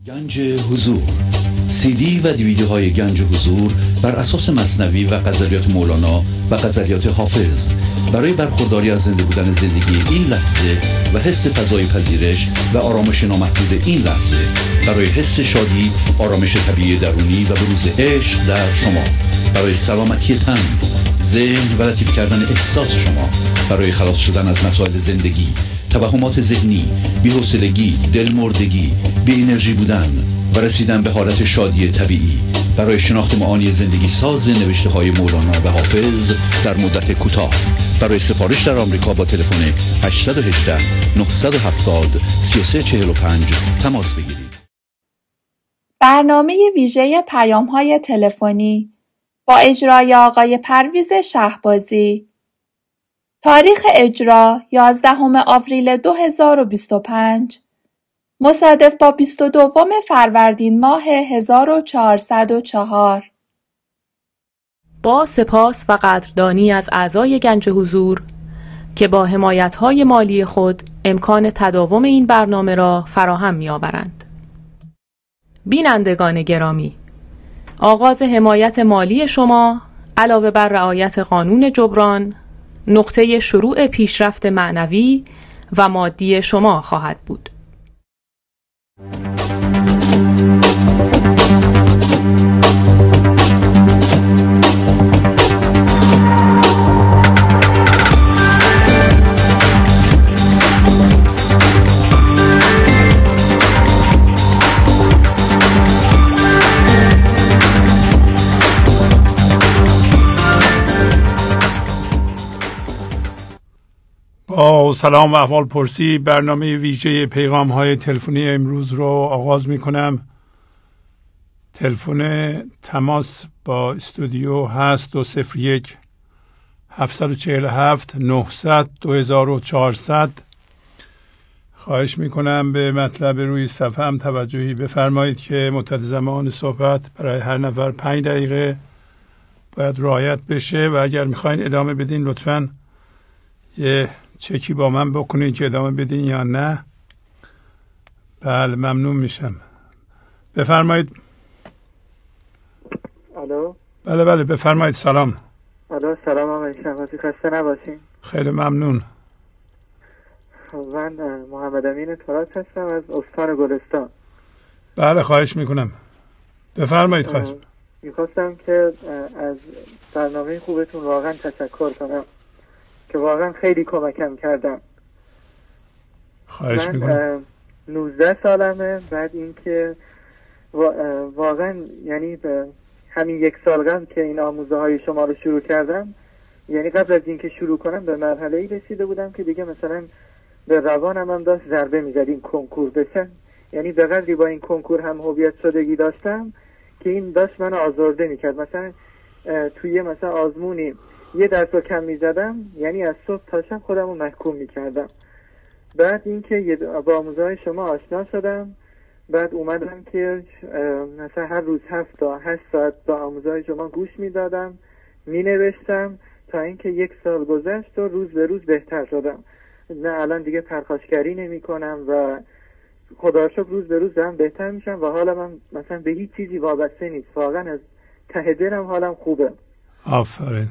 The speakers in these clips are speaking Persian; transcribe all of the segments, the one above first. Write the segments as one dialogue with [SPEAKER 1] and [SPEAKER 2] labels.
[SPEAKER 1] گنج حضور، سی دی و دیویدیوهای گنج حضور بر اساس مثنوی و غزلیات مولانا و غزلیات حافظ برای برخورداری از زنده بودن زندگی این لحظه و حس فضای پذیرش و آرامش نامحدود این لحظه، برای حس شادی، آرامش طبیعی درونی و بروز عشق در شما، برای سلامتی تن، ذهن و لطیف کردن احساس شما، برای خلاص شدن از مسائل زندگی، توهمات ذهنی، بی‌حوصلگی، دلمردگی، بی انرژی بودن و رسیدن به حالت شادی طبیعی، برای شناخت معانی زندگی ساز نوشته‌های مولانا و حافظ در مدت کوتاه. برای سفارش در آمریکا با تلفن 818 970 3345 تماس بگیرید.
[SPEAKER 2] برنامه ویژه پیام‌های تلفنی با اجرای آقای پرویز شهبازی. تاریخ اجرا 11 آوریل 2025 مصادف با 22 فروردین ماه 1404.
[SPEAKER 3] با سپاس و قدردانی از اعضای گنج حضور که با حمایت‌های مالی خود امکان تداوم این برنامه را فراهم می‌آورند. بینندگان گرامی، آغاز حمایت مالی شما علاوه بر رعایت قانون جبران نقطه شروع پیشرفت معنوی و مادی شما خواهد بود.
[SPEAKER 4] با سلام و احوال پرسی برنامه ویژه پیغام های تلفنی امروز رو آغاز می کنم. تلفن تماس با استودیو هست 201 747 900 2400. خواهش می کنم به مطلب روی صفحه هم توجهی بفرمایید که مدت زمان صحبت برای هر نفر 5 دقیقه باید رعایت بشه و اگر میخواین ادامه بدین لطفاً یه چکی با من بکنید که ادامه بدین یا نه. بله ممنون میشم. بفرمایید.
[SPEAKER 5] الو.
[SPEAKER 4] بله بفرمایید. سلام.
[SPEAKER 5] الو سلام آقای شهبازی، خسته نباشین.
[SPEAKER 4] خیلی ممنون.
[SPEAKER 5] من محمد امین تراس هستم از استان گلستان.
[SPEAKER 4] بله خواهش میکنم. بفرمایید. خواهش
[SPEAKER 5] میخواستم که از برنامه خوبتون واقعا تشکر کنم که واقعا خیلی کمکم کردم.
[SPEAKER 4] خواهش میکنم.
[SPEAKER 5] 19 سالمه. بعد اینکه واقعا یعنی به همین 1 سال قبل که این آموزه های شما رو شروع کردم، یعنی قبل از اینکه شروع کنم به مرحله‌ای رسیده بودم که دیگه مثلا به روانم هم داشت ضربه می‌زد این کنکور بشن. یعنی به قدری با این کنکور هم هویت شدگی داشتم که این داشت منو آزرده می‌کرد. مثلا توی مثلا آزمونی یه درس رو کم می‌زدم، یعنی از صبح تا شب خودم رو محکوم می‌کردم. بعد اینکه با آموزه‌های شما آشنا شدم، بعد اومدم که مثلا هر روز 7 تا 8 ساعت با آموزه‌های شما گوش میدادم، مینوشتم تا اینکه 1 سال گذشت و روز به روز بهتر شدم. نه الان دیگه پرخاشگری نمی کنم و خدا شکر روز به روز دارم بهتر میشم و حالا من مثلا به هیچ چیزی وابسته نیست. واقعا از ته دلم حالم خوبه.
[SPEAKER 4] آفرین.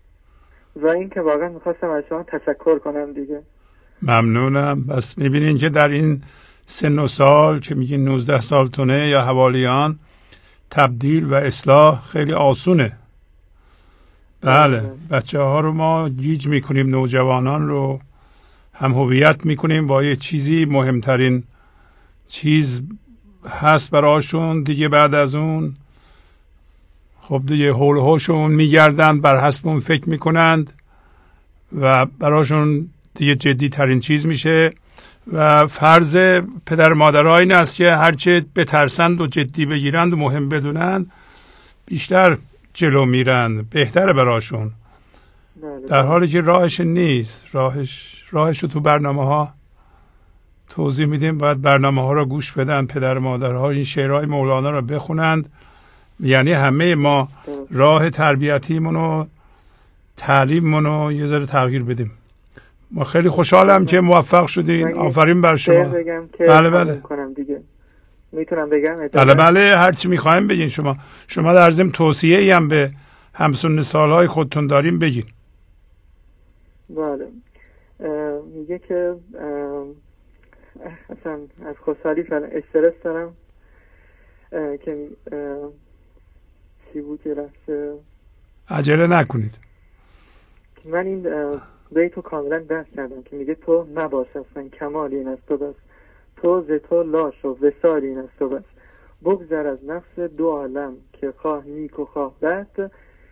[SPEAKER 5] و اینکه واقعا میخواستم از شما تشکر کنم دیگه.
[SPEAKER 4] ممنونم. بس میبینین که در این سن و سال که میگین 19 سالتونه یا حوالیان، تبدیل و اصلاح خیلی آسونه. بله بچه ها رو ما گیج میکنیم، نوجوانان رو هم هویت میکنیم با یه چیزی، مهمترین چیز هست براشون دیگه. بعد از اون خب دیگه حول و حوشون میگردند، بر حسب اون فکر میکنند و براشون دیگه جدی ترین چیز میشه. و فرض پدر مادرها این است که هرچه بترسند و جدی بگیرند و مهم بدونند بیشتر جلو میرند، بهتره براشون. در حالی که راهش نیست. راهش رو تو برنامه ها توضیح میدیم. باید برنامه ها رو گوش بدن، پدر مادرها این شعرهای مولانا رو بخونند. یعنی همه ما راه تربیتیمون و تعلیممون رو یه ذره تغییر بدیم. ما خیلی خوشحالم که موفق شدین. آفرین بر شما.
[SPEAKER 5] بله. میتونم بگم؟
[SPEAKER 4] بله هر چی میخوایم بگین. شما در ضمن توصیه ای هم به همسن سالهای خودتون داریم بگین.
[SPEAKER 5] بله. میگه که اصلا از خوشحالی استرس دارم که چی بود یه لحظه
[SPEAKER 4] عجله نکنید.
[SPEAKER 5] من این بیتو کاملا درک کردم که میگه تو نباش اصلا کمال این است تو بس، تو ز تو لا شو وصال این است تو بس، بگذر از نفس دو عالم که خواه نیک و خواه بد،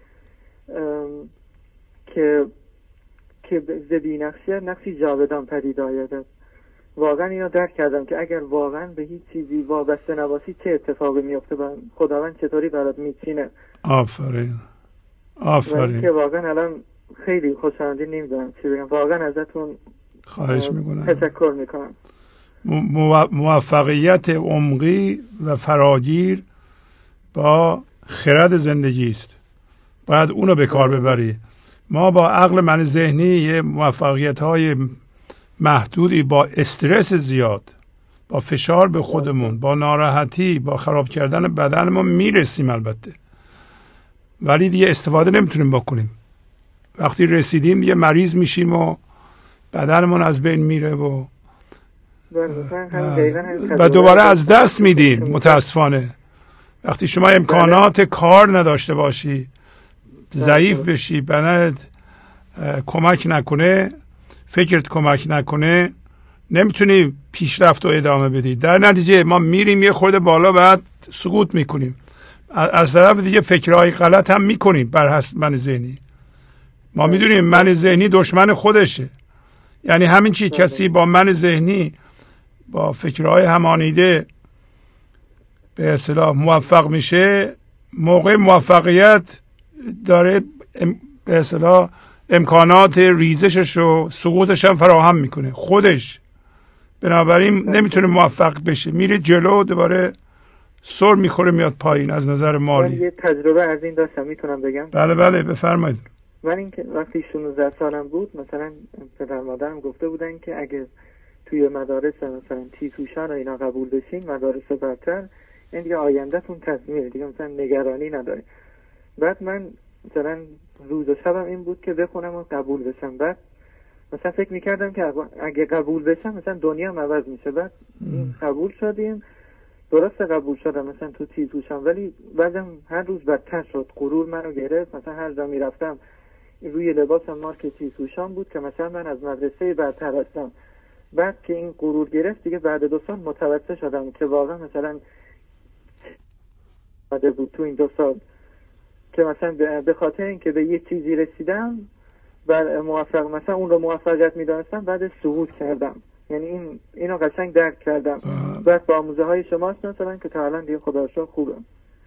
[SPEAKER 5] که ز بی‌نقشی نقشی جاودان پدید آید. واقعا اینو درک کردم که اگر واقعا به هیچ چیزی وابسته نباشی چه اتفاقی میفته و خداوند چطوری برات میچینه.
[SPEAKER 4] آفرین.
[SPEAKER 5] که واقعا الان خیلی خوشایندی، نمیدونم چی بگم، واقعا ازتون
[SPEAKER 4] خواهش میکنم،
[SPEAKER 5] تشکر میکنم.
[SPEAKER 4] موفقیت عمقی و فراگیر با خرد زندگی است، باید اونو به کار ببری. ما با عقل من ذهنی یه موفقیت های محدودی، با استرس زیاد، با فشار به خودمون، با ناراحتی، با خراب کردن بدنمون میرسیم البته، ولی دیگه استفاده نمیتونیم بکنیم. وقتی رسیدیم دیگه مریض میشیم و بدنمون از بین میره و دوباره از دست میدیم متاسفانه. وقتی شما امکانات کار نداشته باشی، ضعیف بشی، بدنت کمک نکنه، فکرت کمک نکنه، نمیتونی پیشرفت و ادامه بدی. در نتیجه ما میریم یه خورده بالا، بعد سقوط میکنیم. از طرف دیگه فکرهای غلط هم میکنیم بر حسب من ذهنی. ما میدونیم من ذهنی دشمن خودشه. یعنی همین چی کسی با من ذهنی، با فکرهای همانیده به اصطلاح موفق میشه، موقع موفقیت داره به اصطلاح امکانات ریزشش و سقوطش هم فراهم میکنه خودش. بنابراین نمیتونه موفق بشه، میره جلو دوباره سر میخوره میاد پایین از نظر مالی.
[SPEAKER 5] من یه تجربه از این داشتم، میتونم بگم؟
[SPEAKER 4] بله بفرمایید.
[SPEAKER 5] من این که وقتی 16 سالم بود، مثلا پدر مادرم گفته بودن که اگه توی مدارس مثلا تیزهوشان و اینا قبول بشین، مدارس برتر، این دیگه آیندهتون تضمینه، دیگه مثلا نگرانی نداره. بعد من مثلا روز و شبم این بود که بخونم و قبول بشم. بعد مثلا فکر میکردم که اگه قبول بشم مثلا دنیا هم عوض میشه. بعد قبول شدیم، درست قبول شدم مثلا تو تیزهوشم، ولی بعدم هر روز بدتر شد. غرور منو گرفت. مثلا هر جا میرفتم روی لباسم مارک تیزهوشان بود که مثلا من از مدرسه برتر هستم. بعد که این غرور گرفت دیگه بعد 2 سال متوجه شدم که واقعا مثلا بعد بود تو این 2 سال که مثلا به خاطر اینکه به یه چیزی رسیدم بر موفق، مثلا اون رو موفقیت میدونستم، بعد سقوط کردم. یعنی اینو قشنگ درک کردم. بعد با آموزه های شما مثلا که تا الان دیگه خدا رو شکر خوبم.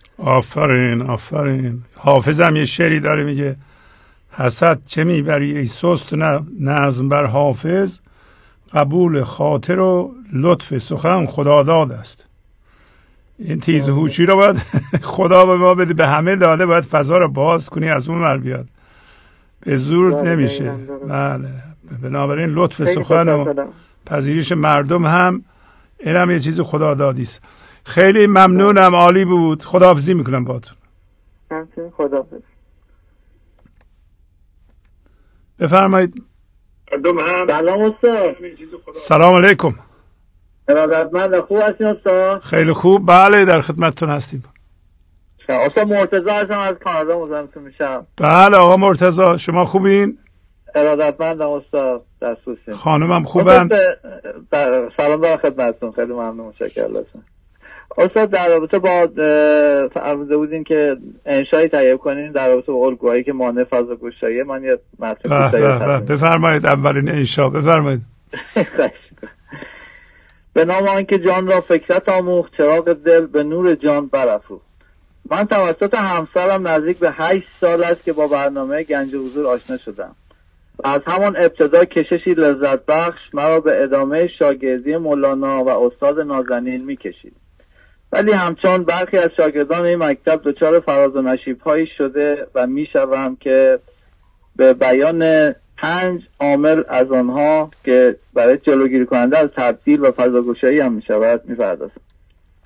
[SPEAKER 4] آفرین. حافظم یه شعری داره میگه حسد چه میبری ای سست نظم بر حافظ، قبول خاطر و لطف سخن خدا داد است. این تیزهوشی رو باید خدا به ما بده، به همه داده، باید فضا رو باز کنی از اون ور بیاد، به زور نمیشه. بله، بنابراین لطف سخن و پذیرش مردم هم این هم یه چیز خدا دادی است. خیلی ممنونم، عالی بود. خداحافظی میکنم باهاتون.
[SPEAKER 5] همچنین، خداحافظ.
[SPEAKER 4] بفرمایید.
[SPEAKER 6] سلام استاد.
[SPEAKER 4] سلام علیکم.
[SPEAKER 6] ارادتمند، خوب هستین استاد؟
[SPEAKER 4] خیلی خوب، بله در خدمتتون هستیم.
[SPEAKER 6] استاد مرتضی هستم از کانادا، مزاحمتون میشم.
[SPEAKER 4] بله آقا مرتضی، شما خوبین؟
[SPEAKER 6] ارادتمندم استاد، دستوسین.
[SPEAKER 4] خانمم خوبن؟
[SPEAKER 6] سلام دارم خدمتتون، خیلی ممنون، متشکرم ازتون. استاد در رابطه با فرموده بودین که انشایی تهیه کنین در رابطه با الگوهایی که مانع فضاگوشایی، من یه مطلب کوتاهی
[SPEAKER 4] بفرمایید. اولین انشا بفرمایید.
[SPEAKER 6] به نام آنکه جان را فکرت آموخت، چراغ دل به نور جان برافروخت. من توسط همسرم نزدیک به 8 سال است که با برنامه گنج حضور آشنا شدم و از همان ابتدا کششی لذت بخش مرا به ادامه شاگردی مولانا و استاد نازنین می‌کشید. ولی همچون برخی از شاگردان این مکتب دچار فراز و نشیب‌هایی شده و می‌شوم که به بیان 5 عامل از آنها که برای جلوگیری کننده از تبدیل و فضاگوشایی هم می‌شود می‌پردازم.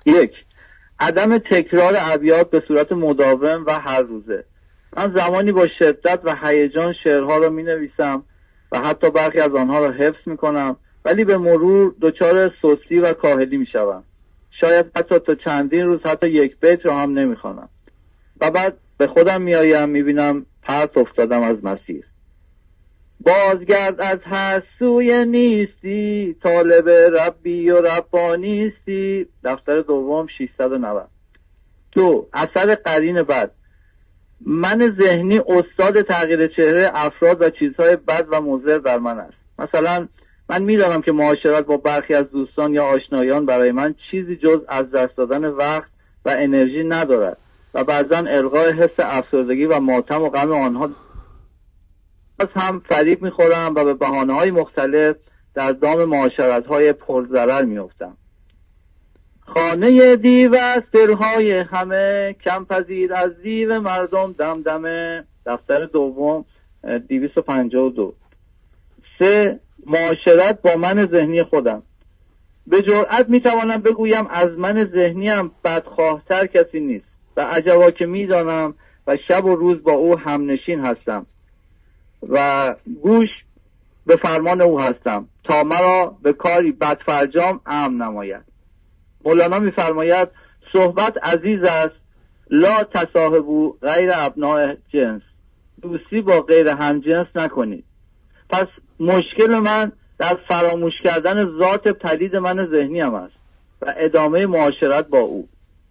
[SPEAKER 6] 1. عدم تکرار ابیات به صورت مداوم و هر روزه. من زمانی با شدت و هیجان شعرها را می نویسم و حتی برخی از آنها را حفظ می کنم، ولی به مرور دچار سستی و کاهلی می شوم. شاید حتی تا چندین روز حتی یک بیت را هم نمی خوانم و بعد به خودم می آیم، می بینم پرت افتادم از مسیر. بازگرد از هر سوی نیستی، طالب ربی و ربانیستی. دفتر دوم 690. 2. اثر قرین بد. من ذهنی استاد تغییر چهره افراد و چیزهای بد و مضر در من است. مثلا من میدانم که معاشرت با برخی از دوستان یا آشنایان برای من چیزی جز از دست دادن وقت و انرژی ندارد و بعضا الغای حس افسردگی و ماتم و غم آنها هم فریب میخورم و به بهانه‌های مختلف در دام معاشرت‌های پرضرر میافتم. خانه دیو است دلهای همه، کم پذیر از دیو مردم دمدمه. دفتر دوم 252. 3. معاشرت با من ذهنی خودم. به جرئت میتوانم بگویم از من ذهنیم بدخواهتر کسی نیست و عجبا که میدانم و شب و روز با او همنشین هستم و گوش به فرمان او هستم تا مرا به کاری بدفرجام امن نماید. مولانا میفرماید صحبت عزیز است، لا تصاحبوا غیر ابناء جنس. دوستی با غیر همجنس نکنید. پس مشکل من در فراموش کردن ذات پلید من ذهنیم است و ادامه معاشرت با او.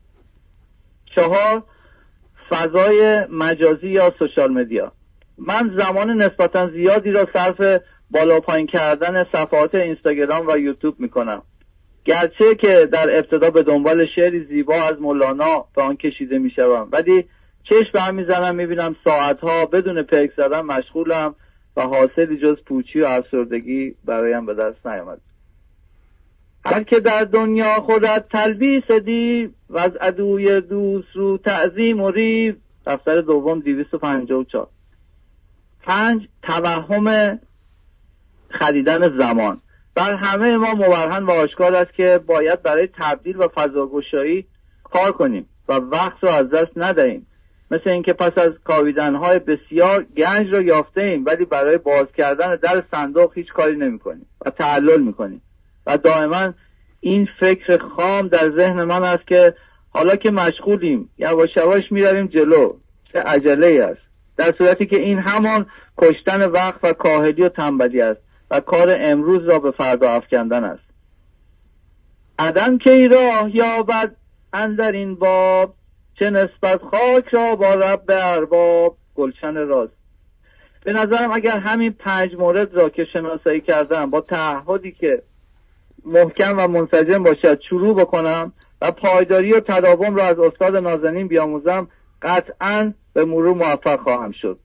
[SPEAKER 6] 4. فضای مجازی یا سوشال مدیا. من زمان نسبتا زیادی را صرف بالا پایین کردن صفحات اینستاگرام و یوتیوب میکنم. گرچه که در ابتدا به دنبال شعری زیبا از مولانا به آن کشیده میشوم، ولی چشم به هم میزنم میبینم ساعتها بدون پیک زدن مشغولم و حاصلی جز پوچی و افسردگی برایم به دست نیامد. هر که در دنیا خودت تلبیس دید و از عدوی دوست رو تعظیم و ریو. دفتر دوم 254. 5. توهم خریدن زمان. بر همه ما مبرهن و آشکار است که باید برای تبدیل و فضاگشایی کار کنیم و وقت رو از دست ندهیم. مثل اینکه پس از کاویدن‌های بسیار گنج رو یافته ایم ولی برای باز کردن در صندوق هیچ کاری نمی‌کنیم و تعلل می‌کنیم و دائما این فکر خام در ذهن من است که حالا که مشغولیم یواش یواش می‌رویم جلو، چه عجله‌ای است، در صورتی که این همان کشتن وقت و کاهلی و تنبلی است و کار امروز را به فردا افکندن است. عدم که راه یابد اندر این باب، چه نسبت خاک را با رب ارباب. گلشن راز. به نظرم اگر همین 5 مورد را که شناسایی کردم با تعهدی که محکم و منسجم باشد شروع بکنم و پایداری و تداوم را از استاد نازنین بیاموزم، قطعاً به مرور موفق خواهم شد.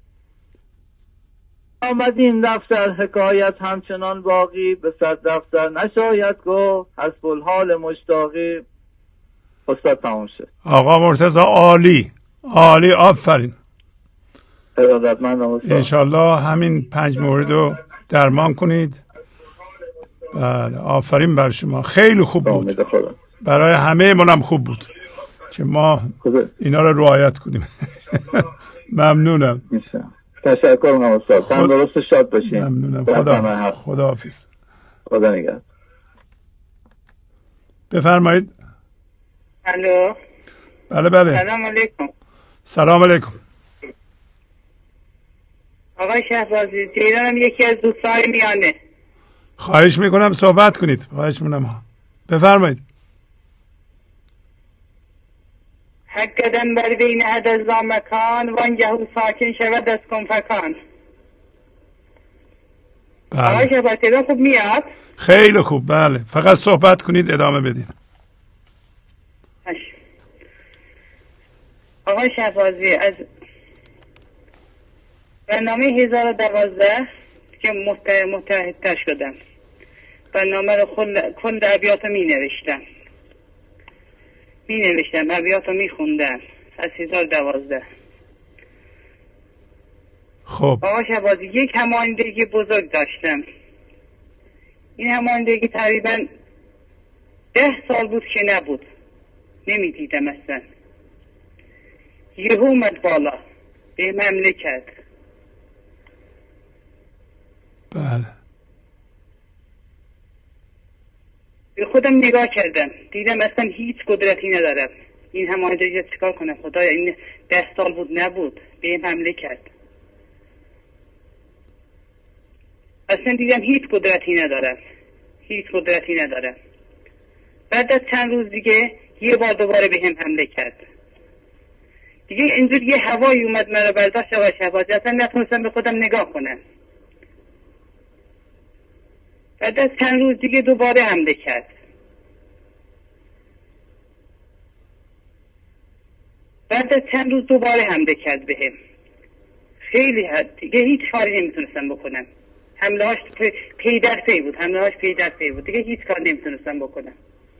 [SPEAKER 6] آمد این دفتر حکایت همچنان باقی، به 100 دفتر نشاید گفت حسب الحال مشتاقی. استاد تمام شد. آقا
[SPEAKER 4] مرتضی عالی عالی، آفرین.
[SPEAKER 6] ارادتمندم استاد.
[SPEAKER 4] انشالله همین 5 مورد رو درمان کنید. بله آفرین بر شما، خیلی خوب بود. برای همه منم خوب بود که ما اینا رو رعایت کنیم. ممنونم.
[SPEAKER 6] تشکر میکنم استاد. تندرست و شاد باشین.
[SPEAKER 4] ممنونم. خدا حافظ.
[SPEAKER 6] خدا نگهدار.
[SPEAKER 4] بفرمایید.
[SPEAKER 7] الو.
[SPEAKER 4] بله.
[SPEAKER 7] سلام علیکم.
[SPEAKER 4] سلام علیکم.
[SPEAKER 7] آقای شهبازی، تهران یکی از دوستان میانه.
[SPEAKER 4] خواهش میکنم صحبت کنید. خواهش میکنم. بفرمایید.
[SPEAKER 7] حق قدم بر بین عدد مکان وانگهو ساکن شود از کنفکان. آقای شهبازی خوب میاد؟
[SPEAKER 4] خیلی خوب. بله فقط صحبت کنید ادامه بدین.
[SPEAKER 7] آقای شهبازی، از برنامه 1012 که متحدتر شدم، برنامه رو کل ابیات رو می نوشتم ابیات رو می خوندم از 1012.
[SPEAKER 4] خب
[SPEAKER 7] آقای شهبازی، یک همانندگی بزرگ داشتم. این همانندگی تقریبا 10 سال بود که نبود. نمیدیدم اصلا. یهو اومد بالا به حمله کرد.
[SPEAKER 4] بله.
[SPEAKER 7] به خودم نگاه کردم دیدم اصلا هیچ قدرتی ندارم. این همانجایی چیکار کنم خدایا؟ این 10 سال بود نبود به حمله کرد. اصلا دیدم هیچ قدرتی ندارم، هیچ قدرتی ندارم. بعد از چند روز دیگه یه بار دوباره به هم حمله کرد. دیگه اینجور یه هوایی اومد مرا برداشت آقای شهبازی، اصلا نتونستم به خودم نگاه کنم. بعد از چند روز دیگه دوباره حمله کرد. بعد از چند روز دوباره حمله کرد بهم. خیلی دیگه هیچ کاری نمیتونستم بکنم. حمله هاش پی در پی بود، حمله هاش پی در پی بود، دیگه هیچ کار نمیتونستم بکنم.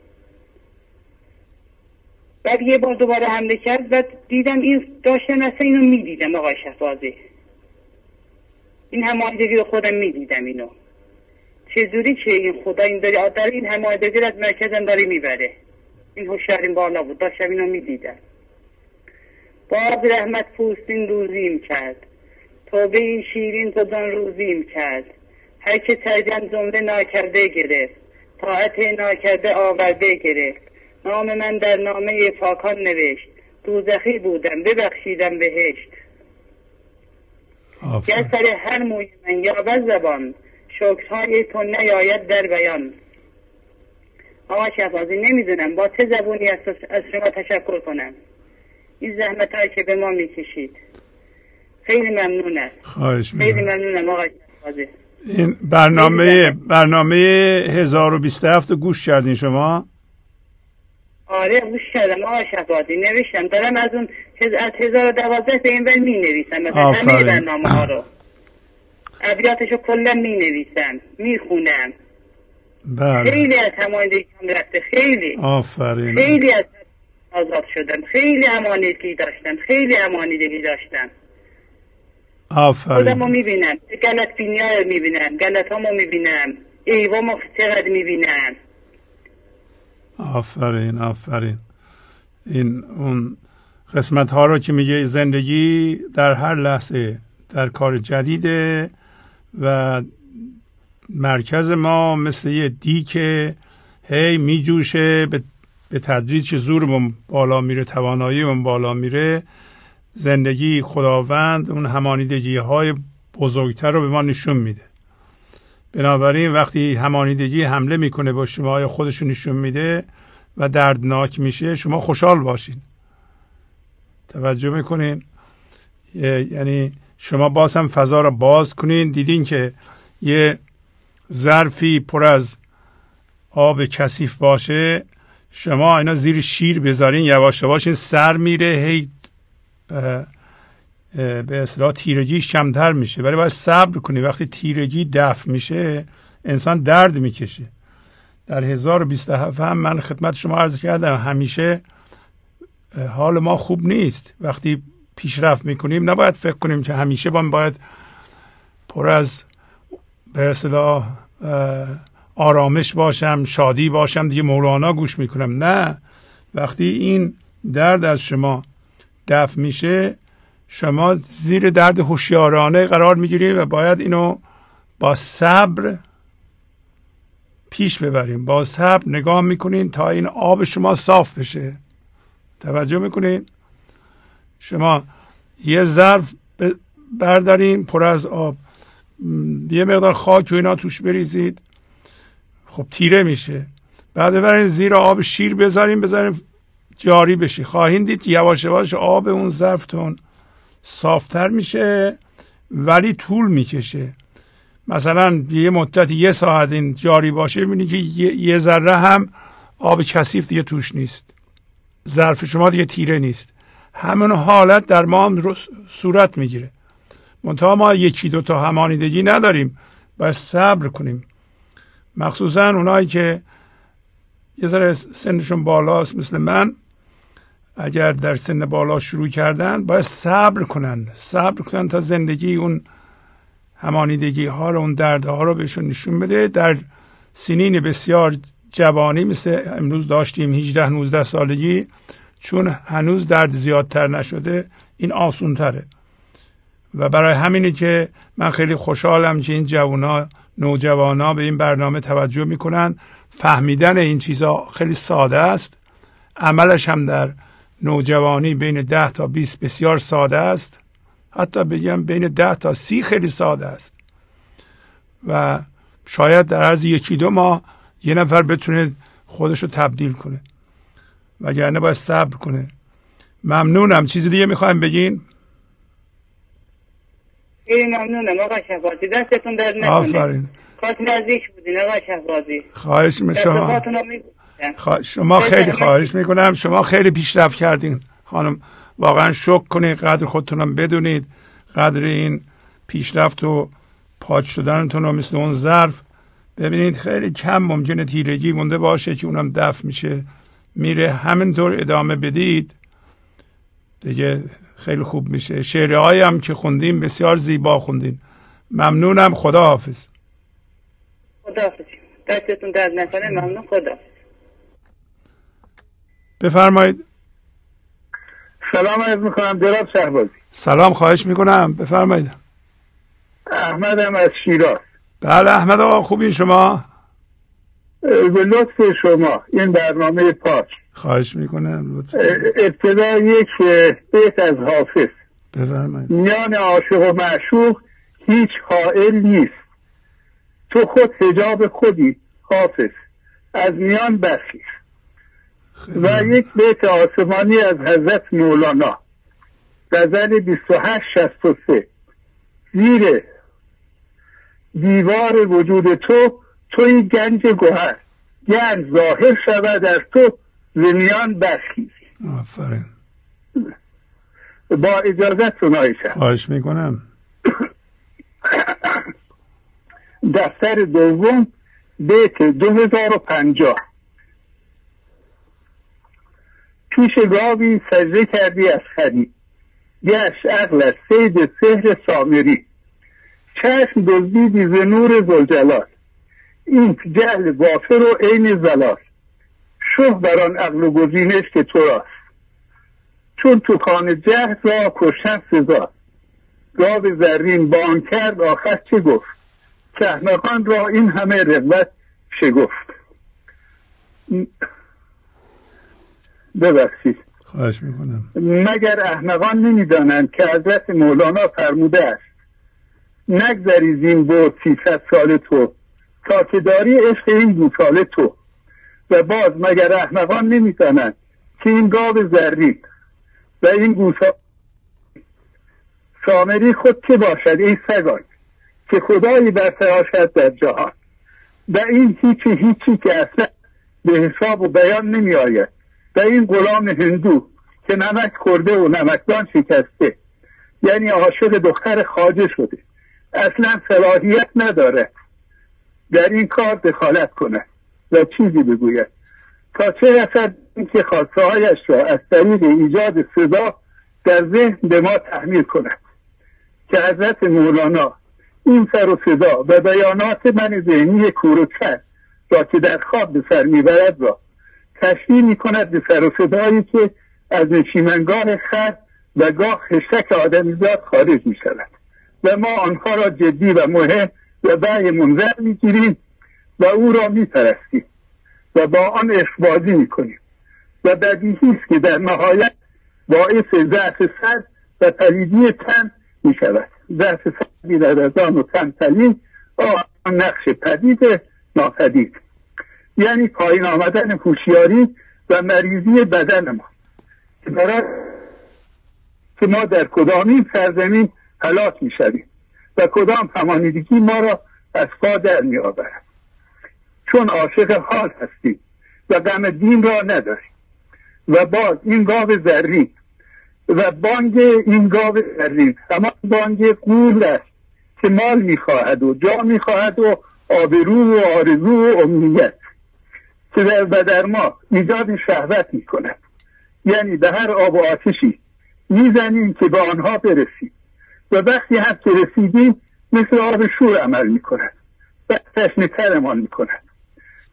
[SPEAKER 7] بعد یه بار دوباره حمله کرد. بعد دیدم این داشتم اصلا اینو میدیدم آقای شهبازی، این هماهنگی رو خودم میدیدم. اینو چجوری که این خدا این داره این هماهنگی رو از مرکزم داره میبره. این هوشیارین بالا بود، داشتم اینو میدیدم. باز رحمت پوستین روزیم کرد، توبه این شیرین زدان روزیم کرد. هر که ترجم جمله ناکرده گرفت، طاعت ناکرده آورده گرفت. نام من در نامه پاکان نوشت، دوزخی بودم ببخشیدم بهشت. گر سر هر موی من یا زبان، شکرهای تو نیاید در بیان. آقا شهبازی نمیدونم با چه زبونی از شما تشکر کنم. این زحمت هایی که به ما میکشید خیلی ممنونم.
[SPEAKER 4] خواهش می‌کنم.
[SPEAKER 7] خیلی ممنونم آقا شهبازی.
[SPEAKER 4] این برنامه 1027 گوش کردین شما؟
[SPEAKER 7] آره گوش کردم آقا شهبازی، نوشتم دارم از اون از 1012 به این ور می نویسم مثلا همه برنامه ها رو، ابیاتشو کلا می نویسم می خونم.
[SPEAKER 4] بله.
[SPEAKER 7] خیلی از همانیدگی رفته، خیلی
[SPEAKER 4] آفرین.
[SPEAKER 7] خیلی از آزاد شدم، خیلی همانیدگی داشتم، خیلی همانیدگی داشتم.
[SPEAKER 4] آفرین.
[SPEAKER 7] خودمو می بینم، غلط بینی ها رو می بینم، غلط هامو می بینم، ایوامو چقدر می بینم.
[SPEAKER 4] آفرین آفرین. این اون قسمت ها رو که میگه زندگی در هر لحظه در کار جدیده و مرکز ما مثل یه دیکه هی میجوشه، به تدریج زورمون بالا میره، تواناییمون بالا میره. زندگی خداوند اون همانیدگی های بزرگتر رو به ما نشون میده. بنابراین وقتی همانیدگی حمله میکنه با شما یا خودشو نشون میده و دردناک میشه، شما خوشحال باشین. توجه میکنین؟ یعنی شما باز هم فضا رو باز کنین. دیدین که یه ظرفی پر از آب کثیف باشه، شما اینا زیر شیر بذارین، یواش یواش این سر میره، هی به اصطلاح تیرگیش کمتر میشه. ولی باید صبر کنی. وقتی تیرگی دفع میشه انسان درد میکشه. در 1027 هم من خدمت شما عرض کردم همیشه حال ما خوب نیست. وقتی پیشرفت میکنیم نباید فکر کنیم که همیشه باید پر از به اصطلاح آرامش باشم، شادی باشم، دیگه مولانا گوش میکنم. نه، وقتی این درد از شما دفع میشه شما زیر درد هوشیارانه قرار میگیرید و باید اینو با صبر پیش ببریم. با صبر نگاه میکنین تا این آب شما صاف بشه. توجه میکنین؟ شما یه ظرف بردارین پر از آب، یه مقدار خاک و اینا توش بریزید، خب تیره میشه. بعد ببرین زیر آب شیر بذارین جاری بشه. خواهید دید یواش یواش آب اون ظرفتون صافتر میشه، ولی طول میکشه. مثلا یه مدت 1 ساعت این جاری باشه، ببینید که یه ذره هم آب کثیف دیگه توش نیست، ظرف شما دیگه تیره نیست. همون حالت در ما هم صورت میگیره. منتها ما 1-2 تا همانیدگی نداریم، باید صبر کنیم. مخصوصا اونایی که یه ذره سنشون بالاست مثل من، اگر در سن بالا شروع کردن باید صبر کنن تا زندگی اون همانیدگی ها رو، اون دردها رو بهشون نشون بده. در سنین بسیار جوانی مثل امروز داشتیم 18-19 سالگی، چون هنوز درد زیادتر نشده این آسون تره. و برای همینی که من خیلی خوشحالم که این نوجوانا به این برنامه توجه میکنن. فهمیدن این چیزا خیلی ساده است، عملش هم در نوجوانی بین 10 تا 20 بسیار ساده است، حتی بگم بین 10 تا 30 خیلی ساده است و شاید در عرض 1-2 ماه یه نفر بتونه خودشو تبدیل کنه، وگرنه باید صبر کنه. ممنونم. چیزی دیگه میخوایم بگین؟
[SPEAKER 7] ممنونم آقا شهبازی، دستتون درد نکنه.
[SPEAKER 4] آفرین.
[SPEAKER 7] خاطر نزدیک بودین آقا شهبازی.
[SPEAKER 4] خواهش میکنم. شما خیلی خواهش میکنم. شما خیلی پیشرفت کردین خانم، واقعا شکر کنید، قدر خودتونم بدونید، قدر این پیشرفت و پاک شدنتون رو مثل اون ظرف ببینید خیلی کم ممکنه تیرگی مونده باشه که اونم دفع میشه میره. همینطور ادامه بدید دیگه خیلی خوب میشه. شعرهایی هم که خوندیم بسیار زیبا خوندین. ممنونم. خداحافظ.
[SPEAKER 7] خداحافظ. دستتون درد نکنه. ممنون. خداحافظ.
[SPEAKER 4] بفرمایید.
[SPEAKER 8] سلام عرض میکنم جناب شهبازی.
[SPEAKER 4] سلام، خواهش میکنم، بفرمایید.
[SPEAKER 8] احمدم از شیراز.
[SPEAKER 4] بله احمد آقا، خوبین شما؟
[SPEAKER 8] به لطف شما این برنامه پاک.
[SPEAKER 4] خواهش میکنم.
[SPEAKER 8] ابتدا یک بیت از حافظ.
[SPEAKER 4] بفرمایید.
[SPEAKER 8] میان عاشق و معشوق هیچ حائل نیست، تو خود حجاب خودی حافظ، از میان برخیز. و یک بیت آسمانی از حضرت مولانا، غزل 2863. زیر دیوار وجود تو توی گنج گوهر، گنج ظاهر شود در تو زمیان برخیز.
[SPEAKER 4] آفرین.
[SPEAKER 8] با اجازتون آقای شهبازی.
[SPEAKER 4] خواهش میکنم.
[SPEAKER 8] دفتر دوم بیت 2050. پیش گاوی سجده کردی از خری، گشت عقل از صید سحر سامری، چشم دزدیدی ز نور ذوالجلال، این جهل وافر و عین زلال، شه بر آن عقل و گزینش که تو راست، چون تو خانه جهل را کشتن سزا، گاو زرین بان کرد آخر چه گفت، که احمقان را این همه رغبت شگفت. ببخشید.
[SPEAKER 4] خواهش میکنم.
[SPEAKER 8] مگر احمقان نمیدانند که حضرت مولانا فرموده است نگذری زین بود 300 سال تو، تا که داری عشق این گوساله تو. و باز مگر احمقان نمیدانند که این گاو زرین و این گوساله سامری خود که باشد ای سگان، که خدایی برتراشد در جهان. و این هیچی که اصلا به حساب و بیان نمی آید. و این غلام هندو که نمک خورده و نمکدان شکسته، یعنی عاشق دختر خواجه شده، اصلا صلاحیت نداره در این کار دخالت کنه و چیزی بگوید، تا چه رسد اینکه خواسته هایش را از طریق ایجاد صدا در ذهن به ما تحمیل کند. که حضرت مولانا این سر و صدا و بیانات من ذهنی کوروکر را که در خواب به سر میبرد را تشبیه میکند به سر و صدایی که از نشیمنگاه خر و گاه خشک آدمیزاد خارج میشود و ما آنها را جدی و مهم و وحی منظر میگیریم و او را میپرستیم و با آن عشق‌بازی میکنیم و بدیهی است که در نهایت باعث ضعف سر و پلیدی تن میشود. ضعف سر بیرد از آن و تن پلید، آن نقش پدید ناپدید، یعنی پایین آمدن هوشیاری و مریضی بدن ما که برای که ما در کدامین سرزمین هلاک میشویم و کدام همانیدگی ما را از پا در می آورد. چون عاشق حال هستیم و غم دین را نداریم. و باز این گاو زرین و بانگ این گاو زرین همان بانگ غول است که مال میخواهد و جا میخواهد و آبرو و آرزو و امنیت، که در ما ایجاد شهوت میکند. یعنی به هر آب و آتشی میزنیم که به آنها برسیم و وقتی هم که رسیدیم مثل آب شور عمل میکند و تشنه‌ترمان میکند.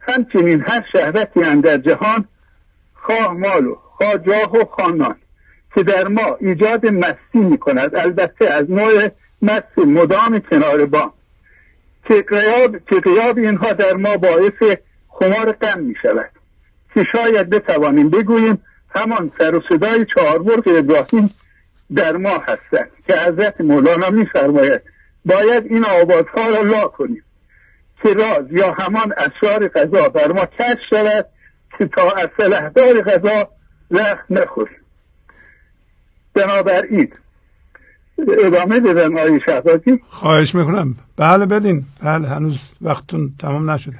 [SPEAKER 8] همچنین هر شهوتی اندر جهان، خواه مال و خواه جاه و خانان، که در ما ایجاد مستی می کند، البته از نوع مست مدام کنار بام، که غیاب اینها در ما باعث خمار غم می شود، که شاید بتوانیم بگوییم همان سر و صدای چهاربرق ابراهیم در ما هستند که حضرت مولانا می فرماید باید این آوازها را لا کنیم که راز یا همان اسرار قضا بر ما کشف شود، که تا از سلحدار قضا زخم نخوریم. بنابراین ادامه بدن آقای شهبازی.
[SPEAKER 4] خواهش میکنم. بله بدین. بله هنوز وقتتون تمام نشده.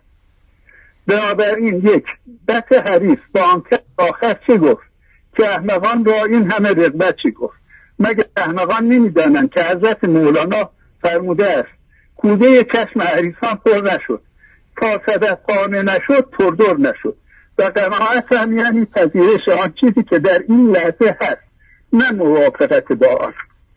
[SPEAKER 8] بنابراین یک بط حریص با آنکه آخر چه گفت که احمقان را این همه رغبت چی گفت؟ مگر احمقان نمیدانند که حضرت مولانا فرموده است کوزه چشم حریصان پر نشد، تا صدف قانع نشد پردر نشد. و قناعت هم یعنی پذیرش آن چیزی که در این لحظه هست، نه موافقت با آن.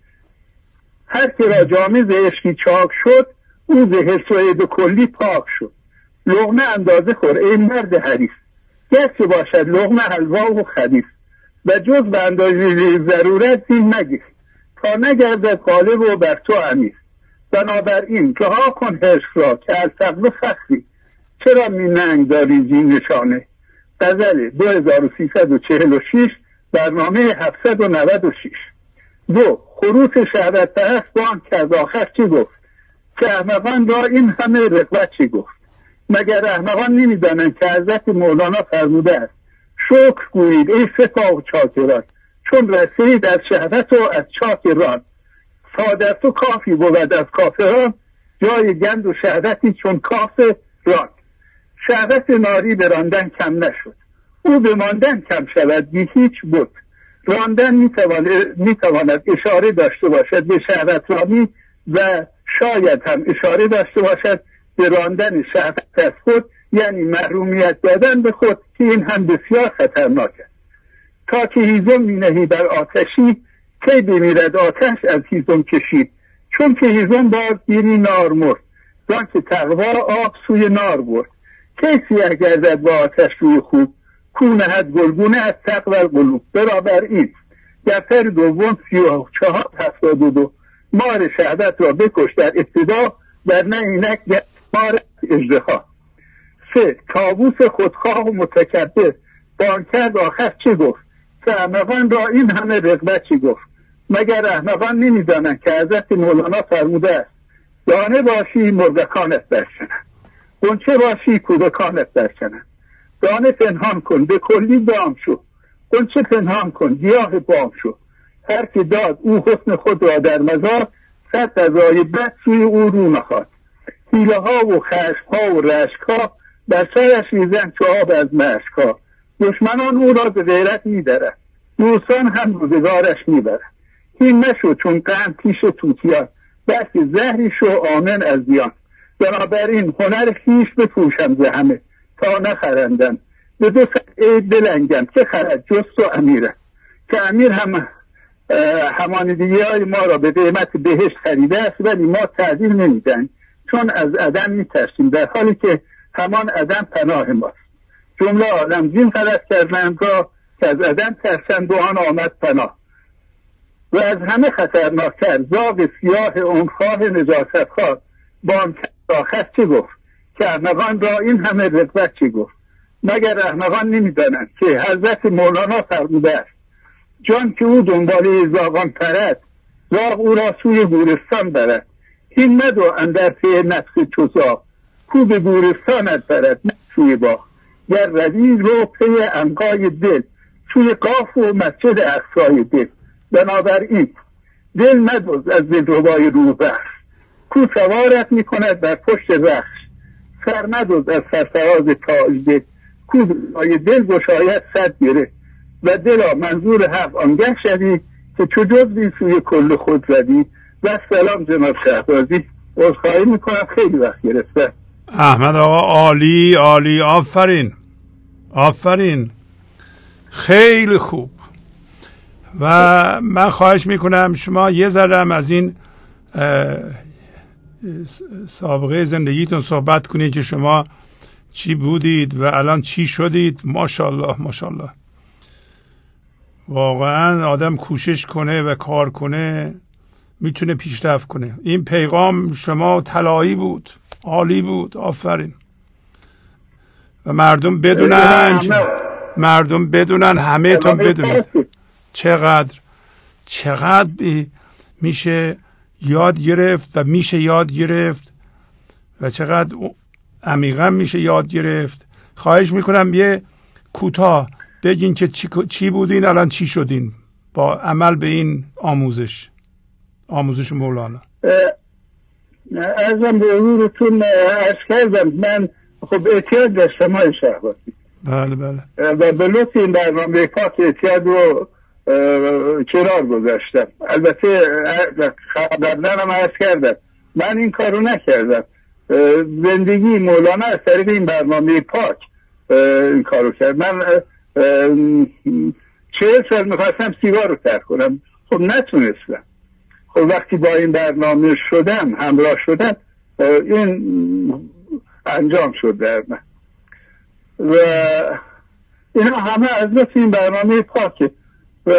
[SPEAKER 8] هر که را جامه ز عشقی چاک شد، او ز حرص و عیب کلی پاک شد. لقمه اندازه خور ای مرد حریص، گرچه باشد لقمه حلوا و خبیث، و جز به اندازه ضرورت زین مگیر، تا نگردد غالب و بر تو امیر. بنابراین رها کن حرص را که از فقر فخری، چرا می ننگ داری زین نشانه. غزل 2346 برنامه 796. 2. خروس شهوت پرست با آن که از آخر چی گفت که احمقان را این همه رغبت چی گفت؟ مگر احمقان نمیدانند که حضرت مولانا فرموده است شکر گویید ای سپاه و چاکران، چون رسید از شهوت و از چاکران. ساده تو کافی بود از کافران، جای گند و شهوتی چون کافران. شهوت ناری به راندن کم نشد، او به ماندن کم شود بی هیچ بود. راندن میتواند اشاره داشته باشد به شهوت رانی و شاید هم اشاره داشته باشد به راندن شهوت از خود، یعنی محرومیت دادن به خود، که این هم بسیار خطرناک است. تا که هیزم می نهی بر آتشی، کی بمیرد آتش از هیزم کشید. چون که هیزم باز گیری نار مرد، زان که تقوا آب سوی نار برد. کی سیه گردد با آتش روی خوب، کونهد گلگونه از تقوی القلوب. بنابراین دفتر دوم 3472 مار شهوت را بکش در ابتدا، در نه اینک مار اژدها. 3. طاووس خودخواه و متکبر بانکرد آخر چه گفت که احمقان را این همه رغبت چی گفت؟ مگر احمقان نمیدانند که حضرت مولانا فرموده است دانه باشی مرغکانت برچنند، غنچه باشی کودکانت برچنند. دانه پنهان کن به کلی دام شو، غنچه پنهان کن گیاه بام شو. هر که داد او حسن خود را در مزار، صد غذای بد سوی او رو نخواد. حیله ها و خشم ها و رشک ها بر سرش ریزند چو آب از مشک ها. دشمنان او را به غیرت می‌درند، دوستان هم روزگارش میبرند. این نشو چون قند پیش توتیان، بلکه زهری شو آمن از زیان. بنابراین هنر خویش بپوشم ز همه، تا نخرندم به دو عید بلنگم که خرد جست و امیرم. که امیر هم همانیدگی های ما را به قیمت بهشت خریده است، ولی ما تعدیل نمیدن چون از عدم میترسیم، در حالی که همان عدم پناه ماست. جمله عالم زین غلط کردند را که از عدم ترسند و آن آمد پناه. و از همه خطرناکتر زاغ سیاه اونخواه نجاست خواه با آن آخر چه گفت که احمقان را این همه رغبت چه گفت؟ مگر احمقان نمیدانند که حضرت مولانا فرموده است جان که او دنباله زاغان پرد، زاغ او را سوی گورستان برد. این مدو اندر پی نفس چو زاغ، کو به گورستانت برد نه سوی باغ. گر روی رو پی عنقای دل، سوی قاف و مسجد اقصای دل. بنابراین دل مدوز از دلربای روح بخش، کو سوارت میکند بر پشت رخش. سر مدوز از سرفراز تاج دل، کو برای دل گشاید صد گره. و دلا منظور حق آنگه شدی که چو جزوی سوی کل خود زدی. و سلام جناب شهبازی، عذرخواهی میکنم خیلی وقت گرفته.
[SPEAKER 4] احمد آقا عالی عالی، آفرین آفرین، خیلی خوب. و من خواهش میکنم شما یه ذره از این سابقه زندگیتون صحبت کنید که شما چی بودید و الان چی شدید. ماشاءالله ماشاءالله. واقعا آدم کوشش کنه و کار کنه میتونه پیشرفت کنه. این پیغام شما طلایی بود، عالی بود، آفرین. و مردم بدونن همه تون بدونید چقدر میشه یاد گرفت و میشه یاد گرفت و چقدر عمیقا میشه یاد گرفت. خواهش میکنم یه کوتاه بگین که چی بودین الان چی شدین با عمل به این آموزش مولانا.
[SPEAKER 8] ازم به حضورتون عرض کردم من خب اعتیاد داشتم های شهبازی.
[SPEAKER 4] بله.
[SPEAKER 8] و به لطف این برنامه پاک اعتیاد رو کنار گذاشتم. البته قبلا عرض کردم من این کارو نکردم. زندگی مولانا از طریق این برنامه پاک این کارو کرد. من 40 سال میخواستم سیگار رو ترک کنم، خب نتونستم. خب وقتی با این برنامه همراه شدم این انجام شد در من و اینا همه از لطف این برنامه پاکه. و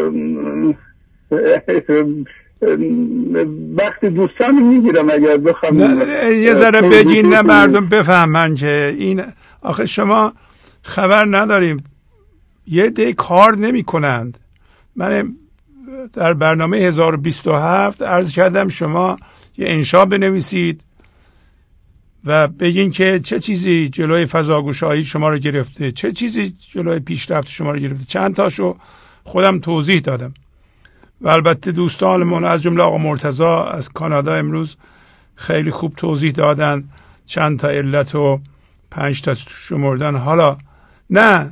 [SPEAKER 8] وقتی دوستان میگیرم اگر بخوام
[SPEAKER 4] یه ذره بگین نه مردم بفهمن که این آخه شما خبر نداریم یه عده کار نمی کنند. من در برنامه 1027 عرض کردم شما یه انشا بنویسید و بگین که چه چیزی جلوی فضاگوشایی شما رو گرفته، چه چیزی جلوی پیشرفت شما رو گرفته. چند تاشو خودم توضیح دادم و البته دوستانمون از جمله آقا مرتضی از کانادا امروز خیلی خوب توضیح دادن، چند تا علت و 5 تا شمردن. حالا نه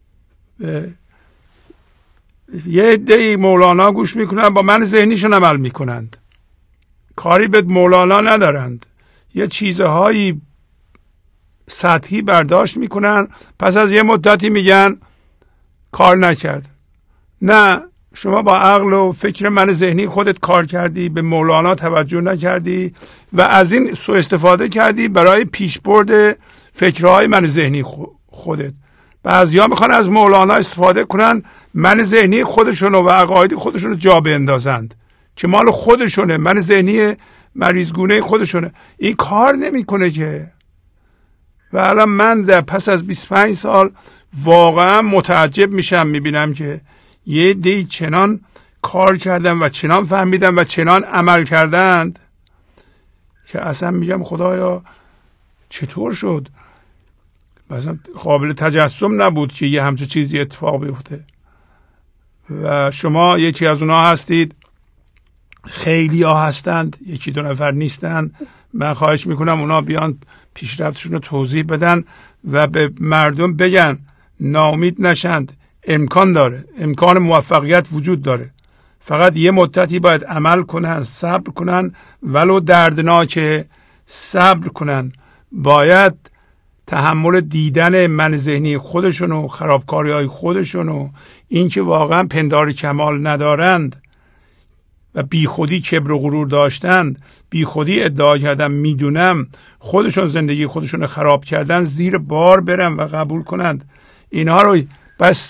[SPEAKER 4] یه عده مولانا گوش میکنن با من ذهنیشون عمل میکنند، کاری به مولانا ندارند، یه چیزهایی سطحی برداشت میکنن، پس از یه مدتی میگن کار نکرد. نه، شما با عقل و فکر من ذهنی خودت کار کردی، به مولانا توجه نکردی و از این سوء استفاده کردی برای پیشبرد فکرهای من ذهنی خودت. بعضیا میخوان از مولانا استفاده کنن، من ذهنی خودشونو و عقاید خودشونو جا بیندازند که مال خودشونه، من ذهنی مریضگونه خودشونه. این کار نمیکنه که. و الان من در پس از 25 سال واقعا متعجب میشم، میبینم که یه دی چنان کار کردن و چنان فهمیدن و چنان عمل کردند که اصلا میگم خدایا چطور شد. مثلا قابل تجسم نبود که یه همچون چیزی اتفاق بیفته. و شما یکی از اونها هستید، خیلی ها هستند، 1-2 نفر نیستند. من خواهش میکنم اونا بیان پیشرفتشون رو توضیح بدن و به مردم بگن ناامید نشند. امکان داره، امکان موفقیت وجود داره، فقط یه مدتی باید عمل کنن، صبر کنن، ولو دردناکه صبر کنن. باید تحمل دیدن من ذهنی خودشون و خرابکاری های خودشون و این که واقعا پندار کمال ندارند و بی خودی کبر و غرور داشتند، بی خودی ادعا کردن میدونم، خودشون زندگی خودشون خراب کردن، زیر بار برن و قبول کنند. اینها رو بس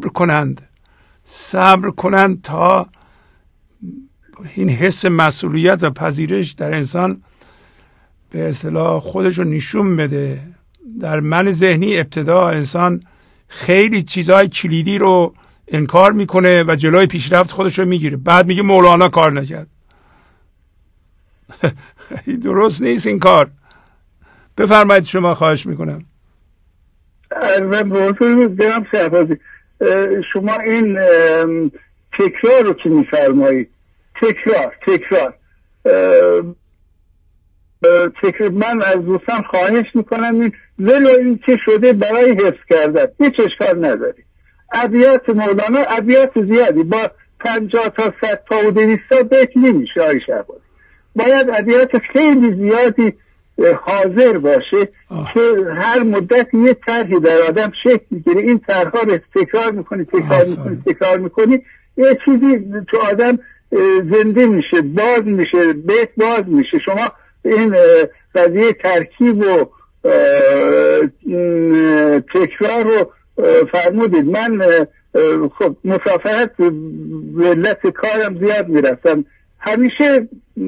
[SPEAKER 4] صبر کنند تا این حس مسئولیت و پذیرش در انسان به اصطلاح خودش رو نشون بده. در من ذهنی ابتدا انسان خیلی چیزهای کلیدی رو انکار میکنه و جلوی پیشرفت خودش رو میگیره، بعد میگه مولانا کار نکرد. درست نیست این کار. بفرمایید شما، خواهش میکنم.
[SPEAKER 8] شما این تکرار رو که میفرمایید، تکرار من از دوستان خواهش میکنم این ولو این که شده برای حفظ کردن هیچ اشکال نداری. ابیات مولانا ابیات زیادی با 50 تا 100 تا و 200 تا بیت نمیشه آقای شهبازی. باید ابیات خیلی زیادی حاضر باشه که هر مدت یه طرحی در آدم شکل میگیره. این طرحها رو تکرار میکنی یه چیزی تو آدم زنده میشه، باز میشه، بیت باز میشه. شما این قضیه ترکیب و تکرار رو فرمودید. من خب مسافرت به علت کارم زیاد میرفتم، همیشه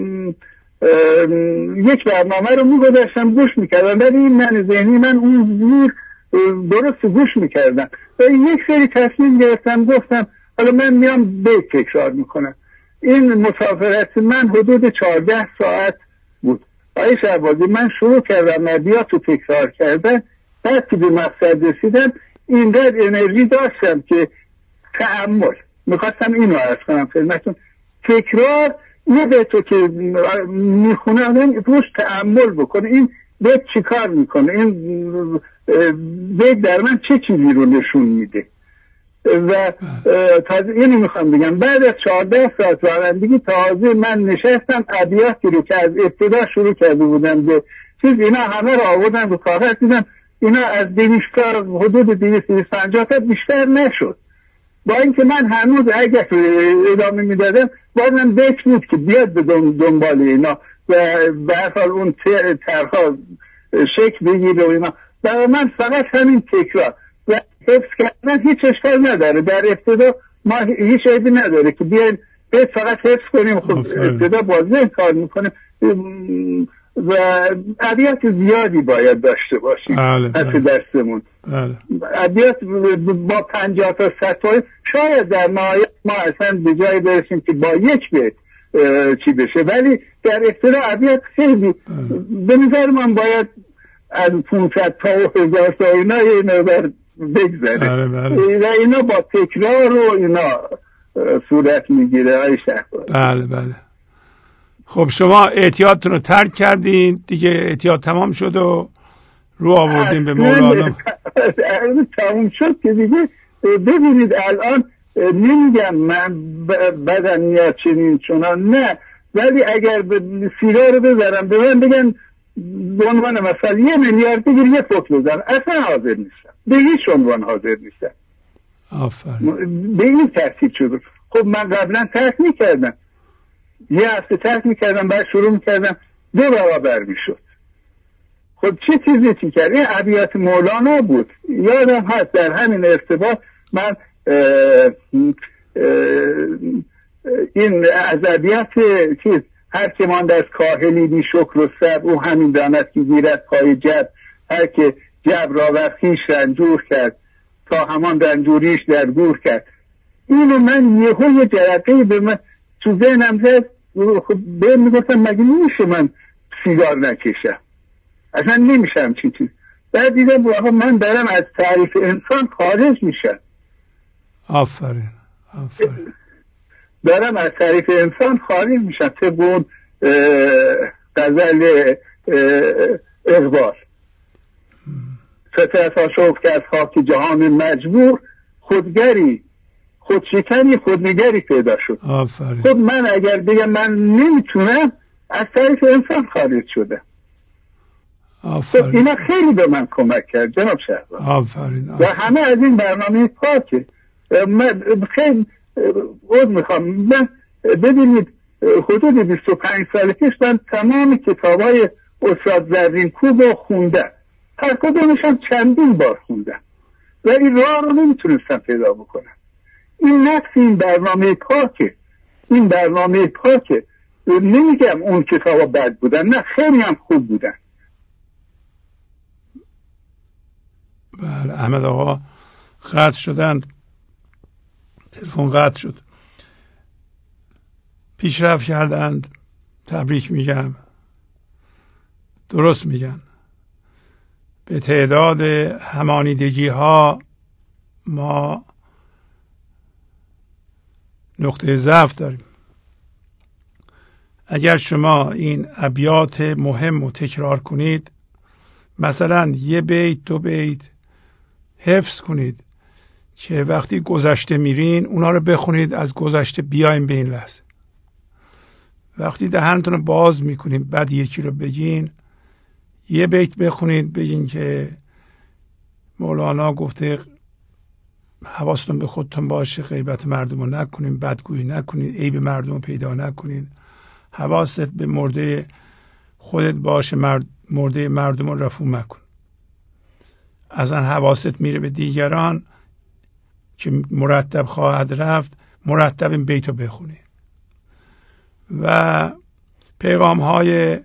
[SPEAKER 8] یک برنامه رو میگذاشتم گوش میکردم، ولی این من ذهنی من اون زور درست گوش میکردم و یک سری تصمیم گرفتم، گفتم حالا من میام بیت تکرار میکنم. این مسافرت من حدود 14 ساعت بود. آقای شهبازی، من شروع کردم ابیات رو تکرار کردن، بعد که به مقصد رسیدم اینقدر انرژی داشتم که تأمل میخواستم اینو عرض کنم خدمتتون. تکرار یه بیتو که میخونه آدم روش تأمل بکنه، این بیت چی کار میکنه، این بیت در من چه چیزی رو نشون میده. و تازه اینو میخوام بگم، بعد از 14 ساعت رانندگی تازه من نشستم ابیاتی رو که از ابتدا شروع کرده بودم به چیز، اینا همه رو آوردم رو کاغذ، دیدم اینا از 200 تا حدود 250 تا بیشتر نشد. با اینکه من هنوز اگر ادامه میدادم بازم بیت بود که بیاد به دنبال اینا و به هر حال اون طرح‌ها شکل بگیره و اینا. برای من فقط همین تکرار و حفظ کردن هیچ اشکال نداره. در ابتدا ما هیچ عیبی نداره که بیایم بیت فقط حفظ کنیم، خب ابتدا بازه کار میکنیم و ابیات زیادی باید داشته باشیم. حتی درسمون ابیات با 50 تا 100 تا شاید در نهایت ما اصلا به جای برسیم که با یک بیت چی بشه، ولی در ابتدا ابیات خیلی به نظر من باید از 500 تا و 1000 تا اینا یه نظر بگذاره و اینا با تکرار و اینا صورت میگیره. آقای شهبازی
[SPEAKER 4] بله بله. خب شما احتیاطتون رو ترک کردین دیگه، احتیاط تمام شد و رو آوردین به مولانا.
[SPEAKER 8] تمام شد که دیگه ببینید الان نمیگم من بدن میاد چنین چونان، نه، ولی اگر سیگار رو بذارم به من بگن به عنوان مثلا 1 میلیارد بگیر یه فوت بزن، اصلا حاضر نیستم، به هیچ عنوان حاضر نیستم.
[SPEAKER 4] آفرین.
[SPEAKER 8] به این ترتیب شد. خب من قبلا ترک میکردم، یه هفته ترک میکردم، بعد شروع میکردم 2 برابر میشد. خب چه چیزی کرد؟ این ابیات مولانا بود. یادم هست در همین ارتباط من این از ابیات چیز هر که ماند از کاهلی بی شکر و صبر، او همین داند که گیرد پای جبر، هر که جبر را بر خویش رنجور کرد تا همان رنجوریش در گور کرد. اینو من یه جرقه‌ای به من تو ذهنم زد، خب به میگفتم مگه میشه من سیگار نکشم، اصلا نمیشم چیز. بعد دیدم آقا من دارم از تعریف انسان خارج میشم.
[SPEAKER 4] آفرین آفرین.
[SPEAKER 8] دارم از تعریف انسان خارج میشم. طبق اون غزل اقبال، فطرت ها شوف که از خاک جهان مجبور، خودگری خودشکنی خودنگری پیدا شد.
[SPEAKER 4] آفرین.
[SPEAKER 8] خب من اگر بگم من نمیتونم، از تعریف انسان خارج شده.
[SPEAKER 4] آفرین.
[SPEAKER 8] خب اینا خیلی به من کمک کرد جناب شهبازی.
[SPEAKER 4] آفرین.
[SPEAKER 8] و همه از این برنامه پاکه. من خیلی میخوام من ببینید حدود 25 سال پیش من تمام کتابای استاد زرینکوب رو خوندم، هر کدومش هم چندین بار خوندم، ولی راه رو نمیتونستم پیدا بکنم. این نفس این برنامه پاکه. این برنامه پاکه. نمیگم اون کتابا بد بودن، نه، خیلی هم خوب بودن.
[SPEAKER 4] بله. احمد آقا قطع شدند، تلفن قطع شد، پیشرفت کردند، تبریک میگم، درست میگن. به تعداد همانیدگی ها ما نقطه ضعف داریم. اگر شما این ابیات مهم رو تکرار کنید، مثلا 1 بیت 2 بیت حفظ کنید که وقتی گذشته میرین اونا رو بخونید، از گذشته بیاین به این لحظه. وقتی دهنتون رو باز میکنید بعد یکی رو بگین، 1 بیت بخونید بگین که مولانا گفته حواستون به خودتون باشه، غیبت مردم رو نکنید، بدگویی نکنید، عیب مردم رو پیدا نکنید، حواست به مرده خودت باشه، مرده مردم رو رفو مکن. اصلا حواست میره به دیگران که مرتب خواهد رفت، مرتب این بیت رو بخونی و پیغام های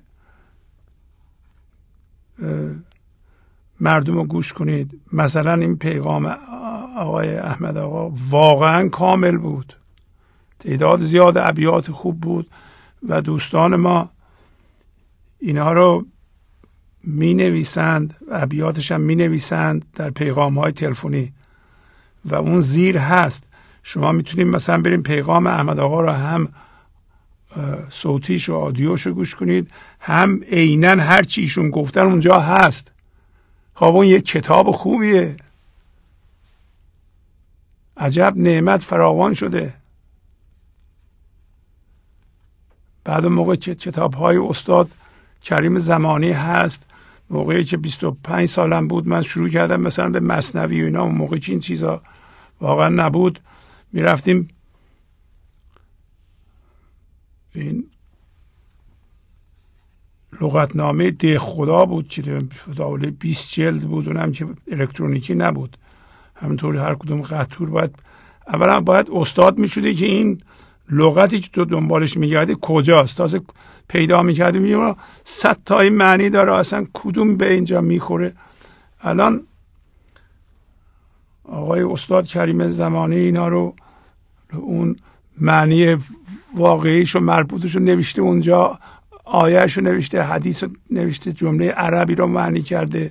[SPEAKER 4] مردم رو گوش کنید. مثلا این پیغام آقای احمد آقا واقعا کامل بود، تعداد زیاد ابیات خوب بود و دوستان ما اینها رو می نویسند، ابیاتش هم می نویسند در پیغام های تلفنی و اون زیر هست. شما میتونید مثلا بریم پیغام احمد آقا رو هم صوتیش و آدیوش رو گوش کنید، هم عیناً هر چی ایشون گفتن اونجا هست. خب اون یک کتاب خوبیه، عجب نعمت فراوان شده. بعد اون موقع کتاب های استاد کریم زمانی هست. موقعی که 25 سالم بود من شروع کردم مثلا به مثنوی و اینا، اون موقع که این چیزا واقعا نبود، میرفتیم این لغتنامه ده خدا بود که حوالی 20 جلد بود، اونم که الکترونیکی نبود، همینطور هر کدوم قطور اولا باید استاد میشدی که این لغتی که تو دنبالش میگردی کجاست، تازه پیدا میکردی میگم 100 تا این معنی داره، اصلا کدوم به اینجا میخوره. الان آقای استاد کریم زمانی اینا رو اون معنی واقعیش و مربوطش رو نوشته اونجا، آیهش رو نوشته، حدیث رو نوشته، جمله عربی رو معنی کرده.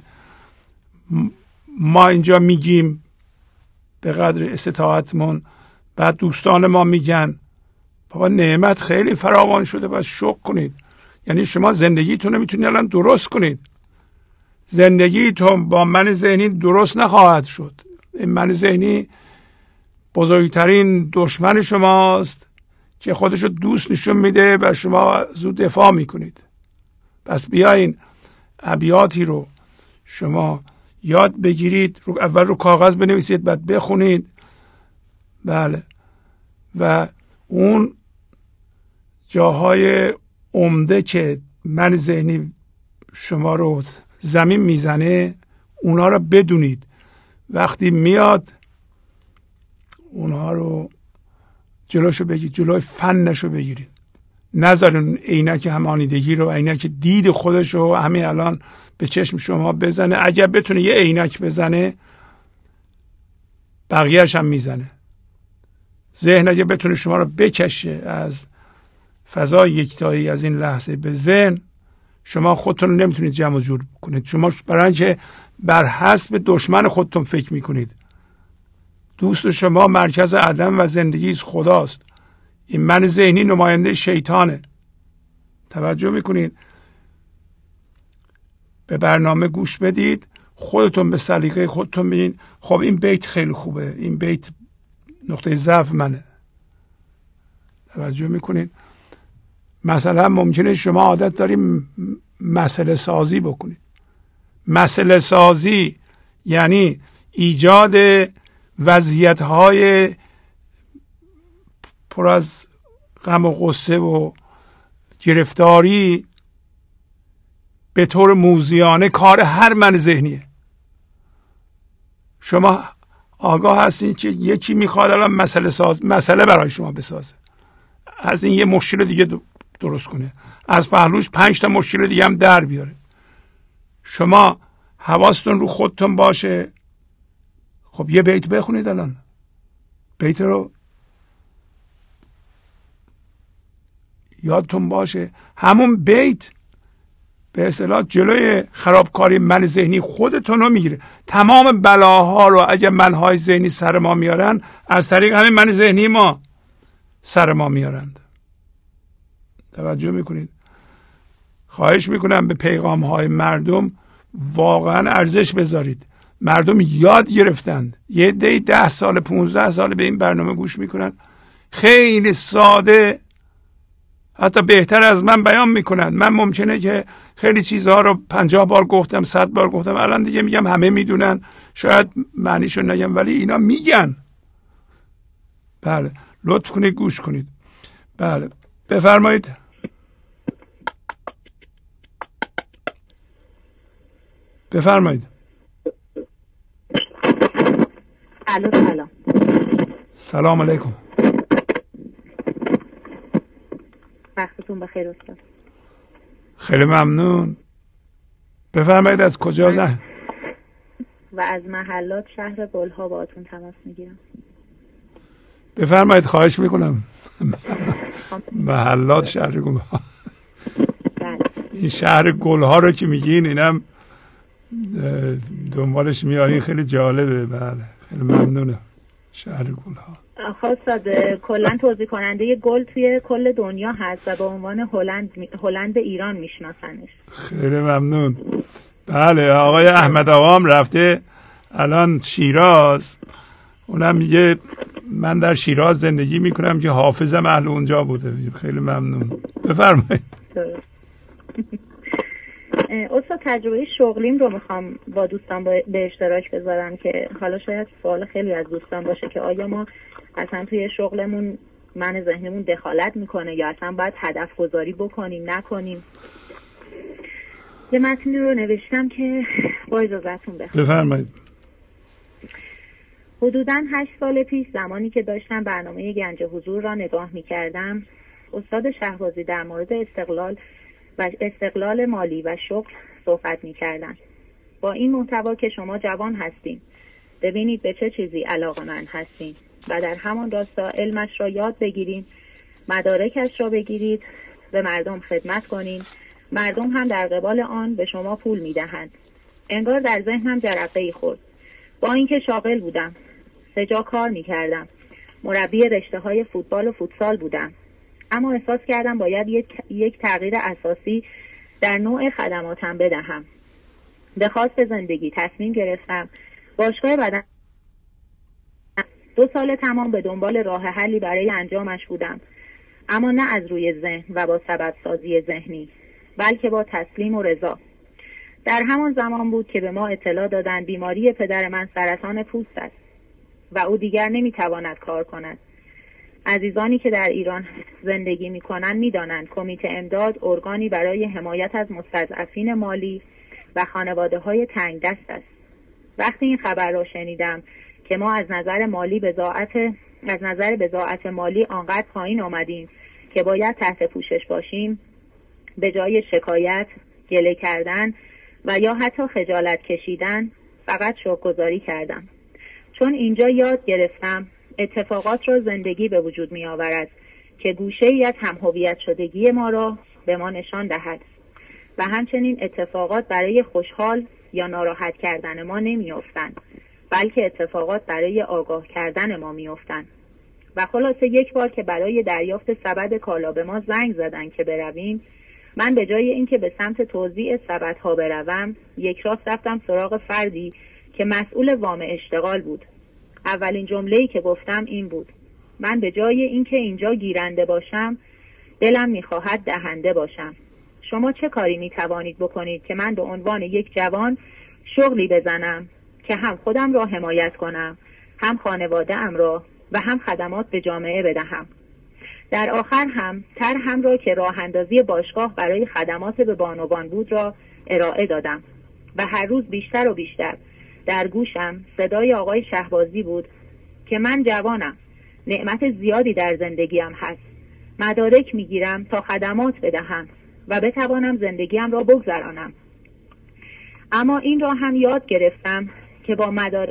[SPEAKER 4] ما اینجا میگیم به قدر استطاعتمون، بعد دوستان ما میگن. بابا نعمت خیلی فراوان شده، باید شکر کنید. یعنی شما زندگیتون رو میتونید الان درست کنید. زندگیتون با من ذهنی درست نخواهد شد. این من ذهنی بزرگترین دشمن شماست که خودشو دوست نشون میده و شما زود دفاع میکنید. پس بیاین ابیاتی رو شما یاد بگیرید، اول رو کاغذ بنویسید، بعد بخونید. بله. و اون جاهای عمده که من ذهنی شما رو زمین میزنه اونا رو بدونید. وقتی میاد اونها رو جلوشو بگید، جلوی فنشو بگیرید. نذارین عینک همانیدگی رو، عینک دید خودش رو همین الان به چشم شما بزنه. اگر بتونه یه عینک بزنه بقیه‌اش هم میزنه. ذهن اگه بتونه شما رو بکشه از فضای یکتایی، از این لحظه به ذهن، شما خودتون رو نمیتونید جمع جور کنید. شما برای اینکه بر حسب دشمن خودتون فکر میکنید. دوست شما مرکز عدم و زندگی خداست. این من ذهنی نماینده شیطانه. توجه میکنید؟ به برنامه گوش بدید، خودتون به سلیقه خودتون بگین خب این بیت خیلی خوبه، این بیت نقطه ضعف منه. توجه میکنید؟ مثلا ممکنه شما عادت داریم مسئله سازی بکنید. مسئله سازی یعنی ایجاد وضعیت‌های پر از غم و غصه و گرفتاری به طور موذیانه کار هر من ذهنیه. شما آگاه هستین که یکی میخواد الان مسئله برای شما بسازه، از این یه مشکل دیگه درست کنه، از پهلوش 5 تا مشکل دیگه هم در بیاره. شما حواستون رو خودتون باشه. خب یه بیت بخونید الان، بیت رو یادتون باشه. همون بیت به اصطلاح جلوی خرابکاری من ذهنی خودتون رو میگیره. تمام بلاها رو اگه منهای ذهنی سر ما میارن، از طریق همین من ذهنی ما سر ما میارند. توجه میکنید؟ خواهش میکنم به پیغام های مردم واقعا ارزش بذارید. مردم یاد گرفتند، یه عده 10 سال 15 سال به این برنامه گوش میکنن، خیلی ساده، حتی بهتر از من بیان میکنن. من ممکنه که خیلی چیزها رو 50 بار گفتم، 100 بار گفتم، الان دیگه میگم همه میدونن، شاید معنیشو نگم ولی اینا میگن. بله، لطف کنید گوش کنید. بله بفرمایید.
[SPEAKER 8] بفرمایید.
[SPEAKER 9] الو سلام.
[SPEAKER 4] سلام علیکم.
[SPEAKER 9] وقتتون بخیر استاد.
[SPEAKER 4] خیلی ممنون. بفرمایید از کجا زنگ؟
[SPEAKER 9] و از محلات شهر گلها باهاتون تماس میگیرم.
[SPEAKER 4] بفرمایید، خواهش میکنم. محلات شهر گلها. این شهر گلها رو که میگین اینم دنبالش میارین، خیلی جالبه. بله خیلی ممنونم. شهر گلها
[SPEAKER 9] خواستاد کلا توضیح کننده گل توی کل دنیا هست و به عنوان هلند ایران میشناسنش.
[SPEAKER 4] خیلی ممنون. بله آقای احمد آقام رفته الان شیراز، اونم میگه من در شیراز زندگی میکنم که حافظم اهل اونجا بوده. خیلی ممنون. بفرمایید.
[SPEAKER 9] استاد تجربه شغلیم رو میخوام با دوستان به اشتراک بذارم که حالا شاید سوال خیلی از دوستان باشه که آیا ما اصلا توی شغلمون من ذهنمون دخالت میکنه یا اصلا باید هدف گذاری بکنیم نکنیم. یه متنی رو نوشتم که با اجازهتون بخونم.
[SPEAKER 4] بفرمایید.
[SPEAKER 9] حدوداً 8 سال پیش زمانی که داشتم برنامه گنج حضور را نگاه میکردم، استاد شهبازی در مورد استقلال مالی و شغل صحبت میکردن. با این محتوا که شما جوان هستین، ببینید به چه چیزی علاقه‌مند هستین و در همان راستا علمش را یاد بگیرید، مدارکش را بگیرید، به مردم خدمت کنین، مردم هم در قبال آن به شما پول میدهند. انگار در ذهنم جرقه‌ای خورد. با اینکه شاغل بودم، 3 جا کار میکردم، مربی رشته‌های فوتبال و فوتسال بودم، اما احساس کردم باید یک تغییر اساسی در نوع خدماتم بدهم. به خواست زندگی تصمیم گرفتم باشگاه بدن 2 سال تمام به دنبال راه حلی برای انجامش بودم، اما نه از روی ذهن و با سبب سازی ذهنی، بلکه با تسلیم و رضا. در همان زمان بود که به ما اطلاع دادند بیماری پدر من سرطان پوست است و او دیگر نمیتواند کار کند. عزیزانی که در ایران زندگی میکنند میدانند کمیته امداد ارگانی برای حمایت از مستضعفین مالی و خانواده های تنگ دست است. وقتی این خبر را شنیدم که ما از نظر بضاعت مالی آنقدر پایین آمدیم که باید تحت پوشش باشیم، به جای شکایت، گله کردن و یا حتی خجالت کشیدن فقط شکرگزاری کردم. چون اینجا یاد گرفتم اتفاقات را زندگی به وجود می آورد که گوشه‌ای از هم‌هویت شدگی ما را به ما نشان دهد و همچنین اتفاقات برای خوشحال یا ناراحت کردن ما نمی افتند، بلکه اتفاقات برای آگاه کردن ما می افتند. و خلاصه یک بار که برای دریافت سبد کالا به ما زنگ زدن که برویم، من به جای اینکه به سمت توزیع سبدها بروم، یک راست رفتم سراغ فردی که مسئول وام اشتغال بود. اولین جمله‌ای که گفتم این بود: من به جای اینکه اینجا گیرنده باشم، دلم می‌خواهد دهنده باشم. شما چه کاری می‌توانید بکنید که من به عنوان یک جوان شغلی بزنم که هم خودم را حمایت کنم، هم خانواده‌ام را و هم خدمات به جامعه بدهم. در آخر هم طرحم را که راه اندازی باشگاه برای خدمات به بانوان بود را ارائه دادم و هر روز بیشتر و بیشتر در گوشم صدای آقای شهبازی بود که من جوانم، نعمت زیادی در زندگیم هست، مدارک میگیرم تا خدمات بدهم و بتوانم زندگیم را بگذرانم. اما این را هم یاد گرفتم که با مدارک،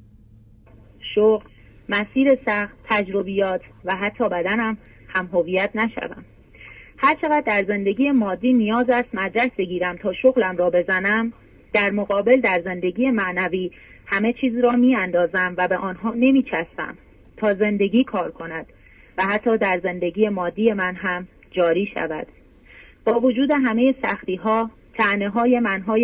[SPEAKER 9] شغل، مسیر سخت، تجربیات و حتی بدنم هم هویت نشوم. هر چقدر در زندگی مادی نیاز است مدرک بگیرم تا شغلم را بزنم، در مقابل در زندگی معنوی همه چیز را می اندازم و به آنها نمی چسبم تا زندگی کار کند و حتی در زندگی مادی من هم جاری شود. با وجود همه سختی ها، طعنه های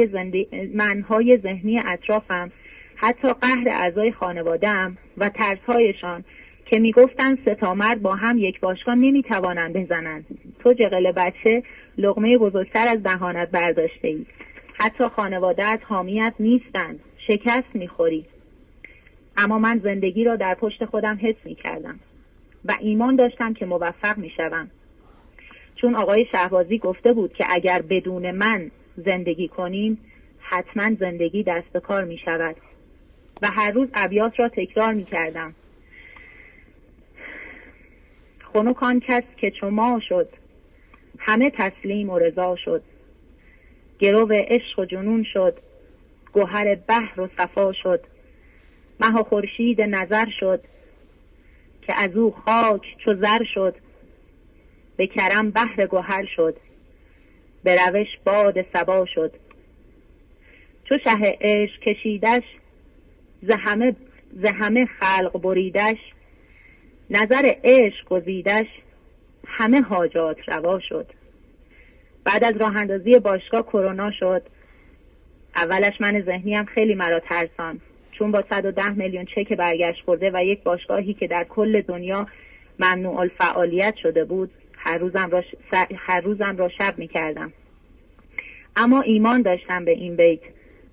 [SPEAKER 9] منهای ذهنی اطرافم، حتی قهر اعضای خانواده‌ام و ترس‌هایشان که میگفتند 3 تا مرد با هم یک باشگاه نمیتوانند بزنند، تو جغل بچه لقمه بزرگتر از دهانت برداشته ای، حتی خانواده‌ات حامیت نیستند، شکست میخوری. اما من زندگی را در پشت خودم حس میکردم و ایمان داشتم که موفق میشوم، چون آقای شهبازی گفته بود که اگر بدون من زندگی کنیم حتما زندگی دست به کار میشود. و هر روز ابیات را تکرار می کردم. خنک آن کس که چو ما شد، همه تسلیم و رضا شد. گرو عشق و جنون شد، گوهر بحر و صفا شد. مه و خورشید نظر شد، که از او خاک چو زر شد. به کرم بحر گوهر شد، به روش باد صبا شد. چو شه عشق کشیدش، ز همه خلق بریدش. نظر عشق گزیدش، همه حاجات روا شد. بعد از راه اندازی باشگاه کرونا شد. اولش من ذهنیم خیلی مرا ترسان، چون با 110 میلیون چک برگشت خورده و یک باشگاهی که در کل دنیا ممنوع الفعالیت شده بود، هر روزم را شب می کردم. اما ایمان داشتم به این بیت: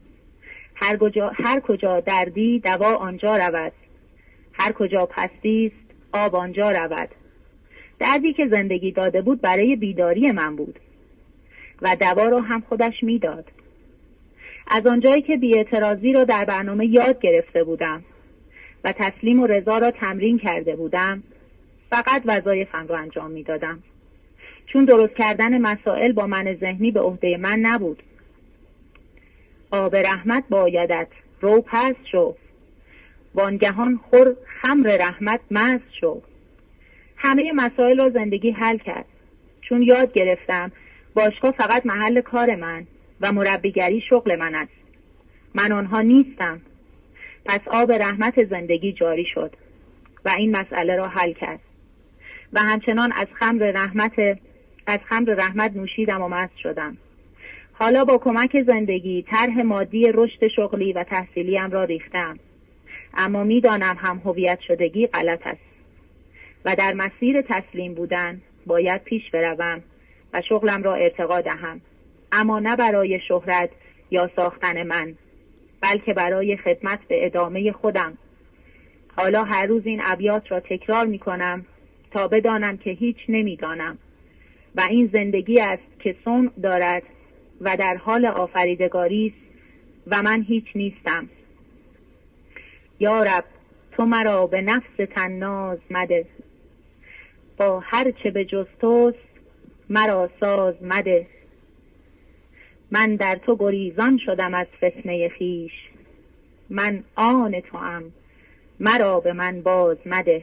[SPEAKER 9] هر کجا دردی دوا آنجا رود، هر کجا پستی است آب آنجا رود. دردی که زندگی داده بود برای بیداری من بود و دوا رو هم خودش میداد. از آنجایی که بی‌اعتراضی را در برنامه یاد گرفته بودم و تسلیم و رضا را تمرین کرده بودم، فقط وظایفم را انجام میدادم، چون درست کردن مسائل با من ذهنی به عهده من نبود. آب رحمت بایدت رو پس شو، وانگهان خور خمر رحمت مست شو. همه مسائل را زندگی حل کرد، چون یاد گرفتم باشگاه فقط محل کار من و مربیگری شغل من است. من آنها نیستم. پس آب رحمت زندگی جاری شد و این مسئله را حل کرد و همچنان از خمر رحمت نوشیدم و مست شدم. حالا با کمک زندگی طرح مادی رشد شغلی و تحصیلیم را ریختم، اما میدانم هم هویت شدگی غلط است و در مسیر تسلیم بودن باید پیش بروم و شغلم را ارتقا دهم، اما نه برای شهرت یا ساختن من، بلکه برای خدمت به ادامه خودم. حالا هر روز این ابیات را تکرار می کنم تا بدانم که هیچ نمیدانم و این زندگی است که صنع دارد و در حال آفریدگاری است و من هیچ نیستم. یا رب تو مرا به نفس طناز مده، با هر چه به جز توست مرا ساز مده. من در تو گریزان شدم از فتنه خیش، من آن توام مرا به من باز مده.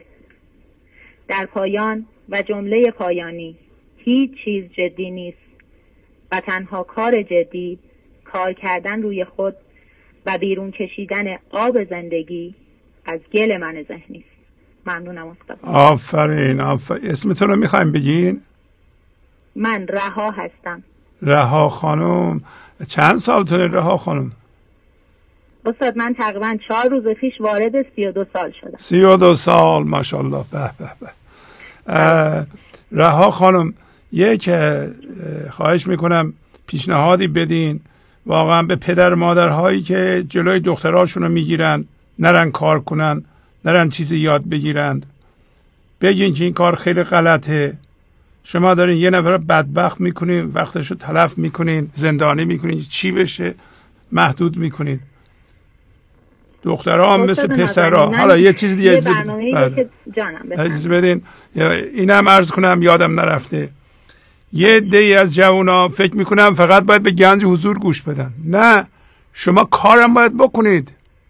[SPEAKER 9] در پایان و جمله پایانی هیچ چیز جدی نیست و تنها کار جدی کار کردن روی خود و بیرون کشیدن آب زندگی از گل من ذهنی است. ممنونم استاد.
[SPEAKER 4] آفرین. اسمتون رو میخوایم بگین؟
[SPEAKER 9] من رها هستم.
[SPEAKER 4] رها خانم. چند سالتونه رها خانم؟
[SPEAKER 9] استاد من تقریبا 4 روز پیش وارد 32 سال شدم.
[SPEAKER 4] 32 سال ماشاءالله. به به به. رها خانم یک خواهش میکنم پیشنهادی بدین واقعا به پدر مادرهایی که جلوی دختراشون رو میگیرن نرن کار کنن، نرن چیزی یاد بگیرن، بگین که این کار خیلی غلطه. شما دارین یه نفر بدبخت میکنین، وقتشو تلف میکنین، زندانی میکنین، چی بشه محدود میکنین. دخترها هم مثل پسرها. حالا یه چیز دیگه اجازه بدین اینم عرض کنم یادم نرفته. یه عده‌ای از جوونا فکر میکنم فقط باید به گنج حضور گوش بدن. نه، شما کارم باید بکنید.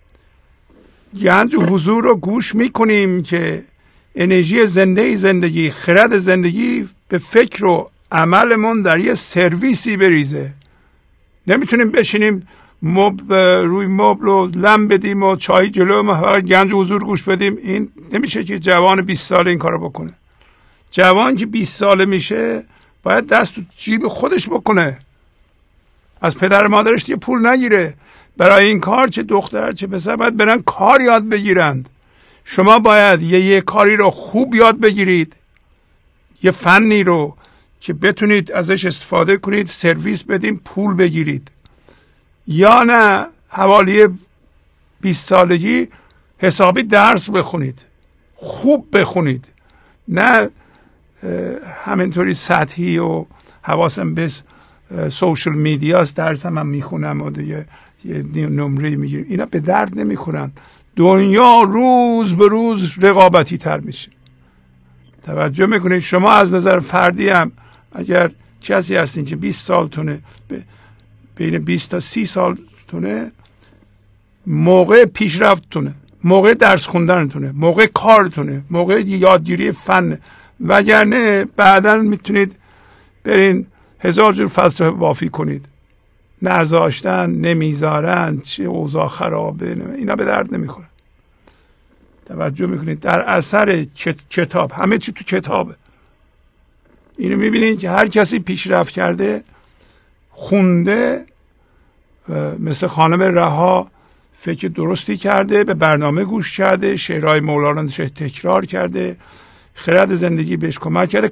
[SPEAKER 4] گنج حضور رو گوش میکنیم که انرژی زندگی خرد زندگی به فکر و عملمون در یه سرویسی بریزه. نمیتونیم بشینیم روی مبل و لم بدیم و چای جلو ما گنج حضور گوش بدیم. این نمیشه که جوان 20 ساله این کارو بکنه. جوان که 20 ساله میشه باید دست تو جیب خودش بکنه، از پدر مادرش دیگه پول نگیره. برای این کار چه دختر چه پسر باید برن کار یاد بگیرند. شما باید یه کاری رو خوب یاد بگیرید، یه فنی رو که بتونید ازش استفاده کنید، سرویس بدین، پول بگیرید. یا نه حوالی 20 سالگی حسابی درس بخونید، خوب بخونید، نه همینطوری سطحی و حواسم به سوشل میدیاست درسم هم میخونم و دیگه یه نمره میگیریم، اینا به درد نمیخورن. دنیا روز به روز رقابتی تر میشه. توجه میکنید شما از نظر فردی هم اگر کسی هستین که 20 سالتونه، بین 20 تا 30 سالتونه، موقع پیشرفتتونه، موقع درس خوندنتونه، موقع کارتونه، موقع یادگیری فن، وگرنه بعداً میتونید برین 1000 جور فلسفه بافی کنید. نذاشتن، نمیذارن، چه اوضاع خرابه، اینا به درد نمیخوره. توجه میکنید در اثر کتاب، همه چی تو کتابه. اینو میبینید که هر کسی پیشرفت کرده، خونده، مثل خانم رها فکر درستی کرده، به برنامه گوش کرده، شعرهای مولانا تکرار کرده، خرد زندگی بهش کمک کرده،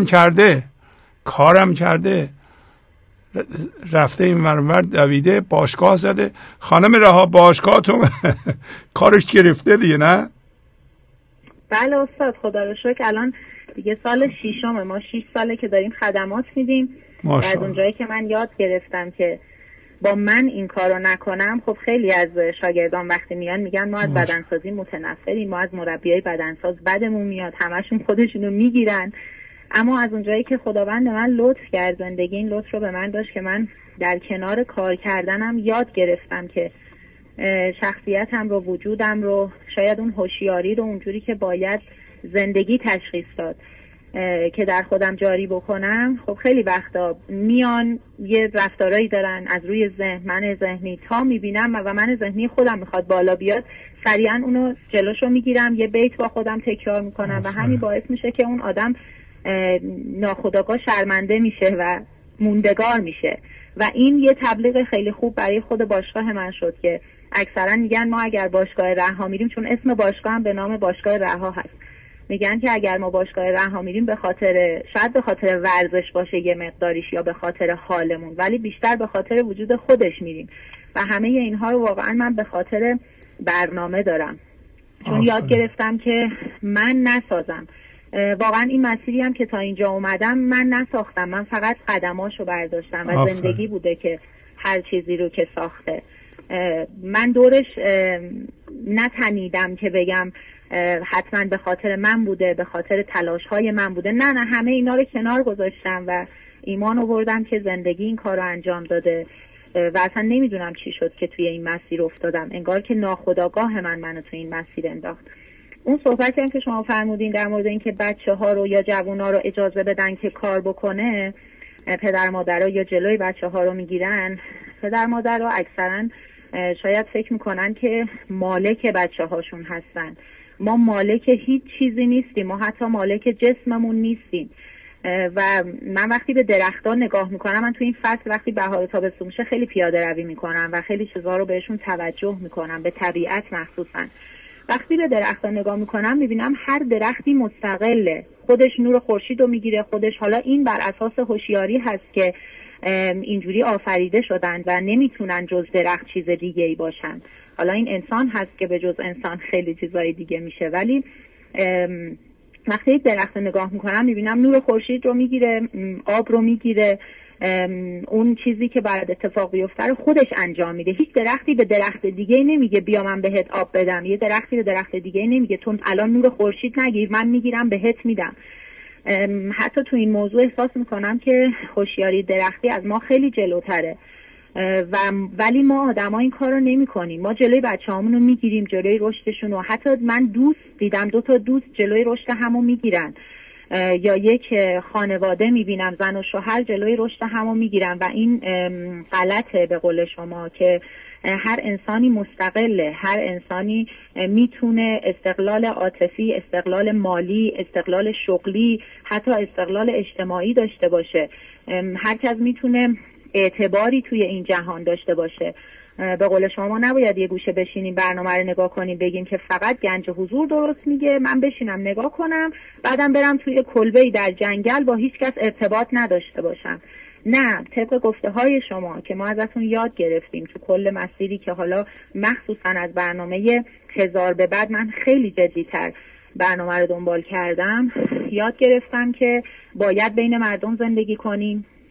[SPEAKER 4] کارم کرده، رفته این ورور دویده، باشگاه زده. خانم رها باشگاهتون کارش گرفته دیگه، نه؟
[SPEAKER 9] بله استاد، خدا رو شکر الان دیگه سال 6 ما 6 ساله که داریم خدمات میدیم. از اونجایی که من یاد گرفتم که با من این کارو نکنم، خب خیلی از شاگردان وقتی میان میگن ما از بدنسازی متنفریم، ما از مربیای بدنساز بدمون میاد، همشون خودشونو میگیرن. اما از اونجایی که خداوند من لطف کرد، زندگی این لطف رو به من داشت که من در کنار کار کردنم یاد گرفتم که شخصیتم رو، وجودم رو، شاید اون هوشیاری رو اونجوری که باید زندگی تشخیص داد که در خودم جاری بکنم. خب خیلی وقتا میان یه رفتارایی دارن از روی ذهن، من ذهنی تا میبینم و من ذهنی خودم میخواد بالا بیاد، سریعا اونو جلوشو میگیرم، یه بیت با خودم تکرار میکنم و همین باعث میشه که اون آدم ناخودآگاه شرمنده میشه و موندگار میشه. و این یه تبلیغ خیلی خوب برای خود باشگاه من شد که اکثرا میگن ما اگر باشگاه رها میریم، چون اسم باشگاه هم به نام باشگاه رها هست، میگن که اگر ما باشگاه رها میریم به خاطر، شاید به خاطر ورزش باشه یه مقداریش یا به خاطر حالمون، ولی بیشتر به خاطر وجود خودش میریم و همه اینها رو واقعا من به خاطر برنامه دارم، چون یاد گرفتم که من نسازم. واقعا این مسیری هم که تا اینجا اومدم من نساختم، من فقط قدماشو برداشتم و زندگی بوده که هر چیزی رو که ساخته. من دورش نتنیدم که بگم حتما به خاطر من بوده، به خاطر تلاش‌های من بوده. نه، همه اینا رو کنار گذاشتم و ایمان آوردم که زندگی این کار رو انجام داده و اصلا نمیدونم چی شد که توی این مسیر افتادم. انگار که ناخودآگاه منو توی این مسیر انداخت. اون صحبتی هم که شما فرمودین در مورد اینکه بچه‌ها رو یا جوونا رو اجازه بدن که کار بکنه، پدر مادرها یا جلوی بچه‌ها رو میگیرن. پدر مادرها اکثرا شاید فکر میکنن که مالک بچه‌هاشون هستن. ما مالک هیچ چیزی نیستیم، ما حتی مالک جسممون نیستیم. و من وقتی به درختان نگاه میکنم، من تو این فصل وقتی بهار و تابستون میشه خیلی پیاده روی میکنم و خیلی چیزا رو بهشون توجه میکنم، به طبیعت مخصوصا. وقتی به درختان نگاه میکنم میبینم هر درختی مستقله، خودش نور خورشید رو میگیره، خودش، حالا این بر اساس هوشیاری هست که اینجوری آفریده شدن و نمیتونن جز درخت چیز دیگه ای باشن. حالا این انسان هست که به جز انسان خیلی چیزای دیگه میشه، ولی وقتی درخت نگاه میکنم میبینم نور خورشید رو میگیره، آب رو میگیره، اون چیزی که باید اتفاق بیفته رو خودش انجام میده. هیچ درختی به درخت دیگه نمیگه بیا من بهت آب بدم، یه درختی به درخت دیگه نمیگه تو الان نور خورشید نگیر، من میگیرم بهت میدم. حتی تو این موضوع احساس میکنم که هوشیاری درختی از ما خیلی جلوتره ولی ما آدما این کارو نمیکنیم. ما جلوی بچه‌هامون رو میگیریم، جلوی رشدشون رو. حتی من دوست دیدم 2 تا دوست جلوی رشد همو میگیرن، یا یک خانواده میبینم زن و شوهر جلوی رشد همو میگیرن و این غلطه به قول شما که هر انسانی مستقله، هر انسانی میتونه استقلال عاطفی، استقلال مالی، استقلال شغلی، حتی استقلال اجتماعی داشته باشه. هر کس میتونه اعتباری توی این جهان داشته باشه. به قول شما ما نباید یه گوشه بشینیم برنامه رو نگاه کنیم بگیم که فقط گنج حضور درست میگه، من بشینم نگاه کنم بعدم برم توی کلبه‌ای در جنگل با هیچ کس ارتباط نداشته باشم. نه، طبق گفته های شما که ما ازتون یاد گرفتیم تو کل مسیری که حالا مخصوصا از برنامه 1000 به بعد من خیلی جدی‌تر برنامه رو دنبال کردم، یاد گرفتم که باید بین مردم زندگی کنیم،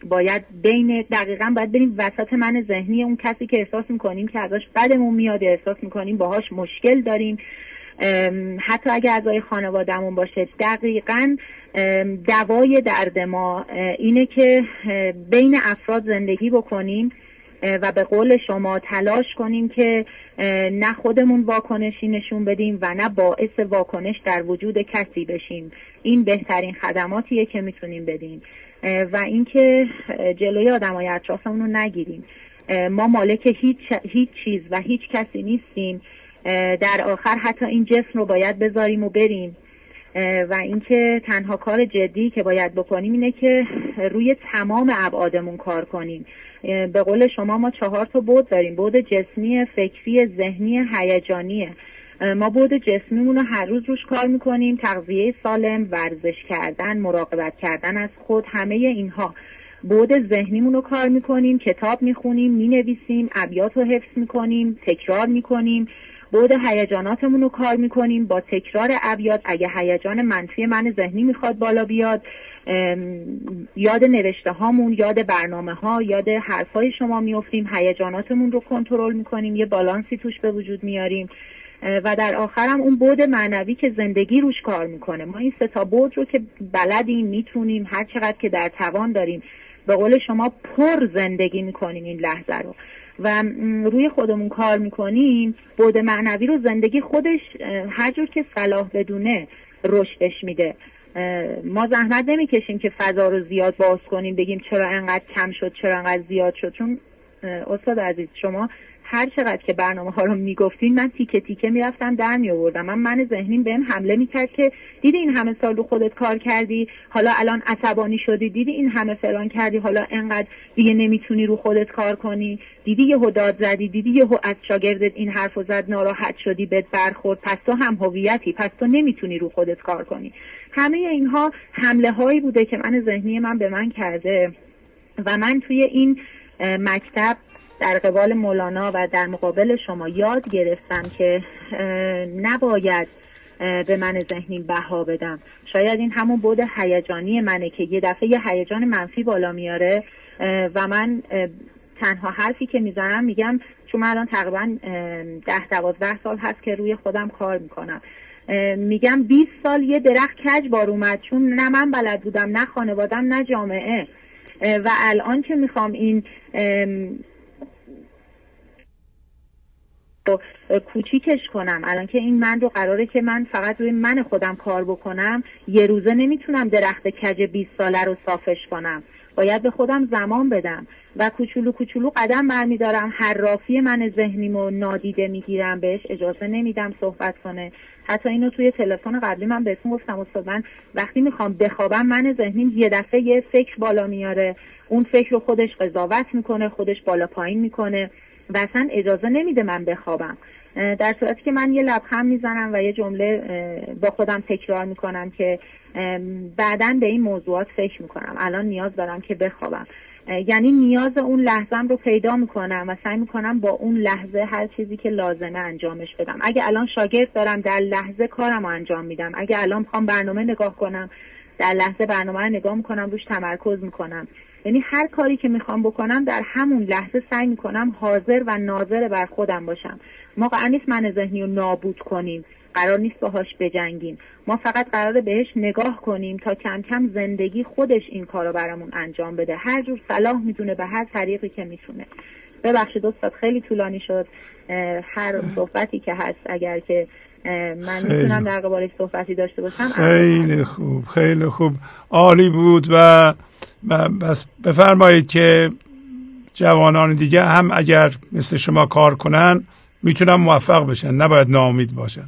[SPEAKER 9] باید باید بریم وسط من ذهنی اون کسی که احساس میکنیم که ازش بدمون میاد، احساس میکنیم باهاش مشکل داریم، حتی اگه اعضای خانوادهمون باشه. دقیقاً دوای درد ما اینه که بین افراد زندگی بکنیم و به قول شما تلاش کنیم که نه خودمون واکنشی نشون بدیم و نه باعث واکنش در وجود کسی بشیم. این بهترین خدماتیه که میتونیم بدیم و اینکه جلوی آدمای اطرافمون رو نگیریم. ما مالک هیچ چیز و هیچ کسی نیستیم. در آخر حتی این جسم رو باید بذاریم و بریم و اینکه تنها کار جدی که باید بکنیم اینه که روی تمام ابعادمون کار کنیم. به قول شما ما 4 تا بعد داریم: بعد جسمی، فکری، ذهنی، هیجانیه. ما بعد جسمیمون رو هر روز روش کار میکنیم، تغذیه سالم، ورزش کردن، مراقبت کردن از خود، همه اینها. بعد ذهنیمون رو کار میکنیم، کتاب میخونیم، مینویسیم، ابیات رو حفظ میکنیم، تکرار میکنیم. بعد هیجاناتمون رو کار میکنیم، با تکرار ابیات اگه هیجان منفی من ذهنی میخواد بالا بیاد، یاد نوشته هامون، یاد برنامه ها، یاد حرفای شما میافتیم، هیجاناتمون رو کنترل میکنیم، یه بالانسی توش به وجود میاریم و در آخرم اون بعد معنوی که زندگی روش کار میکنه. ما این 3 تا بعد رو که بلدیم، میتونیم، هر چقدر که در توان داریم، به قول شما پر زندگی میکنیم این لحظه رو و روی خودمون کار میکنیم. بعد معنوی رو زندگی خودش هر جور که صلاح بدونه رشدش میده. ما زحمت نمیکشیم که فضا رو زیاد باز کنیم، بگیم چرا انقدر کم شد، چرا انقدر زیاد شد. چون استاد عزیز شما هر چقدر که برنامه ها رو میگفتین من تیکه تیکه میرفتم در میآوردم. من ذهنیم بهم حمله میکرد که دیدی این همه سال رو خودت کار کردی، حالا الان عصبانی شدی، دیدی این همه فلان کردی، حالا انقدر دیگه نمیتونی رو خودت کار کنی، دیدی یهو داد زدی، دیدی یهو از شاگردت این حرفو زد ناراحت شدی، بهت برخورد، پس تو هم هویتی، پس تو نمیتونی رو خودت کار کنی. همه اینها حمله هایی بوده که من ذهنی من به من کرده و من توی این مکتب در قبال مولانا و در مقابل شما یاد گرفتم که نباید به من ذهنی بها بدم. شاید این همون بعد هیجانی منه که یه دفعه یه هیجان منفی بالا میاره و من تنها حرفی که میزنم میگم، چون من الان تقریبا 10-12 سال هست که روی خودم کار میکنم، میگم 20 سال یه درخت کج بار اومد، چون نه من بلد بودم، نه خانوادم، نه جامعه. و الان که میخوام این کوچیکش کنم، الان که این من رو قراره که من فقط روی من خودم کار بکنم، یه روزه نمیتونم درخت کج 20 ساله رو صافش کنم، باید به خودم زمان بدم و کوچولو کوچولو قدم برمیدارم. حرافی من ذهنیمو نادیده میگیرم، بهش اجازه نمیدم صحبت کنه. حتی اینو توی تلفن قبلی من بهتون گفتم استاد، من وقتی میخوام بخوابم من ذهنیم یه دفعه یه فکر بالا میاره، اون فکر رو خودش قضاوت میکنه، خودش بالا پایین میکنه و اصلا اجازه نمیده من بخوابم. در صورتی که من یه لبخند میزنم و یه جمله با خودم تکرار میکنم که بعداً به این موضوعات فکر میکنم، الان نیاز دارم که بخوابم. یعنی نیاز اون لحظم رو پیدا میکنم و سعی میکنم با اون لحظه هر چیزی که لازمه انجامش بدم. اگه الان شاگرد دارم در لحظه کارم رو انجام میدم، اگه الان میخوام برنامه نگاه کنم در لحظه برنامه رو نگاه میکنم، روش تمرکز میکنم. یعنی هر کاری که میخوام بکنم در همون لحظه سعی میکنم حاضر و ناظر بر خودم باشم. ما قرار نیست من ذهنی رو نابود کنیم، قرار نیست باهاش بجنگیم، ما فقط قراره بهش نگاه کنیم تا کم کم زندگی خودش این کارو برامون انجام بده، هر جور صلاح میدونه، به هر طریقی که میتونه. ببخشید استاد خیلی طولانی شد. هر صحبتی که هست اگر که من میتونم در قبالش صحبتی داشته باشم.
[SPEAKER 4] خیلی خوب، خیلی خوب، عالی بود. و بس بفرمایید که جوانان دیگه هم اگر مثل شما کار کنن میتونن موفق بشن، نباید ناامید باشن.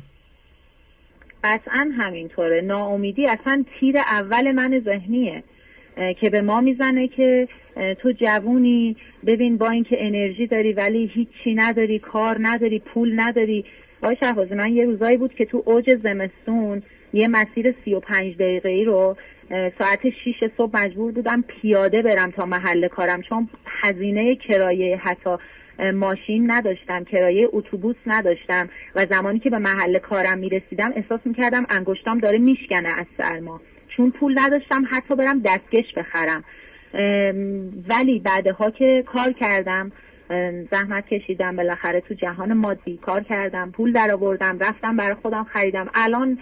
[SPEAKER 9] قطعا همینطوره. ناامیدی اصلا تیر اول من ذهنیه که به ما میزنه که تو جوونی، ببین با اینکه انرژی داری ولی هیچی نداری، کار نداری، پول نداری. آقای شهبازی من یه روزایی بود که تو اوج زمستون یه مسیر 35 دقیقه‌ای رو ساعت 6 صبح مجبور بودم پیاده برم تا محل کارم، چون هزینه کرایه حتی ماشین نداشتم، کرایه اتوبوس نداشتم و زمانی که به محل کارم میرسیدم احساس میکردم انگشتام داره میشکنه از سرما، چون پول نداشتم حتی برم دستکش بخرم. ولی بعدها که کار کردم، زحمت کشیدم، بالاخره تو جهان مادی کار کردم، پول در آوردم، رفتم برای خودم خریدم. الان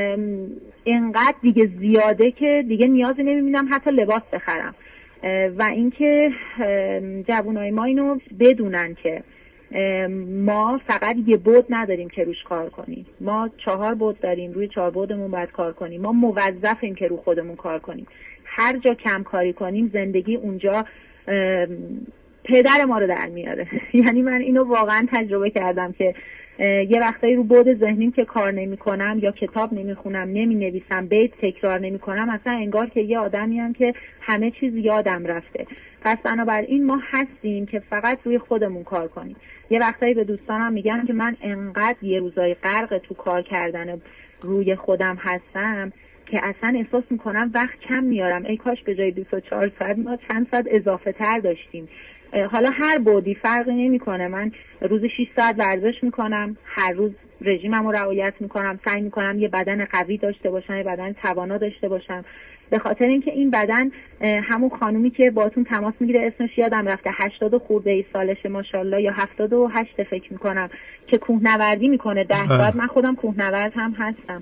[SPEAKER 9] اینقدر دیگه زیاده که دیگه نیازی نمیبینم حتی لباس بخرم. و اینکه جوانای ما اینو بدونن که ما فقط یه بود نداریم که روش کار کنیم، ما 4 بود داریم، روی 4 بودمون باید کار کنیم. ما موظفیم که رو خودمون کار کنیم. هر جا کم کاری کنیم زندگی اونجا پدر ما رو در میاره. یعنی من اینو واقعا تجربه کردم که یه وقتایی رو بود ذهنیم که کار نمی کنم یا کتاب نمی خونم، نمی نویسم، بیت تکرار نمی کنم، اصلا انگار که یه آدمیم که همه چیز یادم رفته. پس بنابراین ما هستیم که فقط روی خودمون کار کنیم. یه وقتایی به دوستانم میگم که من انقدر یه روزای غرق تو کار کردن روی خودم هستم که اصلا احساس میکنم وقت کم میارم. ای کاش به جای 24 ساعت ما چند ساعت اضافه تر داشتیم. حالا هر بودی فرقی نمیکنه. من روز 6 ساعت ورزش میکنم، هر روز رژیممو رعایت میکنم، سعی میکنم یه بدن قوی داشته باشم، یه بدن توانا داشته باشم، به خاطر اینکه این بدن همون خانومی که باهاتون تماس میگیره اسمش یادم رفته 80 خورده ای سالشه ماشاءالله، یا 78 فکر میکنم، که کوهنوردی میکنه 10 ساعت. من خودم کوهنورد هم هستم.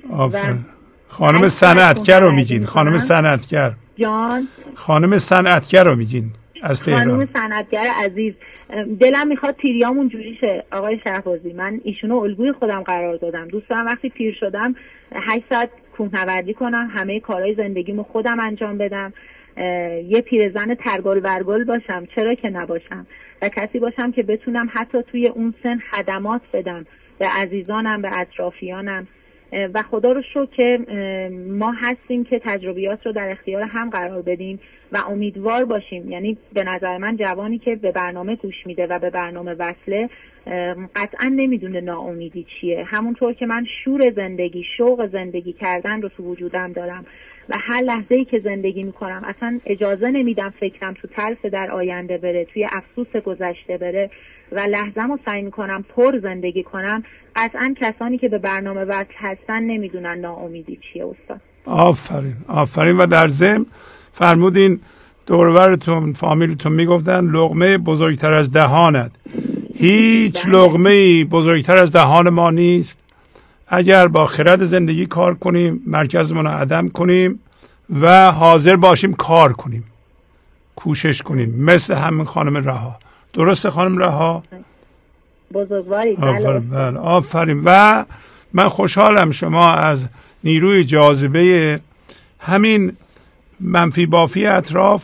[SPEAKER 4] خانم صنعتگر رو میگین؟ خانم صنعتگر
[SPEAKER 9] جان،
[SPEAKER 4] خانم صنعتگر رو میگین از تهران؟
[SPEAKER 9] خانم صنعتگر عزیز، دلم میخواد پیریامون جوری شه آقای شهبازی. من ایشونو الگوی خودم قرار دادم. دوست دارم وقتی پیر شدم 8 ساعت کوهنوردی کنم، همه کارهای زندگیمو خودم انجام بدم، یه پیرزن ترگل ورگل باشم، چرا که نباشم، و کسی باشم که بتونم حتی توی اون سن خدمات بدم به عزیزانم، به اطرافیانم. و خدا رو شکر که ما هستیم که تجربیات رو در اختیار هم قرار بدیم و امیدوار باشیم. یعنی به نظر من جوانی که به برنامه گوش میده و به برنامه وصله قطعا نمیدونه ناامیدی چیه. همونطور که من شور زندگی، شوق زندگی کردن رو تو وجودم دارم و هر لحظه‌ای که زندگی میکنم اصلا اجازه نمیدم فکرم تو ترس در آینده بره، توی افسوس گذشته بره و لحظه‌مو سعی میکنم پر زندگی کنم. قطعا کسانی که به برنامه وصل هستن نمیدونن ناامیدی چیه. استاد
[SPEAKER 4] آفرین آفرین. و در ضمن فرمودین دورورتون فامیلتون میگفتن لقمه بزرگتر از دهانت. هیچ لقمه بزرگتر از دهان ما نیست. اگر با خرد زندگی کار کنیم، مرکزمون رو عدم کنیم و حاضر باشیم کار کنیم، کوشش کنیم، مثل همین خانم رها. درسته خانم رها؟
[SPEAKER 9] بزرگواری.
[SPEAKER 4] بله آفرین. و من خوشحالم شما از نیروی جاذبه همین منفی بافی اطراف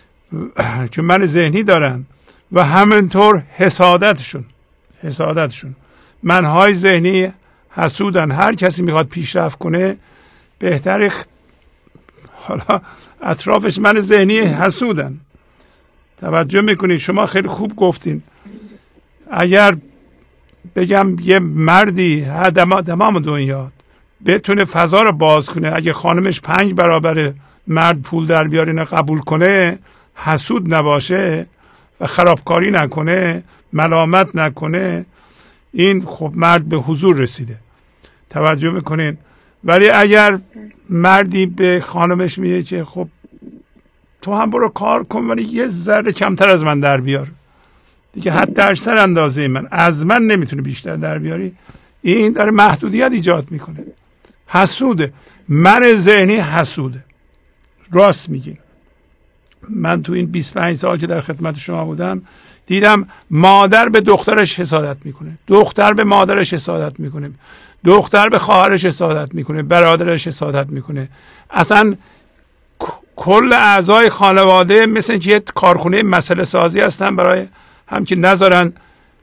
[SPEAKER 4] که من ذهنی دارن و همینطور حسادتشون منهای ذهنی حسودن. هر کسی میخواد پیشرفت کنه بهتر حالا اطرافش من ذهنی حسودن. توجه میکنید؟ شما خیلی خوب گفتین. اگر بگم یه مردی تمام دنیا بتونه فضا رو باز کنه، اگه خانمش 5 برابر مرد پول در بیاره اینو قبول کنه، حسود نباشه و خرابکاری نکنه، ملامت نکنه، این خب مرد به حضور رسیده. توجه میکنین؟ ولی اگر مردی به خانمش میگه که خب تو هم برو کار کن ولی یه ذره کمتر از من در بیار، دیگه حد درصد اندازه من از من نمیتونه بیشتر در بیاری، این داره محدودیت ایجاد میکنه. حسوده، من ذهنی حسوده. راست میگین. من تو این 25 سال که در خدمت شما بودم دیدم مادر به دخترش حسادت میکنه، دختر به مادرش حسادت میکنه، دختر به خواهرش حسادت میکنه، برادرش حسادت میکنه. اصلا کل اعضای خانواده مثل که یه کارخونه مسئله سازی هستن برای هم که نذارن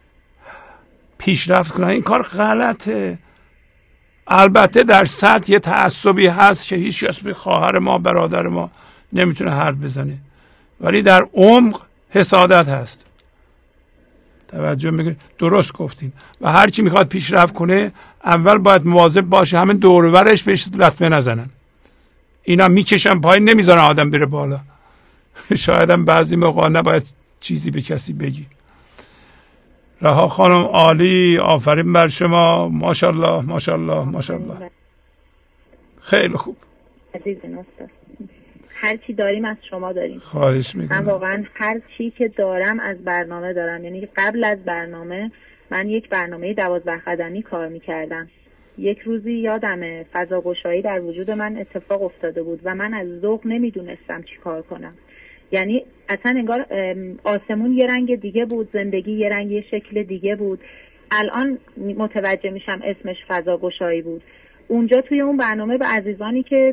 [SPEAKER 4] پیشرفت کنن. این کار غلطه. البته در سطح یه تعصبی هست که هیچ کس به خواهر ما برادر ما نمیتونه حرف بزنه، ولی در عمق حسادت هست. توجه میکنید؟ درست گفتین. و هر کی میخواد پیشرفت کنه اول باید مواظب باشه همین دور و برش بهش لطمه نزنن. اینا میکشن پایین، نمیذارن آدم بره بالا. شاید هم بعضی موقع نباید چیزی به کسی بگی. رها خانم عالی، آفرین بر شما، ماشاءالله ماشاءالله ماشاءالله. خیلی خوب.
[SPEAKER 9] هر چی داریم از شما داریم.
[SPEAKER 4] خواهش میکنم.
[SPEAKER 9] من واقعا هر چی که دارم از برنامه دارم. یعنی قبل از برنامه من یک برنامه 12 قدمی کار میکردم. یک روزی یادمه فضاگشایی در وجود من اتفاق افتاده بود و من از ذوق نمیدونستم چی کار کنم. یعنی اصلا انگار آسمون یه رنگ دیگه بود، زندگی یه رنگ یه شکل دیگه بود. الان متوجه میشم اسمش فضاگشایی بود. اونجا توی اون برنامه به عزیزانی که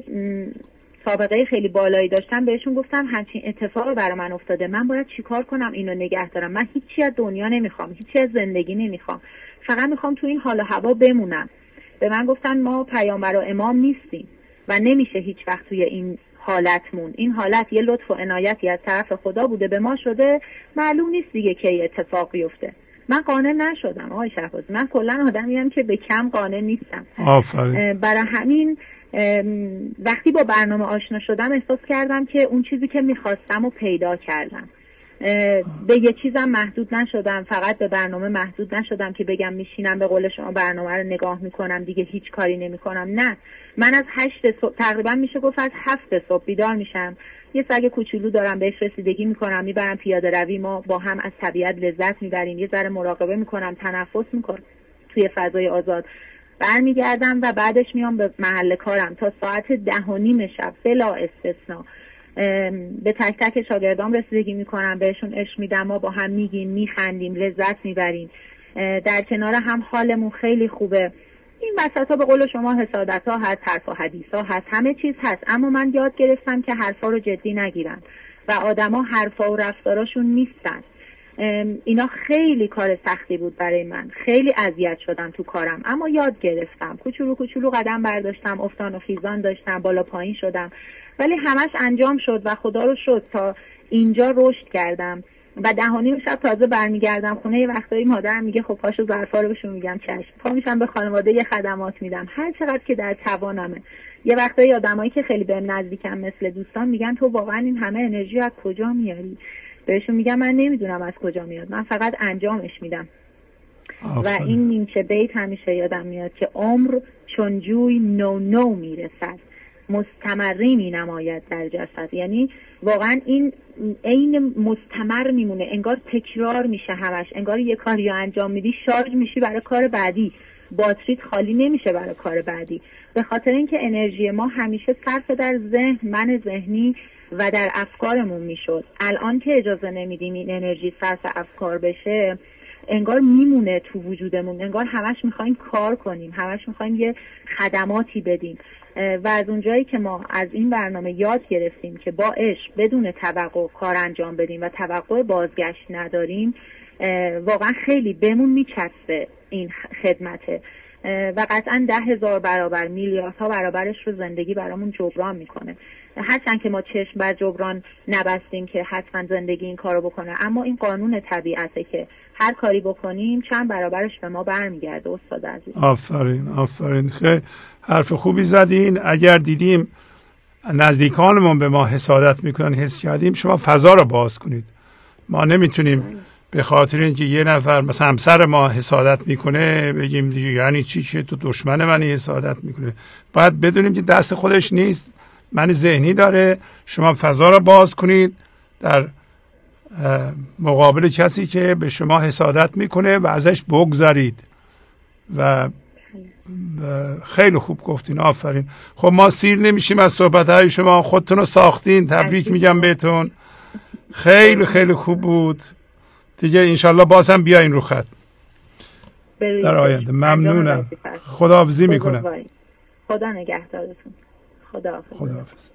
[SPEAKER 9] سابقه خیلی بالایی داشتم بهشون گفتم همچین اتفاقی برای من افتاده، من باید چیکار کنم اینو نگه دارم. من هیچی از دنیا نمیخوام، هیچی از زندگی نمیخوام، فقط میخوام تو این حال و هوا بمونم. به من گفتن ما پیامبر و امام نیستیم و نمیشه هیچ وقت توی این حالت مون. این حالت یه لطف و عنایتی از طرف خدا بوده به ما شده، معلوم نیست دیگه کی اتفاق بیفته. من قانع نشدم آقای شهبازی، من کلا آدمیم که به کم قانع نیستم.
[SPEAKER 4] آفرین.
[SPEAKER 9] برای همین وقتی با برنامه آشنا شدم احساس کردم که اون چیزی که میخواستم رو پیدا کردم. به یه چیزم محدود نشدم، فقط به برنامه محدود نشدم که بگم میشینم به قول شما برنامه رو نگاه میکنم دیگه هیچ کاری نمیکنم. نه، من از 8 صبح تقریبا میشه گفت از 7 صبح بیدار میشم، یه سگ کوچولو دارم بهش رسیدگی میکنم، میبرم پیاده روی، ما با هم از طبیعت لذت میبریم، یه ذره مراقبه میکنم، تنفس میکنم توی فضای آزاد، برمیگردم و بعدش میام به محل کارم تا ساعت 10:30 شب بلا استثنا. به تک تک شاگردام رسیدگی میکنم، بهشون عشق میدم، ما با هم میگیم، میخندیم، لذت میبریم، در کنار هم حالمون خیلی خوبه. این وسطا به قول شما حسادت ها هست، حرف و حدیث ها هست، همه چیز هست، اما من یاد گرفتم که حرفا رو جدی نگیرن و آدما حرفا و رفتاراشون نیستن. اینا خیلی کار سختی بود برای من، خیلی اذیت شدم تو کارم، اما یاد گرفتم. کوچولو کوچولو قدم برداشتم، افتان و خیزان داشتم، بالا پایین شدم، ولی همش انجام شد و خدا رو شد تا اینجا رشد کردم. و 10:30 شب تازه برمیگردم خونه. یه وقتایی مادرم میگه خب پاشو ظرفا رو بشور، میگم چشم، پا میشم به خانواده یه خدمات میدم هر چقدر که در توانمه. یه وقتایی آدمایی که خیلی بهم نزدیکن مثل دوستان میگن تو واقعا این همه انرژی از کجا میاری؟ بهشون میگم من نمیدونم از کجا میاد، من فقط انجامش میدم. و این نیمچه بیت همیشه یادم میاد که عمر چون جوی نو میرسد، مستمری می نماید در جسد. یعنی واقعا این عین مستمر میمونه، انگار تکرار میشه همش، انگار یه کاری انجام میدی شارژ میشی برای کار بعدی، باتریت خالی نمیشه برای کار بعدی. به خاطر اینکه انرژی ما همیشه صرف در ذهن، من ذهنی و در افکارمون میشد. الان که اجازه نمیدیم این انرژی صرف افکار بشه، انگار میمونه تو وجودمون، انگار همش میخوایم کار کنیم، همش میخوایم یه خدماتی بدیم. و از اونجایی که ما از این برنامه یاد گرفتیم که با عشق بدون توقع کار انجام بدیم و توقع بازگشت نداریم، واقعا خیلی بهمون میچسبه این خدمته و قطعا 10,000 برابر، میلیاردها برابرش رو زندگی برامون جبران میکنه. هرچند که ما چشم بر جبران نبستیم که حتما زندگی این کارو بکنه، اما این قانون طبیعته که هر کاری بکنیم چند برابرش به ما برمیگرده. استاد عزیز
[SPEAKER 4] آفرین آفرین، خیلی حرف خوبی زدین. اگر دیدیم نزدیکانمون به ما حسادت میکنن، حس کردیم، شما فضا رو باز کنید. ما نمیتونیم به خاطر اینکه یه نفر مثلا همسر ما حسادت میکنه بگیم دیگه یعنی چی تو دشمن من حسادت میکنه. باید بدونیم که دست خودش نیست، من ذهنی داره. شما فضا رو باز کنید در مقابل کسی که به شما حسادت میکنه و ازش بگذارید. و خیلی خوب گفتین، آفرین. خب ما سیر نمیشیم از صحبتهای شما، خودتون رو ساختین، تبریک میگم بهتون. خیلی خیلی خوب بود دیگه. انشالله باز هم بیاین رو خط در آینده. ممنونم. خداحافظی میکنم.
[SPEAKER 9] خدا نگهدارتون. خداحافظ.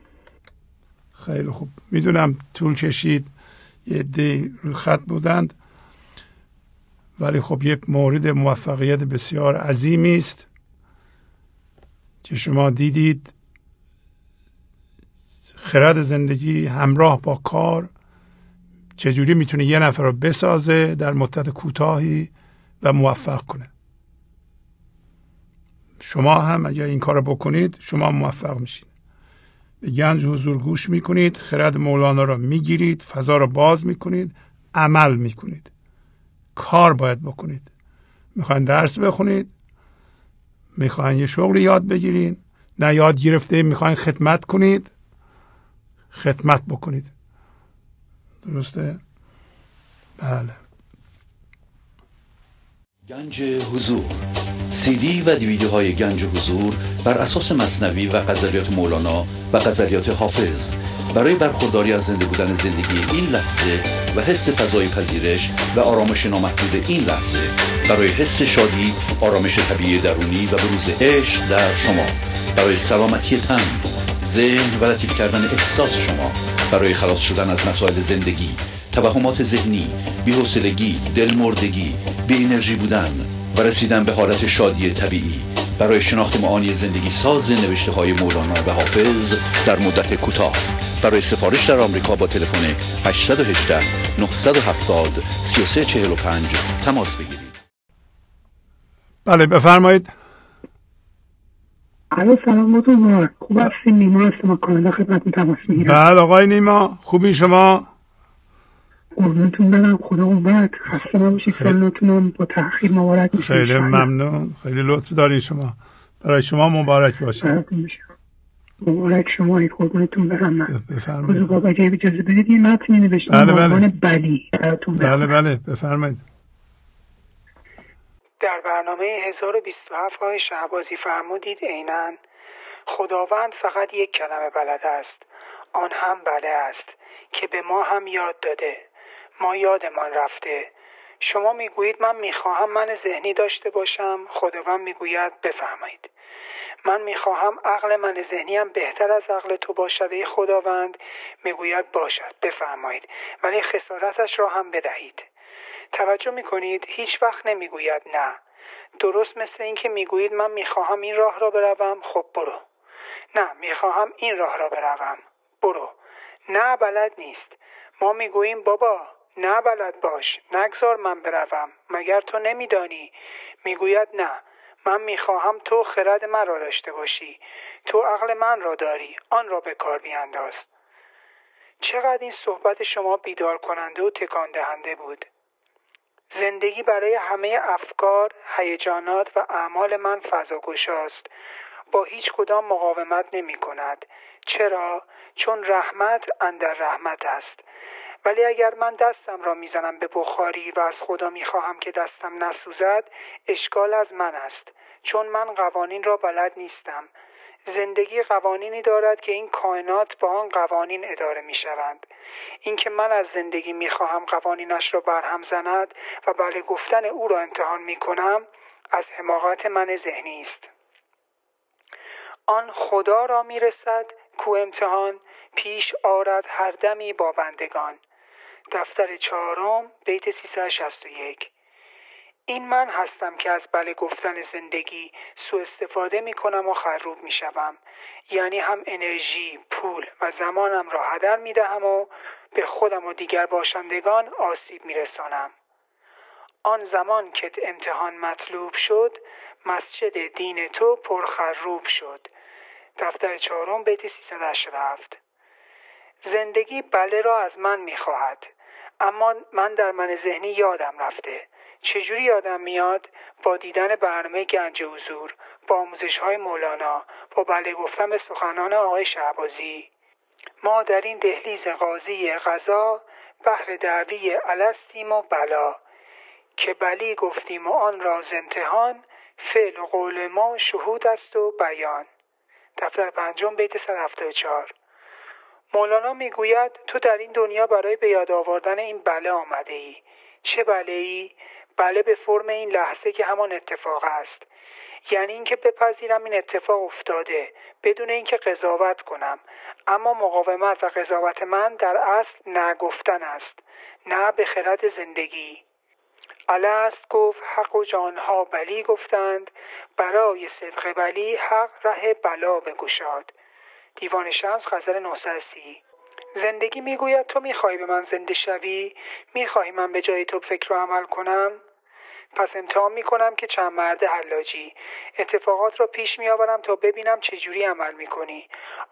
[SPEAKER 4] خیلی خوب. میدونم طول کشید، یه عده رو خط بودند، ولی خب یک مورد موفقیت بسیار عظیمی است که شما دیدید خرد زندگی همراه با کار چجوری میتونه یه نفر رو بسازه در مدت کوتاهی و موفق کنه. شما هم اگر این کار رو بکنید شما موفق میشید. به گنج حضور گوش میکنید، خرد مولانا رو میگیرید، فضا رو باز میکنید، عمل میکنید، کار باید بکنید. میخواین درس بخونید، میخواین یه شغل یاد بگیرین، نه یاد گرفته میخواین خدمت کنید، خدمت بکنید. درسته؟ بله.
[SPEAKER 1] گنج حضور، CD و دیویدیوهای گنج حضور بر اساس مثنوی و غزلیات مولانا و غزلیات حافظ برای برخورداری از زنده بودن زندگی این لحظه و حس فضای پذیرش و آرامش نامحدود این لحظه، برای حس شادی، آرامش طبیعی درونی و بروز عشق در شما، برای سلامتی تن، ذهن و لطیف کردن احساس شما، برای خلاص شدن از مسائل زندگی، توهمات ذهنی، بی‌حوصلگی، دلمردگی، بی انرژی بودن و رسیدن به حالت شادی طبیعی، برای شناخت معانی زندگی ساز نوشته‌های مولانا و حافظ در مدت کوتاه. برای سفارش در آمریکا با تلفن 818 970 3345 تماس بگیرید.
[SPEAKER 4] بله بفرمایید.
[SPEAKER 8] سلام مبارک. خوب هستین؟ نیما هستم از کانادا خدمتتون تماس میگیرم.
[SPEAKER 4] بله آقای نیما، خوبی شما؟
[SPEAKER 8] قربونتون برم، خدا قوت. خسته نباشید. سالتونم با تأخیر مبارک میشه.
[SPEAKER 4] خیلی ممنون، خیلی لطف دارین شما. برای شما مبارک باشه.
[SPEAKER 8] مبارک شما، قربونتون برم.
[SPEAKER 4] بفرمایید.
[SPEAKER 8] بابا اگه اجازه بدید یه متنی نوشتم.
[SPEAKER 4] بله
[SPEAKER 8] بلی
[SPEAKER 4] بله بفرمایید.
[SPEAKER 10] در برنامه 1027 آقای شهبازی فرمودید عیناً خداوند فقط یک کلمه بلد است، آن هم بله است که به ما هم یاد داده، ما یادمان رفته. شما میگویید من میخواهم من ذهنی داشته باشم، خداوند میگوید بفرمایید. من میخواهم عقل من ذهنیم بهتر از عقل تو باشد، ای خداوند میگوید باشد بفرمایید، ولی خسارتش را هم بدهید. توجه میکنید هیچ وقت نمیگوید نه. درست مثل این که میگویید من میخواهم این راه را بروم، خب برو. نه میخواهم این راه را بروم، برو. نه بلد نیست. ما میگوییم بابا نه بلد باش، نگذار من بروم، مگر تو نمیدانی؟ میگوید نه، من میخواهم تو خرد من را داشته باشی، تو عقل من را داری، آن را به کار بیانداز. چقدر این صحبت شما بیدار کننده و تکان دهنده بود. زندگی برای همه افکار، هیجانات و اعمال من فضاگشاست. با هیچ کدام مقاومت نمی کند. چرا؟ چون رحمت اندر رحمت است. ولی اگر من دستم را میزنم به بخاری و از خدا میخواهم که دستم نسوزد، اشکال از من است، چون من قوانین را بلد نیستم. زندگی قوانینی دارد که این کائنات با آن قوانین اداره میشوند. اینکه من از زندگی میخواهم قوانینش را برهم زند و بله گفتن او را امتحان میکنم، از حماقت من ذهنی است. آن خدا را میرسد کو امتحان پیش آرد هر دمی با بندگان. دفتر 4 بیت 361. این من هستم که از بله گفتن زندگی سوء استفاده می کنم و خروب می شوم. یعنی هم انرژی، پول و زمانم را هدر می دهم و به خودم و دیگر باشندگان آسیب می رسانم. آن زمان که امتحان مطلوب شد، مسجد دین تو پرخروب شد. دفتر 4 بیت 387. زندگی بله را از من می خواهد، اما من در من ذهنی یادم رفته. چجوری یادم میاد؟ با دیدن برنامه گنج حضور، با آموزش‌های مولانا، با بله گفتن به سخنان آقای شهبازی. ما در این دهلیز قاضی قضا، بهر دعوی الستیم و بلا. که بلی گفتیم و آن راز امتحان، فعل و قول ما شهود است و بیان. دفتر 5 بیت 174. مولانا میگوید تو در این دنیا برای به یاد آوردن این بله آمده ای. چه بله ای؟ بله به فرم این لحظه که همان اتفاق است. یعنی اینکه بپذیرم این اتفاق افتاده بدون اینکه قضاوت کنم. اما مقاومت و قضاوت من در اصل نگفتن است، نه به خرد زندگی. الست گفت حق و جانها بلی گفتند، برای صدق بلی حق ره بلا بگشاد. دیوان شمس غزل 930. زندگی میگوید تو میخوای به من زنده شوی؟ میخوای من به جای تو فکر و عمل کنم؟ پس امتحان میکنم که چند مرد حلاجی. اتفاقات را پیش میآورم تا ببینم چجوری عمل میکنی.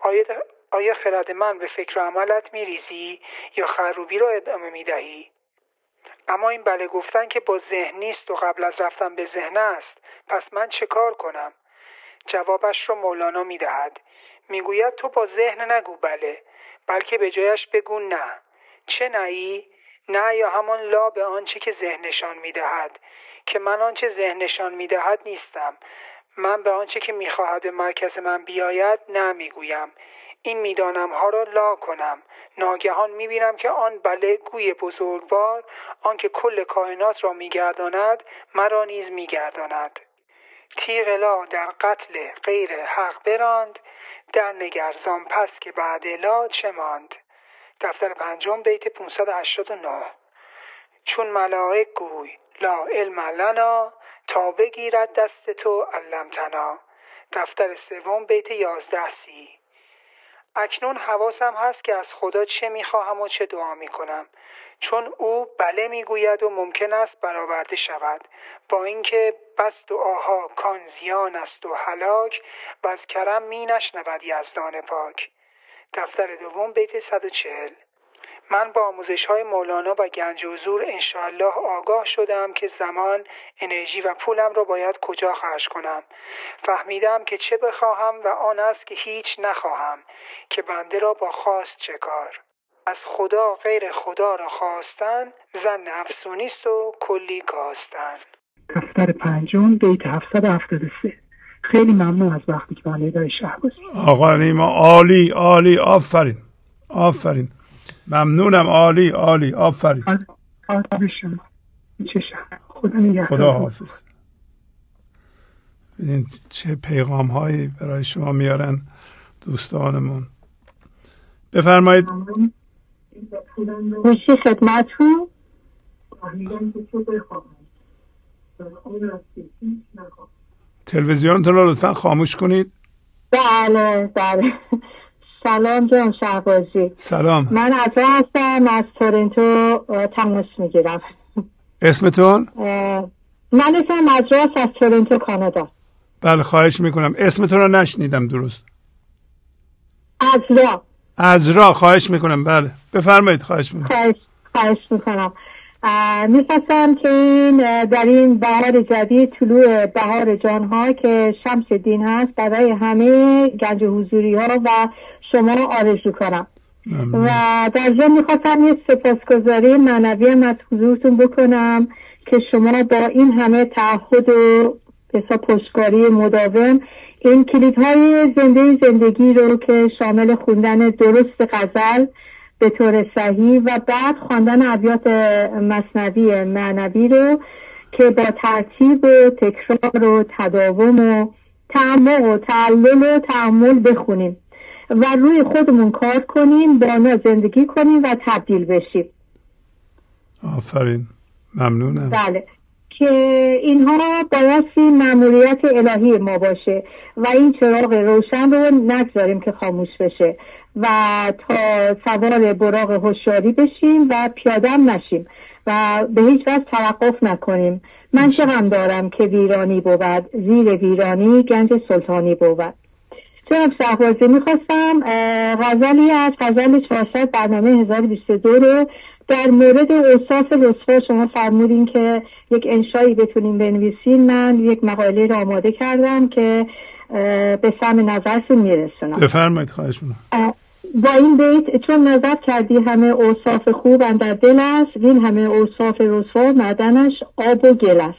[SPEAKER 10] آیا خرد من به فکر و عملت میریزی یا خروبی را ادامه میدهی؟ اما این بله گفتن که با ذهن نیست و قبل از رفتن به ذهن است. پس من چه کار کنم؟ جوابش را مولانا میدهد. میگوید تو با ذهن نگو بله، بلکه به جایش بگو نه. چه نهی؟ نه یا همان لا به آنچه که ذهنشان میدهد، که من آنچه ذهنشان میدهد نیستم. من به آنچه که میخواهد به مرکز من بیاید نه میگویم. این میدانم ها را لا کنم. ناگهان میبینم که آن بله گوی بزرگوار، آن که کل کائنات را میگرداند، مرا نیز میگرداند. تیغ لا در قتل غیر حق براند، در نگرزان پس که بعد لا چه ماند. دفتر 5 بیت 589. چون ملائک گوی لا علم لنا، تا بگیرد دست تو علمتنا. دفتر 3 بیت 11 اکنون حواسم هست که از خدا چه میخواهم و چه دعا میکنم، چون او بله میگوید و ممکن است برآورده شود، با اینکه بس دعاها کان زیان است و هلاک، و از کرم می نشنود یزدان پاک. دفتر 2 بیت 140. من با آموزش‌های مولانا و گنج حضور انشاءالله آگاه شدم که زمان، انرژی و پولم را باید کجا خرج کنم. فهمیدم که چه بخواهم و آن است که هیچ نخواهم، که بنده را با خواست چه کار. از خدا غیر خدا را خواستن، ظن افسونی است و کلی کاستن.
[SPEAKER 5] دفتر 5 بیت 773. خیلی ممنون از وقتی که بنده داری شهبازی.
[SPEAKER 4] آقا نیما عالی عالی، آفرین آفرین، ممنونم، عالی عالی، آفرین. خدا حافظ. ببینید چه پیغام هایی برای شما میارن دوستانمون. بفرمایید.
[SPEAKER 9] گوشی خدمتتون.
[SPEAKER 4] تلویزیونتون رو لطفا خاموش کنید.
[SPEAKER 9] بله بله. سلام جان شهبازی.
[SPEAKER 4] سلام.
[SPEAKER 9] من عطا هستم، از تورنتو تماس میگیرم.
[SPEAKER 4] اسمتون؟
[SPEAKER 9] من اسمم عطا از تورنتو کانادا.
[SPEAKER 4] بله خواهش میکنم. اسمتون رو نشنیدم درست.
[SPEAKER 9] عزرا.
[SPEAKER 4] خواهش میکنم. بله بفرمایید. خواهش
[SPEAKER 9] میکنم. میخواستم که در این بهار جدید، طلوع بهار جانها که شمس دین هست، برای همه گنج حضوری ها و شما آرزو کنم. و در ضمن میخواستم یه سپاسگزاری معنوی هم از حضورتون بکنم که شما با این همه تعهد و پشتکاری مداوم این کلیدهای زندگی رو که شامل خوندن درست غزل به طور صحیح و بعد خواندن ابیات مثنوی معنوی رو که با ترتیب و تکرار و تداوم و تعمق و تعلل و تأمل بخونیم و روی خودمون کار کنیم، با اونا زندگی کنیم و تبدیل بشیم.
[SPEAKER 4] آفرین، ممنونم.
[SPEAKER 9] بله، که اینها بایستی مأموریت الهی ما باشه و این چراغ روشن رو نگذاریم که خاموش بشه و تا سوار براق هوشیاری بشیم و پیادم نشیم و به هیچ وجه توقف نکنیم. من چقدر دارم که ویرانی بود، زیر ویرانی گنج سلطانی بود. جناب شهبازی، میخواستم غزلی از غزل 400 برنامه 1022 رو در مورد اوصاف رسوا شما فرمودین که یک انشایی بتونیم بنویسین. من یک مقاله رو آماده کردم که به سمع نظرتون میرسونم.
[SPEAKER 4] بفرمایید. خواهش میکنم.
[SPEAKER 9] با این بیت چون نظر کردی همه اوصاف خوب اندر دل است، این همه اوصاف رسوا معدنش آب و گل است.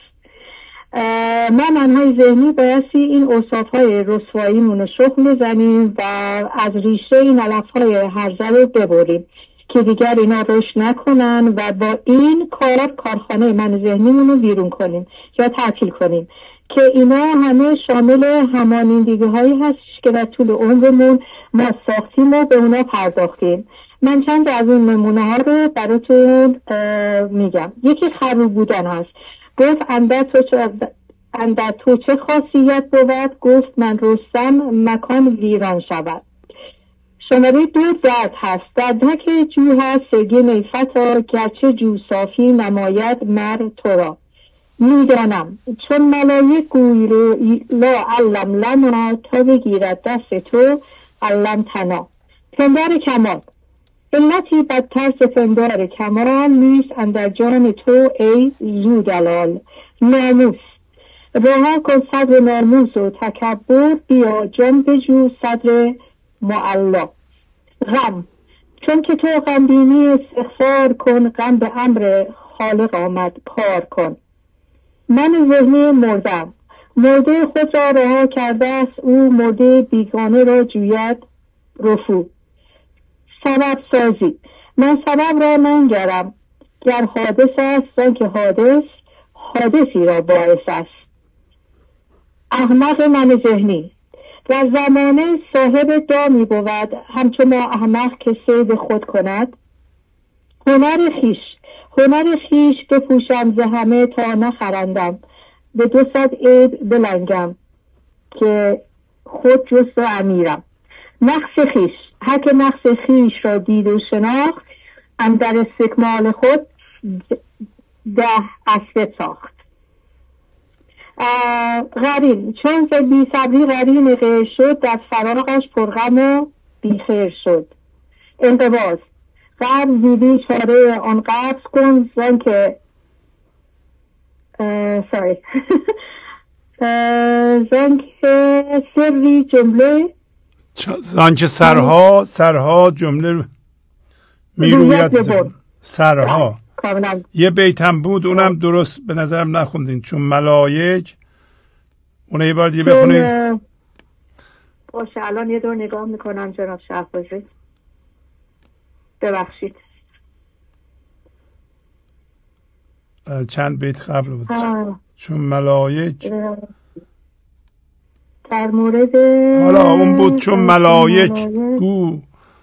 [SPEAKER 9] ما منهای ذهنی بایستی این اوصافهای رسواییمون رو شخم بزنیم و از ریشه این علفهای هرزه رو ببریم که دیگر اینا رشد نکنن و با این کارخانه من ذهنیمون رو بیرون کنیم یا تعطیل کنیم که اینا همه شامل همانندگی هایی هست که در طول عمرمون ما ساختیم و به اونا پرداختیم. من چند از این نمونه ها رو براتون میگم. یکی خروب بودن هست. گفت اندر تو چه خاصیت بود؟ گفت من رستم مکان ویران شود. شماره 2 درد هست. دردنک جو هست سرگی نیفتا، گرچه جو صافی نماید مر تو را. میدانم چون ملایک گوی رو لا علم لنا، تا بگیرد دست تو علم تنا. پندار کمال. علتی بدتر ز پندار کمال نیست اندر جان تو ای زودلال. ناموس. رها کن صدر ناموس و تکبر، بیا جان بجو صدر معلا. غم.
[SPEAKER 11] چون که تو غمبینی استغفار کن، غم به امر خالق آمد کار کن. من ذهنی مردم، مرده خود را رها کرده است او، مرده بیگانه را جوید رفو. سبب سازی، من سبب را ننگرم، گر حادث است زن که حادثی را باعث است. احمق من ذهنی، در زمانه صاحب دامی بود، همچون ما احمق که صید خود کند. هنر خیش بپوشم ز همه تا نخرندم، به 200 عیب بلنگم که خود جست و امیرم. نقص خیش، هر که نقص خیش را دید و شناخت، اندر استکمال خود 10 اسبه ساخت. غرین، چون بی صبری غرین غیر شد، در فراغش پرغم و بیخیر شد. انقباض، قبض دیدی چاره آن قبض کن، زن که سری جمله،
[SPEAKER 4] زن که سرها جمله میروید سرها. یه بیتم بود اونم درست به نظرم نخوندین، چون ملائک. اونه یه بار دیگه بخونید.
[SPEAKER 11] باشه الان یه دور نگاه میکنم جناب شهبازی، ببخشید.
[SPEAKER 4] چند بیت قبل بود. چون ملائک
[SPEAKER 11] در مورد
[SPEAKER 4] حالا اون بود چون ملائک گو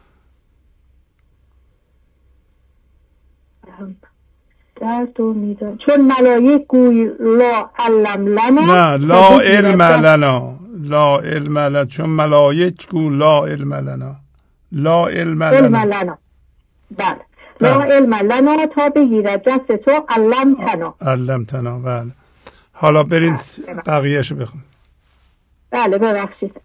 [SPEAKER 11] چون ملائک گوی لا علم لنا،
[SPEAKER 4] نه لا علم لنا، لا علم لنا، چون ملائک گو لا علم لنا، لا علم لنا.
[SPEAKER 11] بله لا علم لنا تا بگیرد دست تو علم تنا.
[SPEAKER 4] بله حالا برین بقیهشو بخون.
[SPEAKER 11] بله ببخشید.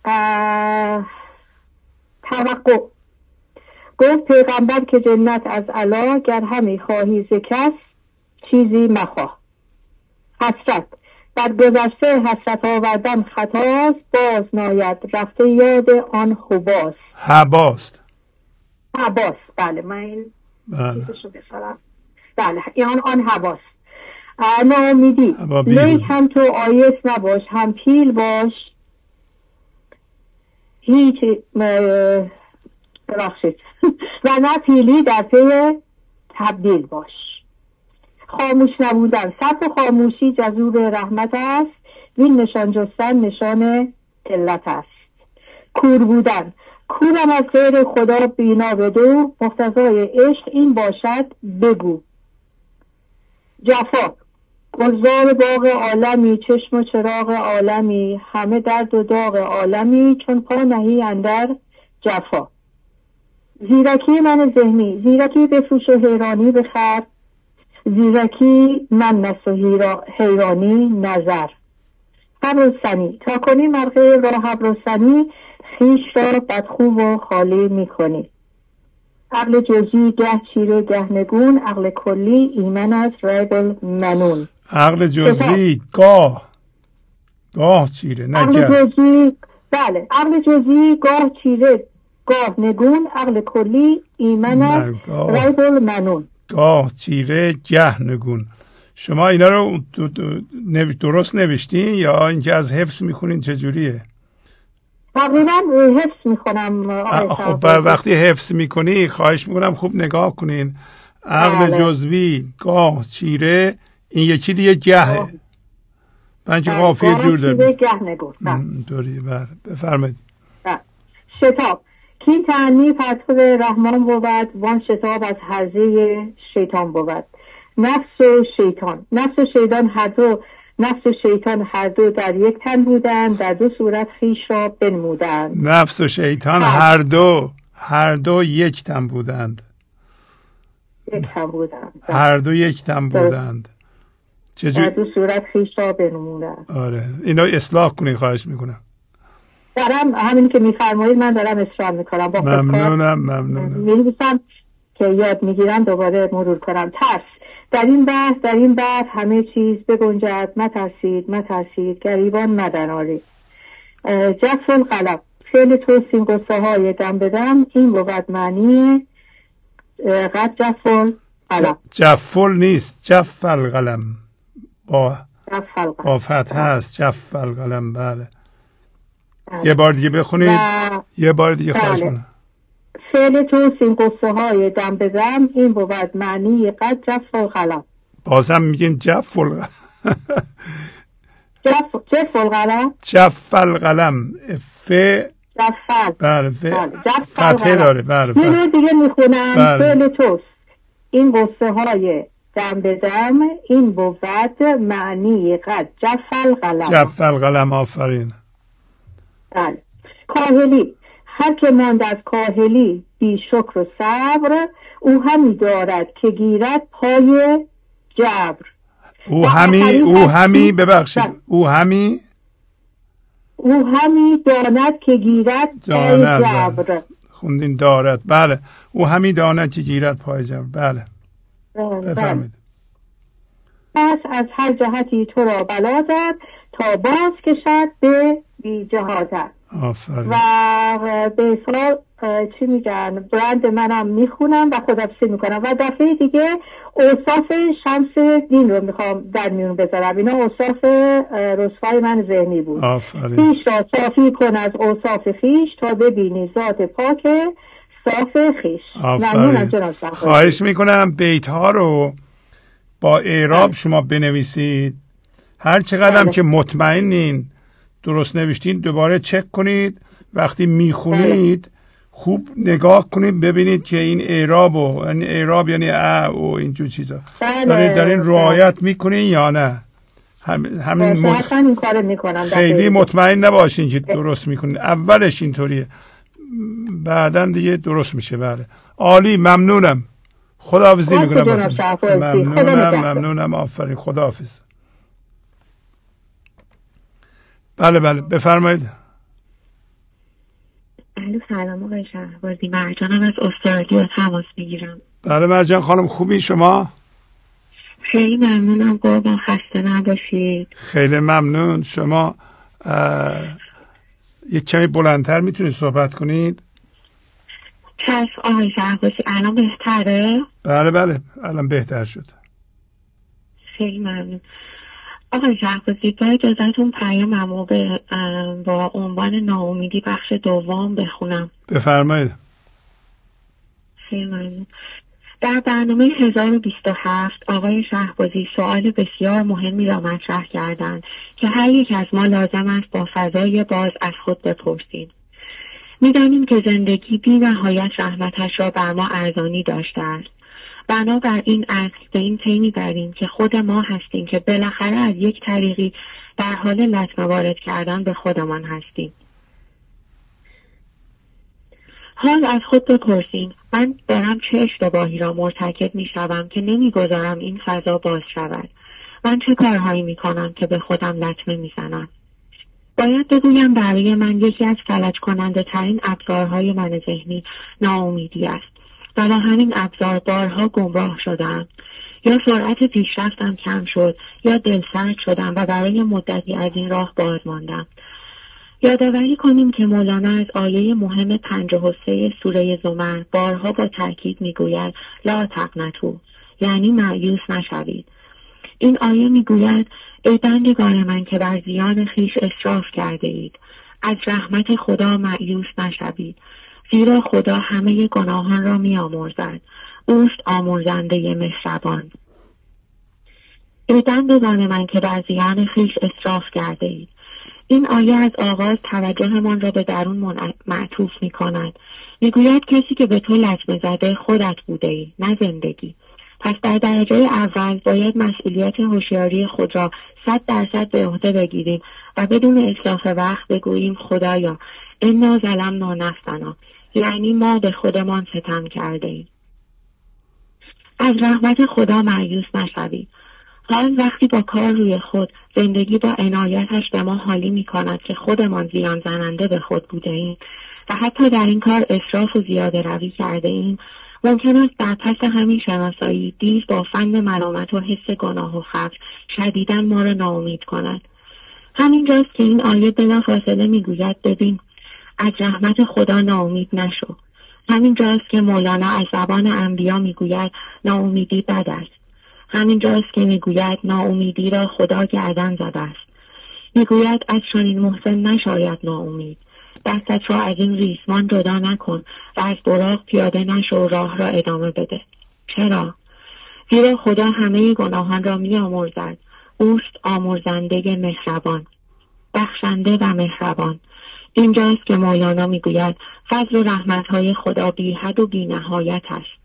[SPEAKER 11] توقع، گفت پیغمبر که جنت از علا، گر همی خواهی ز کس چیزی مخواه. حسرت، بر گذشته حسرت آوردن خطاست، باز ناید رفته یاد آن
[SPEAKER 4] حباست.
[SPEAKER 11] بله من این چیزشو بسارم. بله آن حباست. ناامیدی، لیک هم تو آیس نباش، هم پیل باش، هیچ ببخشید و نه پیلی در پی تبدیل باش. خاموش نبودن، صبر و خاموشی جذور رحمت است، وین نشان جستن نشان علت است. کور بودن، کورم از غیر خدا بینا بدو، مقتضای عشق این باشد بگو. جفا، گلزار باغ عالمی، چشم و چراغ عالمی، همه درد و داغ عالمی، چون پا نهی اندر جفا. زیرکی من ذهنی، زیرکی بفروش و حیرانی بخر، زیرکی من نست و حیرانی نظر. حبرستنی، تا کنی مرغه را حبرستنی، خیش را بدخو و خالی میکنی. عقل جزئی گه چیره گه نگون، عقل کلی ایمن از ریب المنون.
[SPEAKER 4] عقل جزئی گاه چیره نه
[SPEAKER 11] عقل جزئی، بله عقل جزئی گاه چیره گاه نگون، عقل کلی ایمن از ریب المنون.
[SPEAKER 4] گاه چیره گه نگون. شما اینا رو درست نوشتین یا اینکه از حفظ میخونین؟ چجوریه؟
[SPEAKER 11] تقریبا حفظ میکنم.
[SPEAKER 4] خب وقتی حفظ میکنی خواهش میکنم خوب نگاه کنین. عقل جزوی گاه چیره، این یکی دیگه گهه. پنج قافیه جور داریم.
[SPEAKER 11] گه نگون
[SPEAKER 4] دوری بفرمایید.
[SPEAKER 11] شتاب، کین تعنی فتح رحمان بود، وان شتاب از هرزه شیطان بود. نفس و شیطان هر دو در یک تن بودند، در دو صورت خیش را بنمودند.
[SPEAKER 4] نفس و شیطان هر دو یک تن بودند. هر دو یک تن بودند.
[SPEAKER 11] در دو صورت خیش را بنمودند.
[SPEAKER 4] آره اینا اصلاح کنی خواهش میکنم.
[SPEAKER 11] دارم همین که میفرمایید من دارم اصلاح میکنم.
[SPEAKER 4] ممنونم.
[SPEAKER 11] می‌نویسم که یاد میگیرم دوباره مرور کنم. ترس، در این بحث همه چیز بگنجد، مترسید گریبان مدناری. جف القلم، فعل تو سین گسته های دم بدم، این بود معنی قد جف القلم.
[SPEAKER 4] جفل نیست، جف القلم با فتحه است. جف القلم. بله. یه بار دیگه بخونید. یه بار دیگه خواهش کنم.
[SPEAKER 11] فعل توست این قصه های دم به دم، این بود معنی قد جف القلم.
[SPEAKER 4] بازم میگین جف القلم.
[SPEAKER 11] جف القلم.
[SPEAKER 4] جف القلم.
[SPEAKER 11] جفل.
[SPEAKER 4] بله. فتحه داره. بله.
[SPEAKER 11] یه نوع دیگه میخونم. فعل توست این قصه های دم به دم، این بود معنی قد جف القلم.
[SPEAKER 4] جف القلم. آفرین.
[SPEAKER 11] بله. کاهلی. هر که ماند از کاهلی بی شکر و صبر، او همی دارد که گیرد پای جبر. او همی داند که گیرد پای جبر.
[SPEAKER 4] خوندین دارد. بله. او همی داند که گیرد پای جبر. بله. بفرمایید.
[SPEAKER 11] پس از هر جهتی تو را بلا زد، تا باز کشد به بی جهاتت.
[SPEAKER 4] آفرین.
[SPEAKER 11] و به اصلا چی میگن، برند منم میخونم و خداحافظی میکنم. و دفعه دیگه اوصاف شمس دین رو میخوام در میون بذارم. اینا اوصاف رسوای من ذهنی بود.
[SPEAKER 4] آفرین.
[SPEAKER 11] خیش را صافی کن از اوصاف خیش، تا ببینی ذات پاک صاف خیش.
[SPEAKER 4] آفرین. خواهش میکنم بیت ها رو با اعراب شما بنویسید. هر چقدر که مطمئنین درست نوشتین دوباره چک کنید. وقتی میخونید خوب نگاه کنید ببینید که این اعراب یعنی و اینجور چیزا دارین رعایت میکنین یا نه. همین
[SPEAKER 11] این کارو میکنم.
[SPEAKER 4] خیلی مطمئن نباشین که درست میکنین. اولش اینطوریه، بعداً دیگه درست میشه. بله. عالی. ممنونم. خداحافظی میکنم. ممنونم. آفرین. خداحافظ. بله بفرمایید.
[SPEAKER 12] سلام آقای شهبازی. مرجانم از استرالیا تماس میگیرم.
[SPEAKER 4] بله مرجان خانم، خوبی شما؟
[SPEAKER 12] خیلی ممنونم قربان، خسته نباشید.
[SPEAKER 4] خیلی ممنون. شما یک کمی بلندتر میتونید صحبت کنید؟
[SPEAKER 12] چشم آقای شهبازی. الان بهتره؟
[SPEAKER 4] بله الان بهتر شد.
[SPEAKER 12] خیلی ممنون. آقای شهبازی با اجازتون پیاممو با عنوان ناامیدی بخش دوم بخونم.
[SPEAKER 4] بفرمایید.
[SPEAKER 12] خیلی ممنون. در برنامه 1027 آقای شهبازی سوال بسیار مهمی را مطرح کردند که هر یک از ما لازم است با فضای باز از خود بپرسیم. می‌دانیم که زندگی بی نهایت رحمتش را بر ما ارزانی داشته است. بنابراین اصل به این پی می‌بریم که خود ما هستیم که بالاخره از یک طریقی در حال لطمه وارد کردن به خودمان هستیم. حال از خود بپرسیم من دارم چه اشتباهی را مرتکب می‌شوم که نمی‌گذارم این فضا باز شود؟ من چه کارهایی می‌کنم که به خودم لطمه می‌زنم؟ باید بگویم برای من یکی از فلج کننده ترین ابزارهای من ذهنی ناامیدی است. و با همین ابزار بارها گمراه شدم. یا سرعت پیشرفتم کم شد یا دلسرد شدم و برای مدتی از این راه باز ماندم. یادآوری کنیم که مولانا از آیه مهم 53 سوره زمر بارها با تاکید میگوید لا تقنطوا، یعنی مایوس نشوید. این آیه میگوید ای بندگان من که بر زیان خویش اسراف کرده اید، از رحمت خدا مایوس نشوید، زیرا خدا همه گناهان را می‌آمرزد. اوست آمرزنده مهربان. ای بندگان من که بر زیان خویش اسراف کرده اید. این آیه از آغاز توجهمان را به درون معطوف می‌کند. میگوید کسی که به تو لطمه زده خودت بوده ای، نه زندگی. پس در درجه اول باید مسئولیت هوشیاری خود را 100% به عهده بگیریم و بدون اسراف وقت بگوییم خدایا انا ظلمنا نفسنا، یعنی ما به خودمان ستم کرده ایم. از رحمت خدا مایوس نشوید. حال وقتی با کار روی خود زندگی با عنایتش به ما حالی می کند که خودمان زیان زننده به خود بوده ایم و حتی در این کار اسراف و زیاده روی کرده ایم، ممکن است در پس همین شناسایی دیر با فن ملامت و حس گناه و خبث شدیداً ما را ناامید کند. همینجاست که این آیه بلافاصله میگوید ببین از رحمت خدا ناامید نشو. همین جاست که مولانا از زبان انبیا میگوید ناامیدی بد است. همین جاست که میگوید ناامیدی را خدا گردن زده است. میگوید از چنین محسن نشاید ناامید. دستت را از این ریسمان جدا نکن و از براق پیاده نشو، راه را ادامه بده. چرا؟ زیرا خدا همه گناهان را می‌آمرزد. اوست آمرزنده مهربان، بخشنده و مهربان. اینجاست که مولانا میگوید فضل و رحمت‌های خدا بی حد و بی نهایت است.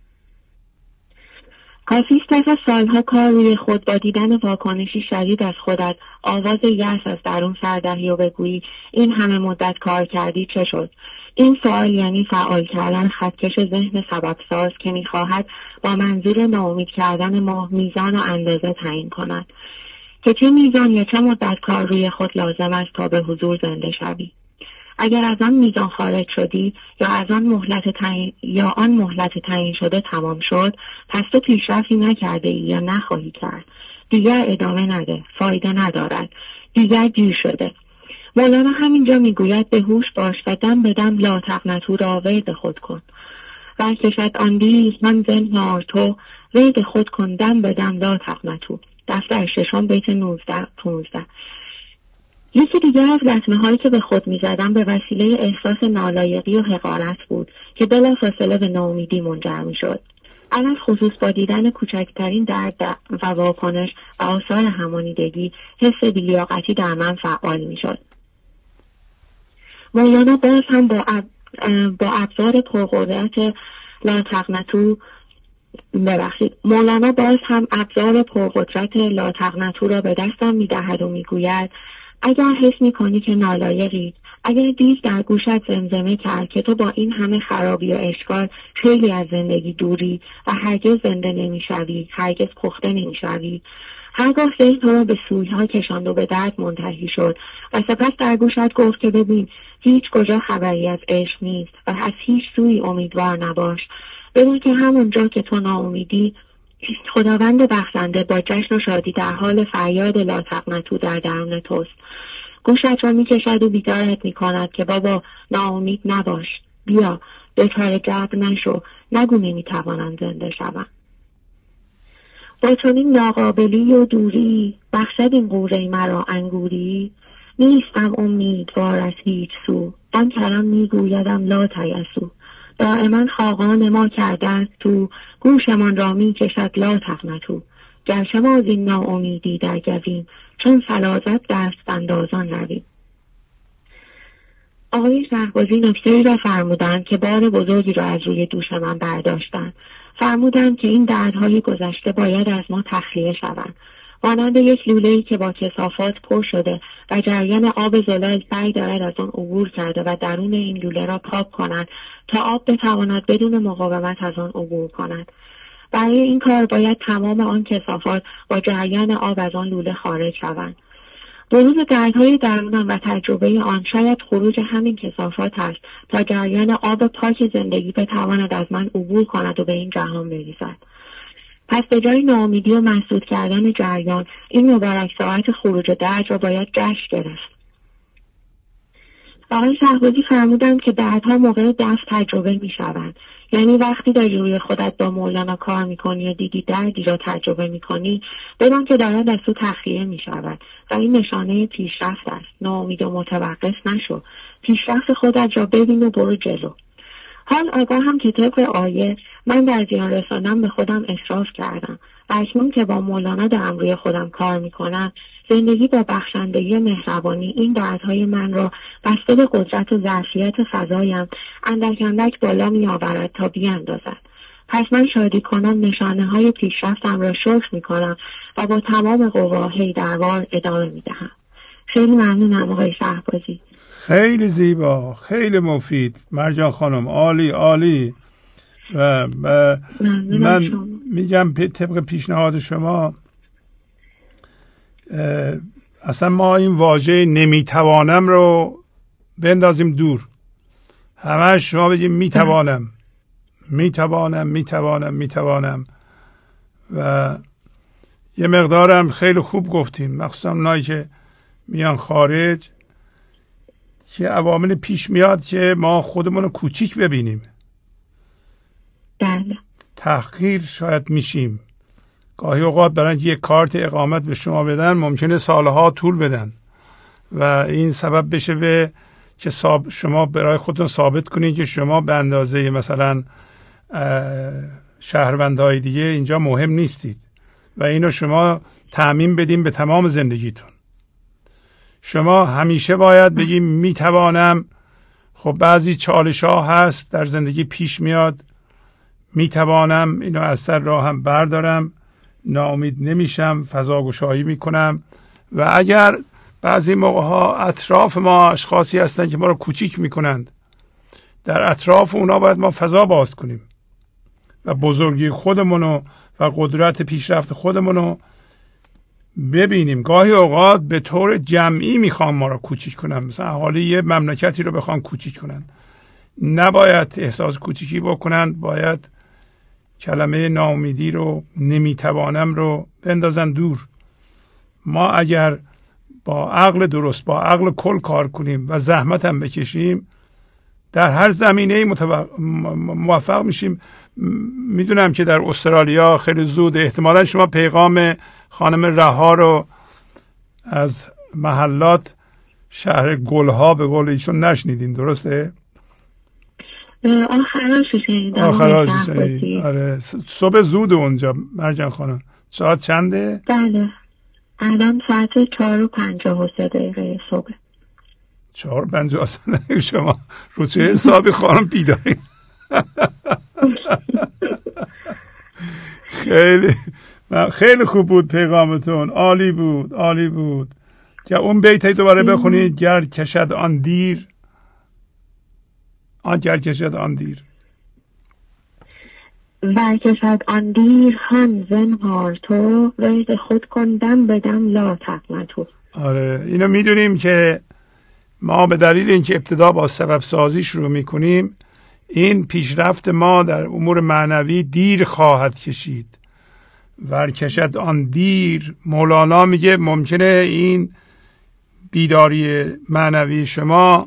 [SPEAKER 12] کافی است پس از سالها کار روی خود با دیدن واکنشی شدید از خودت آواز یأس از درون سردهی و بگویی این همه مدت کار کردی چه شد؟ این سوال یعنی فعال کردن خطکش ذهن سببساز که میخواهد با منظور ناامید کردن ما میزان و اندازه تعیین کند که چه میزان یا چه مدت کار روی خود لازم است تا به حضور زنده شوی. اگر از آن میزان خارج شدی یا از آن مهلت تعیین شده تمام شد، پس تو پیشرفتی نکرده ای یا نخواهی کرد. دیگر ادامه نده، فایده ندارد، دیگر دیر شده. مولانا همینجا میگوید به هوش باش و دم به دم لا تقنطوا را ورد خود کن. و کشد آن دیل من زنهار تو ورد خود کن دم به دم لا تقنطوا. دفتر ششم بیت 19-15. یکی دیگر از لطمه هایی که به خود می زدم به وسیله احساس نالایقی و حقارت بود که بلافاصله به ناامیدی منجر می شد. علت خصوص با دیدن کوچکترین درد و واکنش و آثار همانیدگی حس بی‌لیاقتی در من فعال می شد. مولانا باز هم با ابزار پرقدرت لا تقنطوا مولانا باز هم ابزار پرقدرت لا تقنطوا را به دستم می دهد و می گوید اگر حس می کنی که نالایقی، اگر دیو در گوشت زمزمه کرد که تو با این همه خرابی و اشکال خیلی از زندگی دوری و هرگز زنده نمی شوی، هرگز پخته نمی شوی، هرگاه ذهن تو را به سویها کشاند و به درد منتهی شد و سپس در گوشت گفت که ببین هیچ کجا خبری از عشق نیست و از هیچ سوی امیدوار نباش، بدون که همونجا که تو ناامیدی خداوند بخشنده با جشن و شادی در حال فریاد لا تقنطوا در درون توست. گوشت را میکشد و بیدارت میکند که بابا ناامید نباش، بیا دچار جبر نشو، نگو نمیتوانم زنده شوم. با چنین ناقابلی و دوری بخشد این قوره مرا انگوری، نیستم امیدوار از هیچ سو، آن کلام میگویدم لا تیأسوا. دائما خاقان ما کرده تو، گوشمان را میکشد لا تقنطوا. گرچه ما زین ناامیدی در گویم، چون فلازت دست اندازان رویم. آقای شهبازی نکته‌ای را فرمودند که بار بزرگی را از روی دوش من برداشتند. فرمودند که این دردهای گذشته باید از ما تخلیه شوند، مانند یک لوله‌ای که با کثافات پر شده و جریان آب زلال سعی دارد از آن عبور کرده و درون این لوله را پاک کند تا آب بتواند بدون مقاومت از آن عبور کند. برای این کار باید تمام آن کثافات با جریان آب از آن لوله خارج شوند. بروز دردهای درونم و تجربه آن شاید خروج همین کثافات است تا جریان آب پاک زندگی بتواند از من عبور کند و به این جهان بریزد. پس به جای ناامیدی و مسدود کردن جریان، این مبارک ساعت خروج درد را باید جشن گرفت. آقای شهبازی فرمودند که دردها موقع دفع تجربه می شوند. یعنی وقتی داری روی خودت با مولانا کار میکنی و دیدی دردی را تجربه میکنی، بدان که دارد از تو تخلیه میشود و این نشانه پیشرفت است. ناامید و متوقف نشو، پیشرفت خودت را ببین و برو جلو. حال آگاهم که طبق آیه من در زیان رساندن به خودم اسراف کردم و اکنون که با مولانا دارم روی خودم کار میکنم، زندگی با بخشندگی مهربانی این دردهای من را بسته به قدرت و ظرفیت فضایم اندک اندک بالا می آورد تا بیاندازد. پس من شادی کنم نشانه های پیشرفتم را شکر می کنم و با تمام قوا هیدروار ادامه می دهم. خیلی ممنونم آقای شهبازی.
[SPEAKER 4] خیلی زیبا، خیلی مفید مرجان خانم، عالی عالی. و من میگم طبق پیشنهاد شما اصلا ما این واژه نمیتوانم رو بندازیم دور، همه شما بگیم میتوانم میتوانم میتوانم میتوانم. و یه مقدارم خیلی خوب گفتیم، مخصوصا اونایی که میان خارج که عوامل پیش میاد که ما خودمون رو کوچیک ببینیم تحقیر شاید میشیم. گاهی اوقات برای یک کارت اقامت به شما بدن ممکنه سالها طول بدن و این سبب بشه به که شما برای خودتون ثابت کنید که شما به اندازه مثلا شهروندهای دیگه اینجا مهم نیستید و اینو شما تعمیم بدیم به تمام زندگیتون. شما همیشه باید بگیم میتوانم. خب بعضی چالش ها هست در زندگی پیش میاد، میتوانم اینو از سر راهم بردارم، ناامید نمیشم، فضاگشایی میکنم. و اگر بعضی موقع ها اطراف ما اشخاصی هستن که ما رو کوچیک میکنند، در اطراف اونا باید ما فضا باز کنیم و بزرگی خودمونو و قدرت پیشرفت خودمونو ببینیم. گاهی اوقات به طور جمعی میخوام ما رو کوچیک کنن، مثلا اهالی یه مملکتی رو بخوام کوچیک کنن. نباید احساس کوچیکی بکنن، باید کلمه ناامیدی رو، نمیتوانم رو بندازن دور. ما اگر با عقل درست، با عقل کل کار کنیم و زحمت هم بکشیم، در هر زمینه موفق میشیم. میدونم که در استرالیا خیلی زود احتمالا شما پیغام خانم رها رو از محلات شهر گلها به قول ایشون نشنیدین، درسته؟
[SPEAKER 12] آخرش
[SPEAKER 4] شنیدم. آره صبح زود اونجا مرجان خانم. ساعت چنده؟
[SPEAKER 12] بله الان ساعت 4:53 صبح.
[SPEAKER 4] 4:53 شما رو چه حسابی خانم بیدارین؟ خیلی خوب بود پیغامتون، عالی بود، عالی بود. که اون بیت دوباره بخونید. گر کشد آن دیر، گر کشد آن دیر،
[SPEAKER 12] ور کشد آن دیر هم زنهار تو، ورد خود کندم بدم لا تقنطوا.
[SPEAKER 4] آره اینو میدونیم که ما به دلیل اینکه ابتدا با سبب سازی شروع میکنیم، این پیشرفت ما در امور معنوی دیر خواهد کشید. ور کشد آن دیر، مولانا میگه ممکنه این بیداری معنوی شما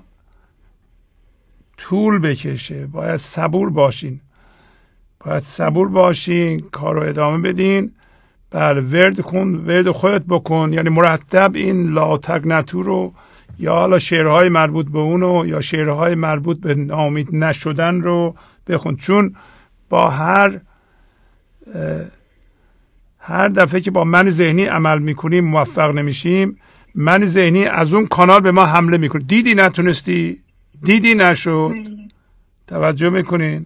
[SPEAKER 4] طول بکشه. باید صبور باشین، باید صبور باشین، کار رو ادامه بدین. بله ورد کن، ورد خودت بکن، یعنی مرتب این لا تقنطوا رو، یا حالا شعرهای مربوط به اونو یا شعرهای مربوط به ناامید نشدن رو بخون. چون با هر دفعه که با من ذهنی عمل میکنیم موفق نمیشیم، من ذهنی از اون کانال به ما حمله میکنه. دیدی نتونستی، دیدی نشد. توجه میکنین؟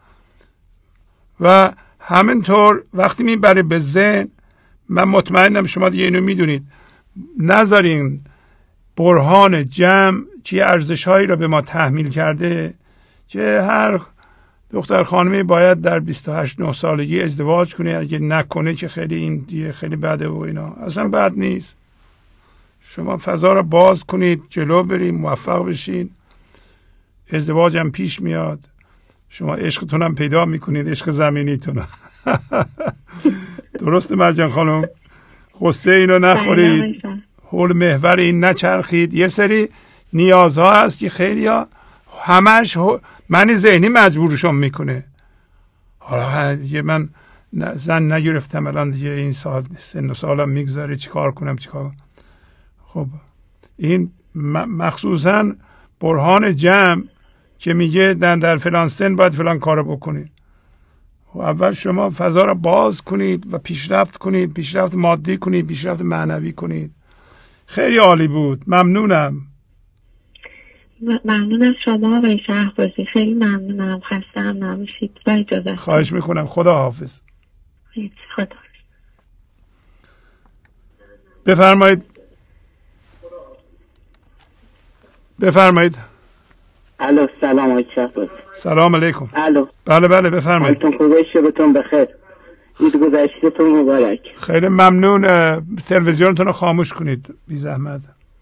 [SPEAKER 4] و همینطور وقتی میبره به ذهن، من مطمئنم شما دیگه اینو میدونید، نذارین برهان جمع چه ارزش‌هایی را به ما تحمیل کرده که هر دختر خانمی باید در 28-9 سالگی ازدواج کنه، اگه نکنه که خیلی این دیگه خیلی بده و اینا. اصلا بد نیست. شما فضا را باز کنید، جلو برید، موفق بشین. ازدواج هم پیش میاد، شما عشقتون هم پیدا میکنید، عشق زمینیتون. درسته مرجان خانم؟ غصه اینو نخورید، حول محور این نچرخید. یه سری نیازها هست که خیلی ها همش من ذهنی مجبورشون میکنه. حالا دیگه من زن نگرفتم، الان دیگه این سن و سالم میگذاره، چیکار کنم؟ خب این مخصوصا برهان جمع که میگه در فلان سن باید فلان کارو بکنید. اول شما فضا را باز کنید و پیشرفت کنید، پیشرفت مادی کنید، پیشرفت معنوی کنید. خیلی عالی بود، ممنونم.
[SPEAKER 12] ممنون از شما آقای شهبازی، خیلی ممنونم. خسته هم نباشید. با اجازه.
[SPEAKER 4] خواهش میکنم. خدا حافظ.
[SPEAKER 12] خدا.
[SPEAKER 4] بفرمایید. بفرمایید.
[SPEAKER 13] الو سلام آقای شهبازی.
[SPEAKER 4] سلام علیکم.
[SPEAKER 13] الو.
[SPEAKER 4] بله بفرمایید.
[SPEAKER 13] حالتون خوبه؟ شبتون بخیر. عید گذشته‌تون مبارک.
[SPEAKER 4] خیلی ممنون. تلویزیونتون رو خاموش کنید بی زحمت.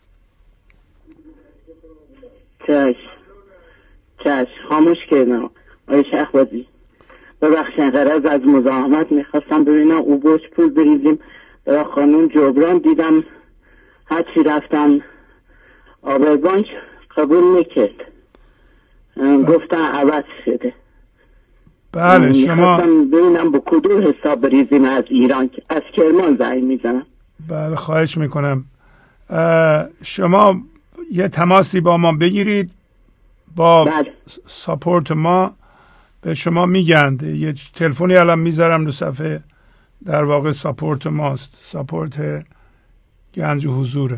[SPEAKER 13] چشم خاموش کردم آقای شهبازی. ببخشید غرض از مزاحمت میخواستم ببینم او بوش پول بریزیم برای خانم جبران. دیدم هرچی رفتم آبر بانک قبول نکرد، گفتن عوض شده.
[SPEAKER 4] بله شما
[SPEAKER 13] ببینم با کدوم حساب بریزیم از ایران، از کرمان زنگ میزنم.
[SPEAKER 4] بله خواهش میکنم. شما یه تماسی با ما بگیرید، با ساپورت ما به شما میگند. یه تلفنی الان میذارم رو صفحه، در واقع ساپورت ماست، ساپورت گنج و حضوره.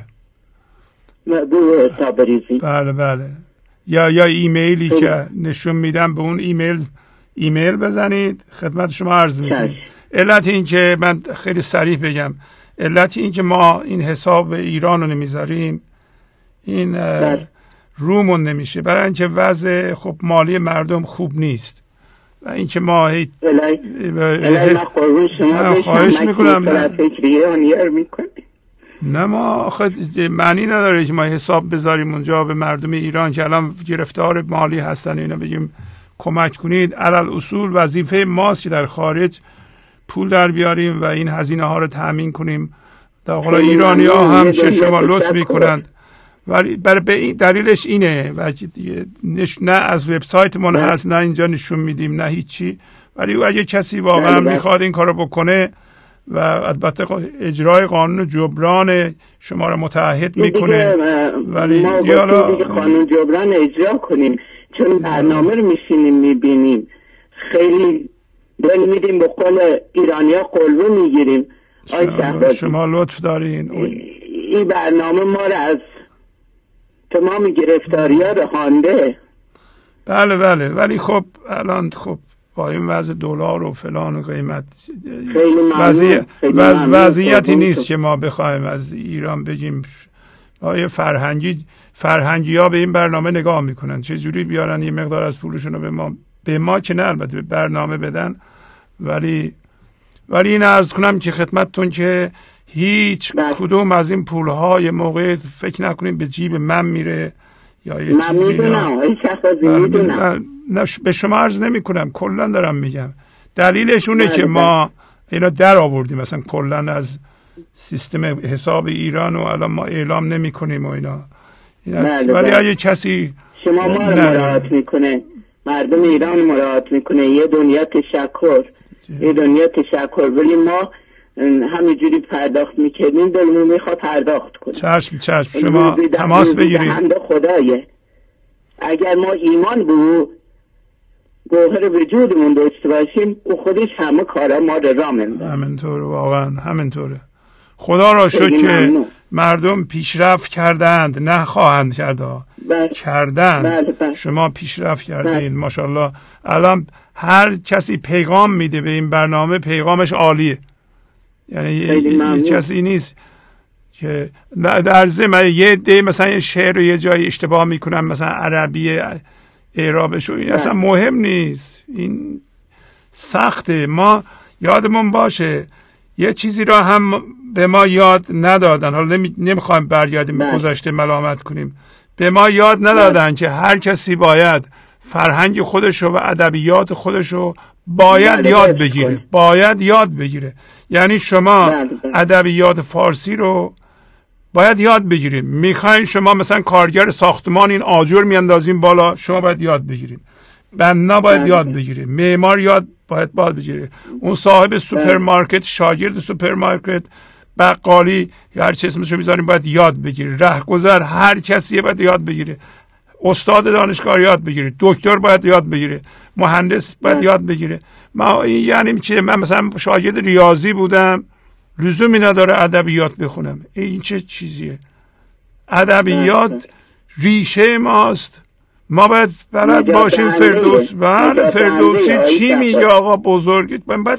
[SPEAKER 4] بله بله. یا ایمیلی که نشون میدم به اون ایمیل بزنید. خدمت شما عرض میکنم. علت این که من خیلی صریح بگم، علت این که ما این حساب ایران رو نمیذاریم، این رومون نمیشه، برای اینکه وضع خب مالی مردم خوب نیست و اینکه ما خواهش میکنم نه ما معنی نداره که ما حساب بذاریم اونجا به مردم ایران که الان گرفتار مالی هستن اینا بگیم کمک کنید. علل اصول وظیفه ماست که در خارج پول در بیاریم و این هزینه ها رو تأمین کنیم. داخل ایرانی ها هم شما لطف میکنند، ولی برای دلیلش اینه و نه از وبسایت من هست، نه اینجا نشون میدیم، نه هیچی. ولی اگه کسی واقعا میخواد این کارو بکنه و البته اجرای قانون جبران شما رو متعهد میکنه، ولی
[SPEAKER 13] ما قانون جبران اجرا کنیم، چون برنامه رو میشینیم میبینیم خیلی دل میدیم، به قول ایرانیا قلبه میگیریم.
[SPEAKER 4] شما لطف دارین.
[SPEAKER 13] این برنامه ما رو از تمام گرفتاری ها رهانده.
[SPEAKER 4] بله بله، ولی خب الان خب با این وضع دلار و فلان و قیمت وضعیتی نیست که ما بخوایم از ایران بگیم. آیا فرهنگی ها به این برنامه نگاه میکنن چه جوری بیارن یه مقدار از پولشون رو به ما که نه، البته به برنامه بدن. ولی این عرض کنم که خدمتتون که هیچ کدوم از این پولهای موقع فکر نکنیم به جیب من میره یا یه چیزی. نه به شما عرض نمی کنم، کلا دارم میگم. دلیلش اونه که ما اینا در آوردیم مثلا کلا از سیستم حساب ایران و الان ما اعلام نمی کنیم و اینا. ولی اگه کسی
[SPEAKER 13] شما ما رو مراعات میکنه، مردم ایران مراعات میکنه، یه دنیا تشکر، ولی ما همینجوری پرداخت میکردیم دلمون میخواد پرداخت کنیم.
[SPEAKER 4] چشم شما تماس بگیرید.
[SPEAKER 13] خدایه اگر ما ایمان به گوهر وجودمون داشته باشیم او خودش همه کارا ما رو راه میندازه.
[SPEAKER 4] همینطوره، واقعا همینطوره. خدا را شکر که مردم پیشرفت کردند، نه خواهند کرد، کردند. شما پیشرفت کردین ماشاءالله. الان هر کسی پیغام میده به این برنامه، پیغامش عالیه. یعنی یه کسی نیست که در ضمن یه ده مثلا یه شعر رو یه جایی اشتباه میکنن، مثلا عربی اعرابش، این اصلا مهم نیست. این سخته. ما یادمون باشه یه چیزی را هم به ما یاد ندادن. حالا نمیخوایم برگردیم به گذشته ملامت کنیم. به ما یاد ندادن که هر کسی باید فرهنگ خودشو و ادبیات خودشو باید یاد بگیره. یعنی شما ادبیات فارسی رو باید یاد بگیرید. میخواین شما مثلا کارگر ساختمان این آجر میاندازین بالا، شما باید یاد بگیرید. بنا باید یاد بگیره، معمار باید بگیره، اون صاحب سوپرمارکت، شاگرد سوپرمارکت، بقالی یا هر چی اسمشو میذاریم باید یاد بگیره. رهگذر هر کسی باید یاد بگیره. استاد دانشگاه یاد بگیره، دکتر باید یاد بگیره، مهندس باید یاد بگیره. یعنی که من مثلا شاگرد ریاضی بودم، لزومی نداره ادبیات بخونم. این چه چیزیه؟ ادبیات ریشه ماست. ما باید بلد باشیم. فردوسی چی میگه آقا بزرگ؟ من باید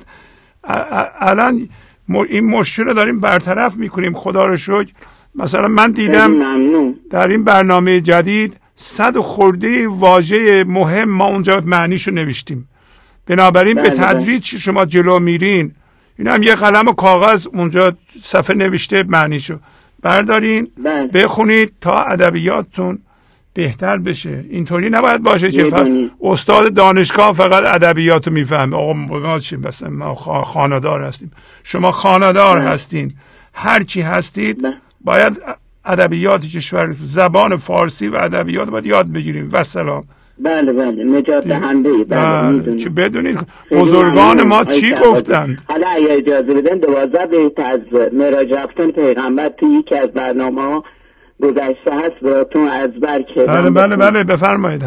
[SPEAKER 4] الان این مشکل رو داریم برطرف میکنیم، خدا رو شکر. مثلا من دیدم در این برنامه جدید 100 خورده واژه مهم ما اونجا معنیشو نوشتیم. بنابراین به تدریج شما جلو میرین، این هم یه قلم و کاغذ اونجا صفحه نوشته معنیشو بردارین بخونید تا ادبیاتتون بهتر بشه. اینطوری نباید باشه که استاد دانشگاه فقط ادبیاتو میفهمه. آقا ما چی؟ مثلا ما خانه‌دار هستیم، شما خانه‌دار هستین، هر چی هستید باید ادبیات کشور، زبان فارسی و ادبیات باید یاد بگیریم. و سلام.
[SPEAKER 13] بله نجات دهنده.
[SPEAKER 4] بله چه بدونید بزرگان ما چی گفتند.
[SPEAKER 13] حالا اگه اجازه بدن 12 بیت از معراج رفتن پیغمبر تو یکی از برنامه‌ها گذشته هست براتون ازبر کردم.
[SPEAKER 4] بله بفرمایید.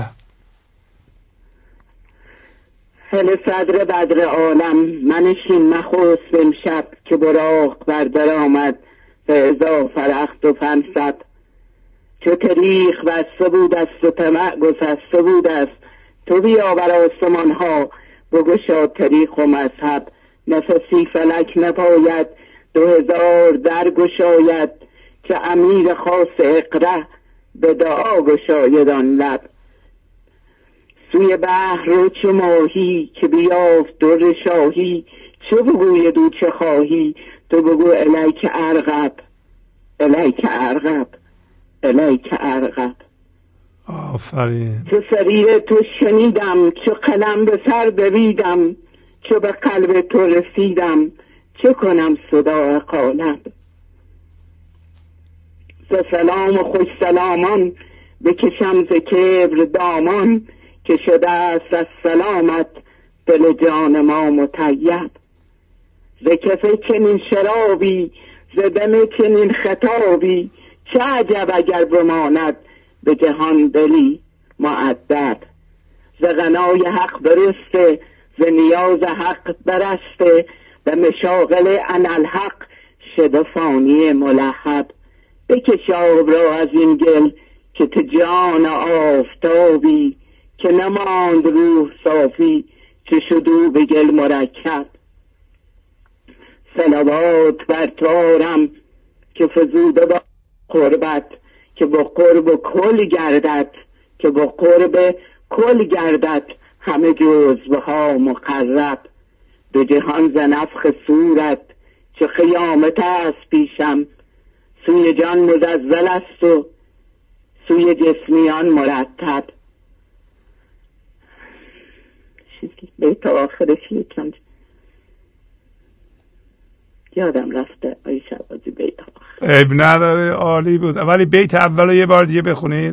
[SPEAKER 13] هل صدر بدر عالم منشین مخوست امشب که براق بردر آمد فاذا فرخت و فنصب. چو تریخ بسته بود است و طمع گسسته بود است تو بیا بر آسمان ها بگشا تریخ و مذهب. نفسی فلک نپاید 2000 در گشاید که امیر خاص اقرا به دعا گشاید آن لب. سوی بحر رو چه ماهی که بیافت در شاهی چه بگوید او چه خواهی تو بگو الیک ارغب
[SPEAKER 4] آفرین.
[SPEAKER 13] چه سریر تو شنیدم چه قلم به سر دویدم چه به قلب تو رسیدم چه کنم صدای قالب. ز سلام و خوش سلامان بکشم ز کبر دامان که شده است از سلامت دل جان ما مطیب. ز کف چنین شرابی ز دم چنین خطابی چه عجب اگر بماند به جهان دلی مؤدب. ز غنای حق برسته ز نیاز حق برسته به مشاغل انالحق شده فانی ملهب. بکش آب را از این گل که تو جان آفتابی که نماند روح صافی که شدو به گل مرکب. صلوات بر توارم که فزوده با قربت که با قرب کل گردد که با قرب کل گردد همه جزوها مقرب. دو جهان ز نفخ صورت چه قیامت است پیشم سوی جان مزلزل است و سوی جسمیان مرتب. بیت آخرش یکم یادم رفته آی شهبازی بیت آخر.
[SPEAKER 4] عیب نداره عالی بود ولی بیت اول یه بار دیگه بخونید.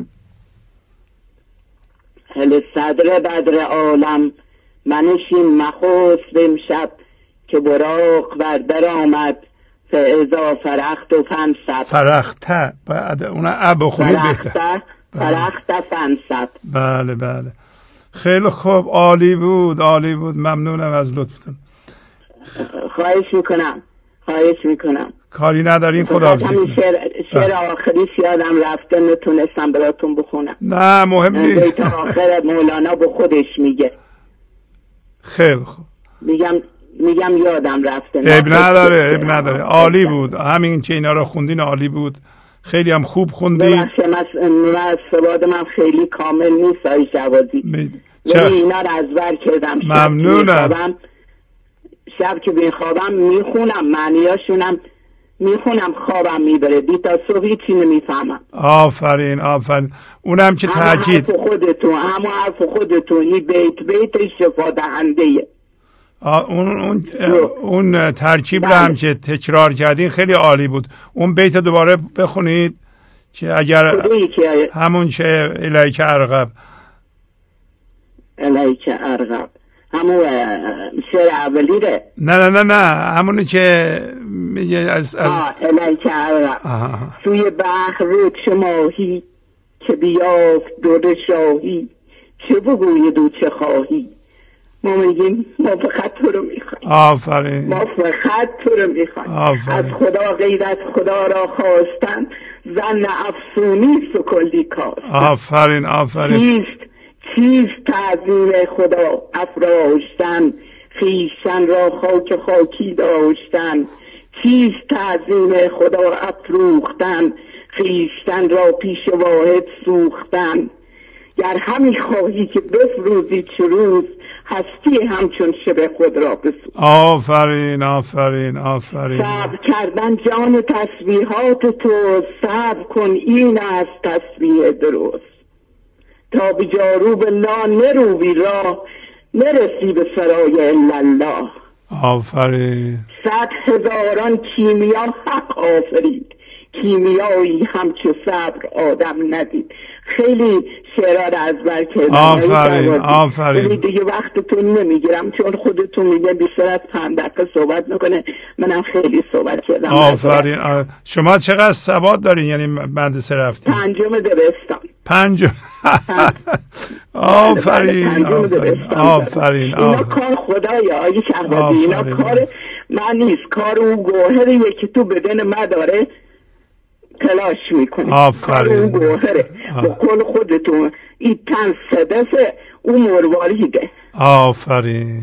[SPEAKER 13] هل صدر بدر عالم منشین مخوست امشب که براق بردر آمد فاذا فرخت و فنصب.
[SPEAKER 4] فرخته بعد اون اب بخونید بهتر.
[SPEAKER 13] فرخت فنصب.
[SPEAKER 4] بله خیلی خوب عالی بود ممنونم از لطفتون.
[SPEAKER 13] خواهش میکنم کاری
[SPEAKER 4] ندارین. خداحافظی
[SPEAKER 13] کنم. شعر آخریش یادم رفته نتونستم براتون بخونم.
[SPEAKER 4] نه مهم نیست.
[SPEAKER 13] بیت آخر مولانا به خودش میگه.
[SPEAKER 4] خیلی خوب
[SPEAKER 13] میگم یادم رفته.
[SPEAKER 4] عیب نداره عالی بود. همین که اینا رو خوندین عالی بود. خیلی هم خوب خوندین.
[SPEAKER 13] من سواد من خیلی کامل نیست آی شهبازی ولی اینا رو ازبر کردم.
[SPEAKER 4] ممنونم.
[SPEAKER 13] شب که بخوابم میخونم معنیاشونم میخونم خوابم میبره بی تا صبح هیچی نمیفهمم.
[SPEAKER 4] آفرین اونم که تاکید
[SPEAKER 13] همه حرف خودتون این بیت شفا دهنده.
[SPEAKER 4] اون ترکیب رو هم که تکرار کردین خیلی عالی بود. اون بیت دوباره بخونید که اگر همون چه الیک ارغب
[SPEAKER 13] همون شعر اولی ره.
[SPEAKER 4] نه همونی که میگه از
[SPEAKER 13] الیک ارغب. سوی بحر رو چه ماهی که بیافت در شاهی چه بگوید و چه خواهی. ما میگیم ما فقط تو رو میخوایم.
[SPEAKER 4] آفرین.
[SPEAKER 13] ما فقط تو رو میخوایم. از خدا غیر از خدا را خواستن زن افسونی کلی کاست.
[SPEAKER 4] آفرین.
[SPEAKER 13] چیست تعظیم خدا افراشتن خویشتن را خاکی داشتن. چیست تعظیم خدا افروختن خویشتن را پیش واحد سوختن. گر همی خواهی که بفروزی چه روز هستی همچون شب خود را بسوز.
[SPEAKER 4] آفرین.
[SPEAKER 13] صبر کردن جان تسبیحات تو صبر کن این است تسبیح درست. تا به جاروب الله نروی راه نرسی به سرای الله.
[SPEAKER 4] آفرین.
[SPEAKER 13] 100,000 کیمیا حق آفرید کیمیایی همچو صبر آدم ندید. خیلی شعرها رو ازبر کردم.
[SPEAKER 4] آفرین.
[SPEAKER 13] دیگه وقتتون نمیگیرم چون خودتون میگه بیشتر از 5 دقیقه صحبت میکنه، منم خیلی صحبت کردم.
[SPEAKER 4] آفرین. شما چقدر سواد دارین؟ یعنی مدرسه رفتین؟
[SPEAKER 13] 5 دبستان.
[SPEAKER 4] 5 آفرین.
[SPEAKER 13] اینا کار خدایا آقای شهبازی، اینا کار من نیست، کار اون گوهریه که تو بدن ما داره تلاش میکنه.
[SPEAKER 4] آفرین.
[SPEAKER 13] اون گوهره با کل خودتون این تن سدسه اون مرواریده.
[SPEAKER 4] آفرین.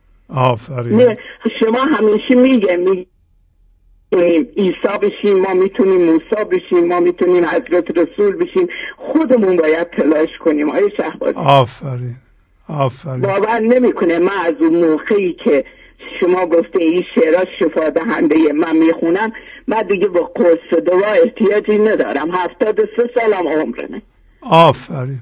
[SPEAKER 13] شما همیشه میگه عیسی بشیم، ما میتونیم موسی بشیم، ما میتونیم حضرت رسول بشیم، خودمون باید تلاش کنیم. آیا شهبازی
[SPEAKER 4] آفرین.
[SPEAKER 13] باور نمیکنه من از اون موقعی که شما گفته این شعرها شفا دهنده من میخونم، من دیگه با قرص و دوا احتیاجی ندارم. 73 سالم عمرمه.
[SPEAKER 4] آفرین.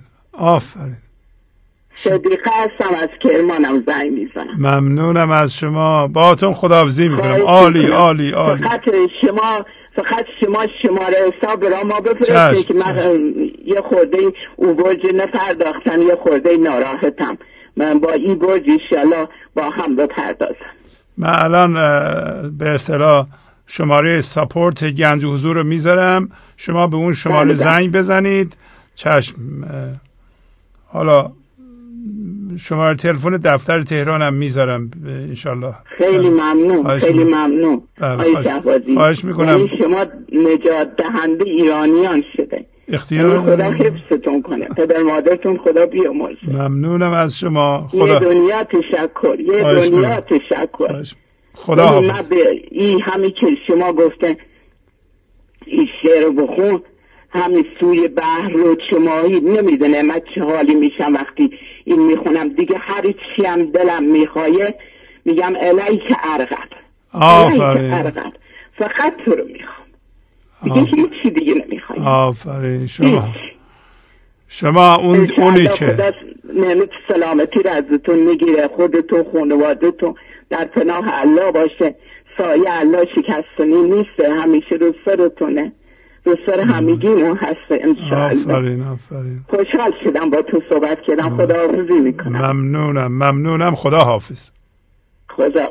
[SPEAKER 13] صدیقه هستم از کرمانم زنگ میزنم.
[SPEAKER 4] ممنونم از شما، باهاتون خداحافظی میکنم. عالی.
[SPEAKER 13] فقط شما شماره حساب را ما بفرستید که من یه خورده او برج نپرداختم، یه خورده ناراحتم. من با این برج انشالله با هم بپردازم.
[SPEAKER 4] من الان به اصطلاح شماره ساپورت گنج حضور رو میذارم، شما به اون شماره زنگ بزنید. چشم. حالا شماره تلفن دفتر تهران هم میذارم انشالله.
[SPEAKER 13] خیلی ممنون.
[SPEAKER 4] خواهش میکنم.
[SPEAKER 13] یعنی شما نجات دهنده ایرانیان شده.
[SPEAKER 4] اختیار
[SPEAKER 13] خدا حفظتون کنه، پدر مادرتون خدا بیامرزه.
[SPEAKER 4] ممنونم از شما.
[SPEAKER 13] یه دنیا تشکر.
[SPEAKER 4] خدا حافظ.
[SPEAKER 13] این همین که شما گفتن این شعر بخون، همین سوی بحر رو چماهی نمیدونه من چه حالی میشم وقتی این میخونم. دیگه هر چی هم دلم میخوایه میگم الیک ارغب.
[SPEAKER 4] آفرین.
[SPEAKER 13] فقط تو رو میخوام، دیگه هیچی دیگه نمیخوام.
[SPEAKER 4] آفرین. شما اونی که
[SPEAKER 13] نعمت سلامتی رو ازتون میگیره، خودتون خانوادتون در پناه الله باشه. سایه الله شکستنی نیست، همیشه رو سرتونه، رو سر همگیمون هسته انشاءالله.
[SPEAKER 4] آفرین.
[SPEAKER 13] خوشحال شدم با تو صحبت کردم. خداحافظی میکنم.
[SPEAKER 4] ممنونم. خدا حافظ.
[SPEAKER 13] خدا.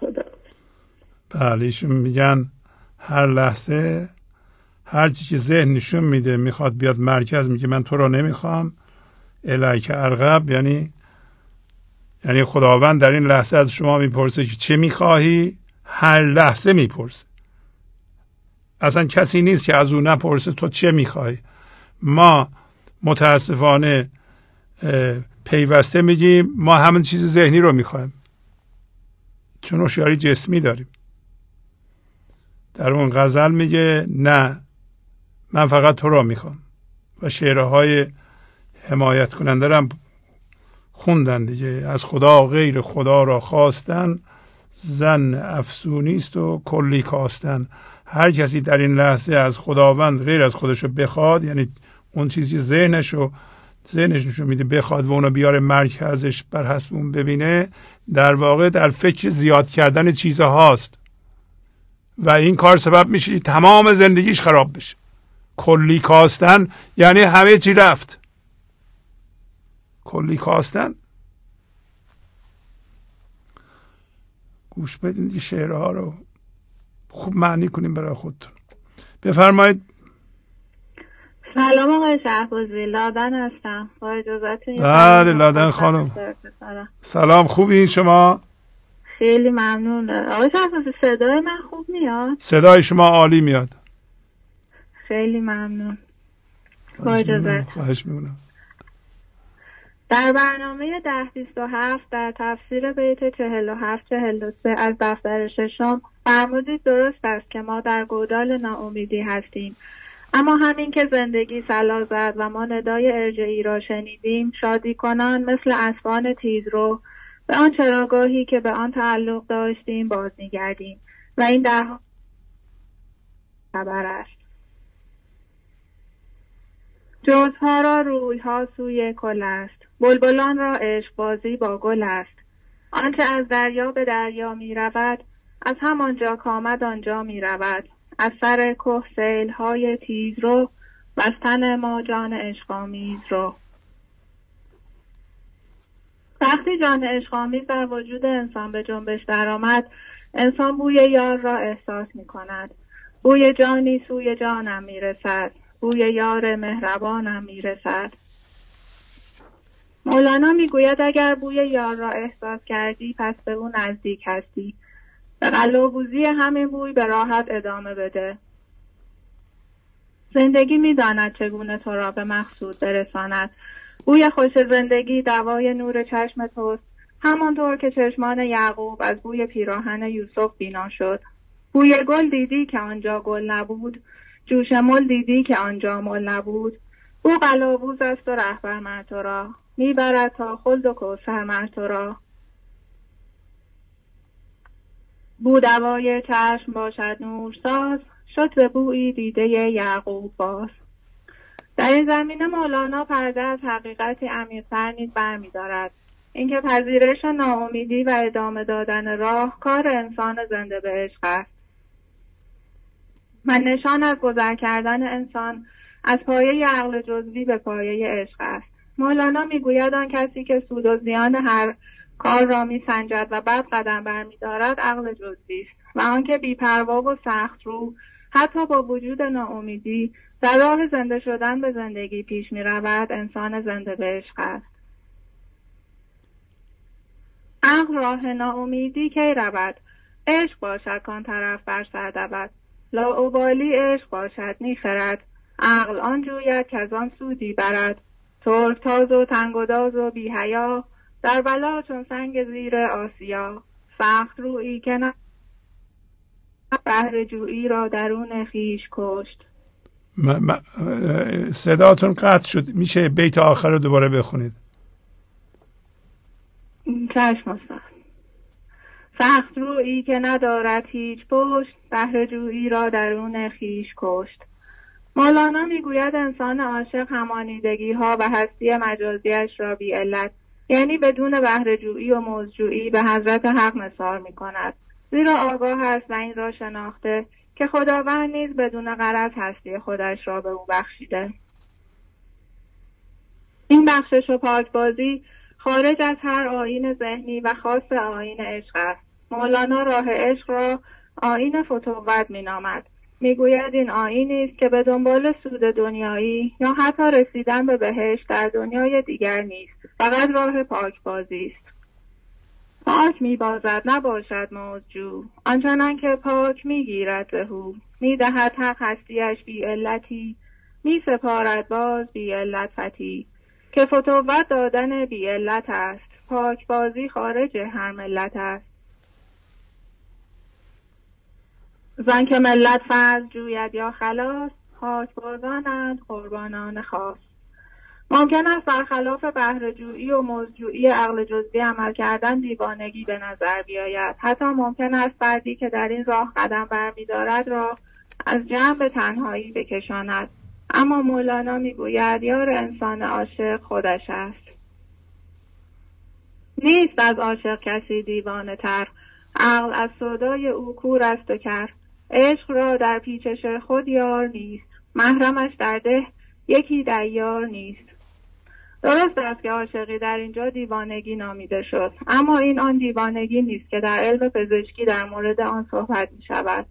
[SPEAKER 4] بله، ایشون میگن هر لحظه هر چی که ذهن نشون میده میخواد بیاد مرکز، میگه من تو رو نمیخوام. الیک ارغب یعنی خداوند در این لحظه از شما میپرسه که چه میخواهی. هر لحظه میپرسه، اصلا کسی نیست که از اون نپرسه تو چه میخوای. ما متاسفانه پیوسته میگیم ما همون چیز ذهنی رو میخوایم چون هوشیاری جسمی داریم. در اون غزل میگه نه، من فقط تو رو میخوام. و شعرهای حمایت کننده رو هم خوندن دیگه. از خدا غیر خدا را خواستن، زن افسونی است و کلی کاستن. هر کسی در این لحظه از خداوند غیر از خودشو بخواد، یعنی اون چیزی ذهنش نشون میده بخواد و اونو بیاره مرکزش بر حسب اون ببینه، در واقع در فکر زیاد کردن چیزهاست و این کار سبب میشه تمام زندگیش خراب بشه. کلی کاستن یعنی همه چی رفت. کلی کاستن. گوش بدین این شعرها رو خوب معنی کنیم برای خودتون. بفرمایید.
[SPEAKER 14] سلام آقای شهبازی، لادن هستم. با اجازتون.
[SPEAKER 4] بله لادن خانم. سلام، خوبین شما؟
[SPEAKER 14] خیلی ممنون. آقای شهبازی صدای من خوب میاد؟
[SPEAKER 4] صدای شما عالی میاد.
[SPEAKER 14] خیلی ممنون. با اجازتون.
[SPEAKER 4] خواهش میکنم.
[SPEAKER 14] در برنامه 1027 در تفسیر بیت 47-43 از دفتر ششم فرمودید درست است که ما در گودال ناامیدی هستیم، اما همین که زندگی صلا زد و ما ندای ارجعی را شنیدیم، شادی کنان مثل اسبان تیزرو به آن چراگاهی که به آن تعلق داشتیم باز می‌گردیم و این در خبر است. جوزها را رویها سوی کل است، بلبلان را عشق بازی با گل است. آنچه از دریا به دریا می رود، از همانجا کامد آنجا می رود. از سر کوه سیل‌های تیز رو و از تن ما جان عشق‌آمیز را. وقتی جان عشق‌آمیز در وجود انسان به جنبش درآمد، انسان بوی یار را احساس می کند. بوی جانی سوی جانم می رسد، بوی یار مهربانم می رسد. مولانا می گوید اگر بوی یار را احساس کردی پس به او نزدیک هستی. به قلاووزی همین بوی به راحت ادامه بده. زندگی می داند چگونه تو را به مقصود برساند. بوی خوش زندگی دوای نور چشم توست، همانطور که چشمان یعقوب از بوی پیراهن یوسف بینا شد. بوی گل دیدی که آنجا گل نبود، جوش مل دیدی که آنجا مل نبود. او قلاووز است و رهبر مر تو را، میبرد تا خلد و کوثر مر تو را. بو دوای چشم باشد نور ساز، شد به بویی دیده یعقوب باز. در این زمینه مولانا پرده از حقیقتی عمیق‌تر نیز برمی‌دارد، اینکه پذیرش ناامیدی و ادامه دادن راه کار انسان زنده به عشق است. من نشان از گذر کردن انسان از پایه عقل جزوی به پایه عشق است. مولانا میگوید آن کسی که سود و زیان هر کار را میسنجد و بعد قدم برمی‌دارد عقل جزوی است، و آنکه بی‌پروا و سخت رو حتی با وجود ناامیدی در راه زنده شدن به زندگی پیش می‌رود انسان زنده به عشق است. عقل راه ناامیدی کی رود؟ عشق باشد کان طرف بر سر دود. لاابالی عشق باشد نی خرد، عقل آن جوید که از آن سودی برد. ترک تاز و تنگ و داز و بی حیا، در بلا چون سنگ زیر آسیا. سخت رویی که نه بهر جویی را درون خیش کشت.
[SPEAKER 4] صداتون قطع شد، میشه بیت آخر رو دوباره بخونید؟
[SPEAKER 14] چشم استاد. سخت رویی که ندارد هیچ پشت، بهر جویی را درون خیش کشت. مولانا میگوید انسان عاشق همانیدگی ها و هستی مجازیش را بی علت، یعنی بدون بهره جویی و مزدجویی به حضرت حق نثار می کند، زیرا آگاه است و این را شناخته که خداوند نیز بدون غرض هستی خودش را به او بخشیده. این بخشش و پاکبازی خارج از هر آیین ذهنی و خاص آیین عشق است. مولانا راه عشق را آیین فتوت می نامد. میگوید این آیینی است که به دنبال سود دنیایی یا حتی رسیدن به بهشت در دنیای دیگر نیست، فقط راه پاکبازی است. پاک میبازد نباشد موزجو، آنچنان که پاک میگیرد زهو. میدهد حق هستیش بی علتی، میسپارد باز بی علت فتی. که فتوت دادن بی علت است، پاکبازی خارج هر ملت است. زن که ملت فضل جوید یا خلاص، پاکبازانند قربانان خاص. ممکن است برخلاف بهره جویی و مزدجویی عقل جزوی عمل کردن دیوانگی به نظر بیاید. حتی ممکن است فردی که در این راه قدم برمی‌دارد را از جمع به تنهایی بکشاند. اما مولانا میگوید یار انسان عاشق خودش است. نیست از عاشق کسی دیوانه تر، عقل از سودای او کور است و کر. عشق را در پیچش خود یار نیست، محرمش در ده یکی دیار نیست. درست است که عاشقی در اینجا دیوانگی نامیده شد، اما این آن دیوانگی نیست که در علم پزشکی در مورد آن صحبت می شود.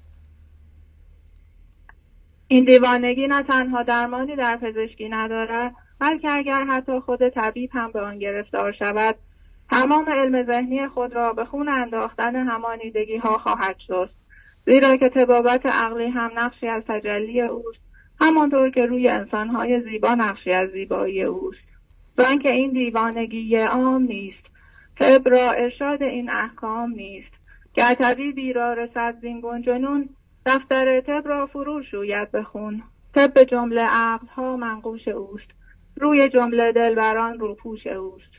[SPEAKER 14] این دیوانگی نه تنها درمانی در پزشکی ندارد، بلکه اگر حتی خود طبیب هم به آن گرفتار شود، تمام علم ذهنی خود را به خون انداختن همانیدگی ها خواهد شست، زیرا که طبابت عقلی هم نقشی از تجلی اوست، همانطور که روی انسانهای زیبا نقشی از زیبایی اوست. زن که این دیوانگی عام نیست، طب را ارشاد این احکام نیست. گر طبیبی را رسد زین گنجنون، دفتر طب را فرو شوید به خون. طب به جمله عقلها منقوش اوست، روی جمله دلبران روپوش اوست.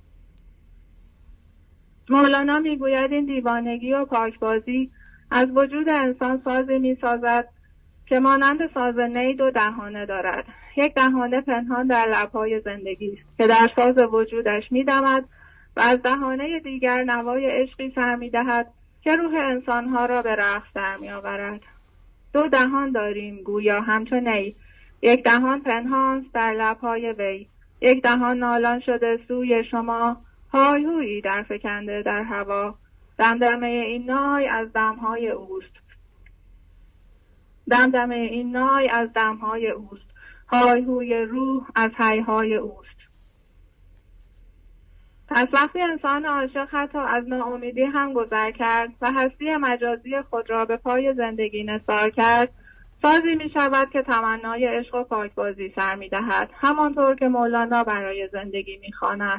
[SPEAKER 14] مولانا میگوید این دیوانگی و پاکبازی از وجود انسان سازی میسازد که مانند ساز نی دو دهانه دارد. یک دهانه پنهان در لبهای زندگی است که در ساز وجودش میدمد و از دهانه دیگر نوای عشقی سر میدهد که روح انسانها را به رقص در میآورد. دو دهان داریم گویا همچو نی، یک دهان پنهان در لبهای وی، یک دهان نالان شده سوی شما، های هویی در فکنده در هوا. دمدمه این نای از دمهای اوست، دمدمه این نای از دمهای اوست، های هوی روح از هیهای اوست. پس وقتی انسان عاشق حتی از ناامیدی هم گذر کرد و هستی مجازی خود را به پای زندگی نثار کرد، سازی می شود که تمنای عشق و پاکبازی سر می دهد، همانطور که مولانا برای زندگی می خواند.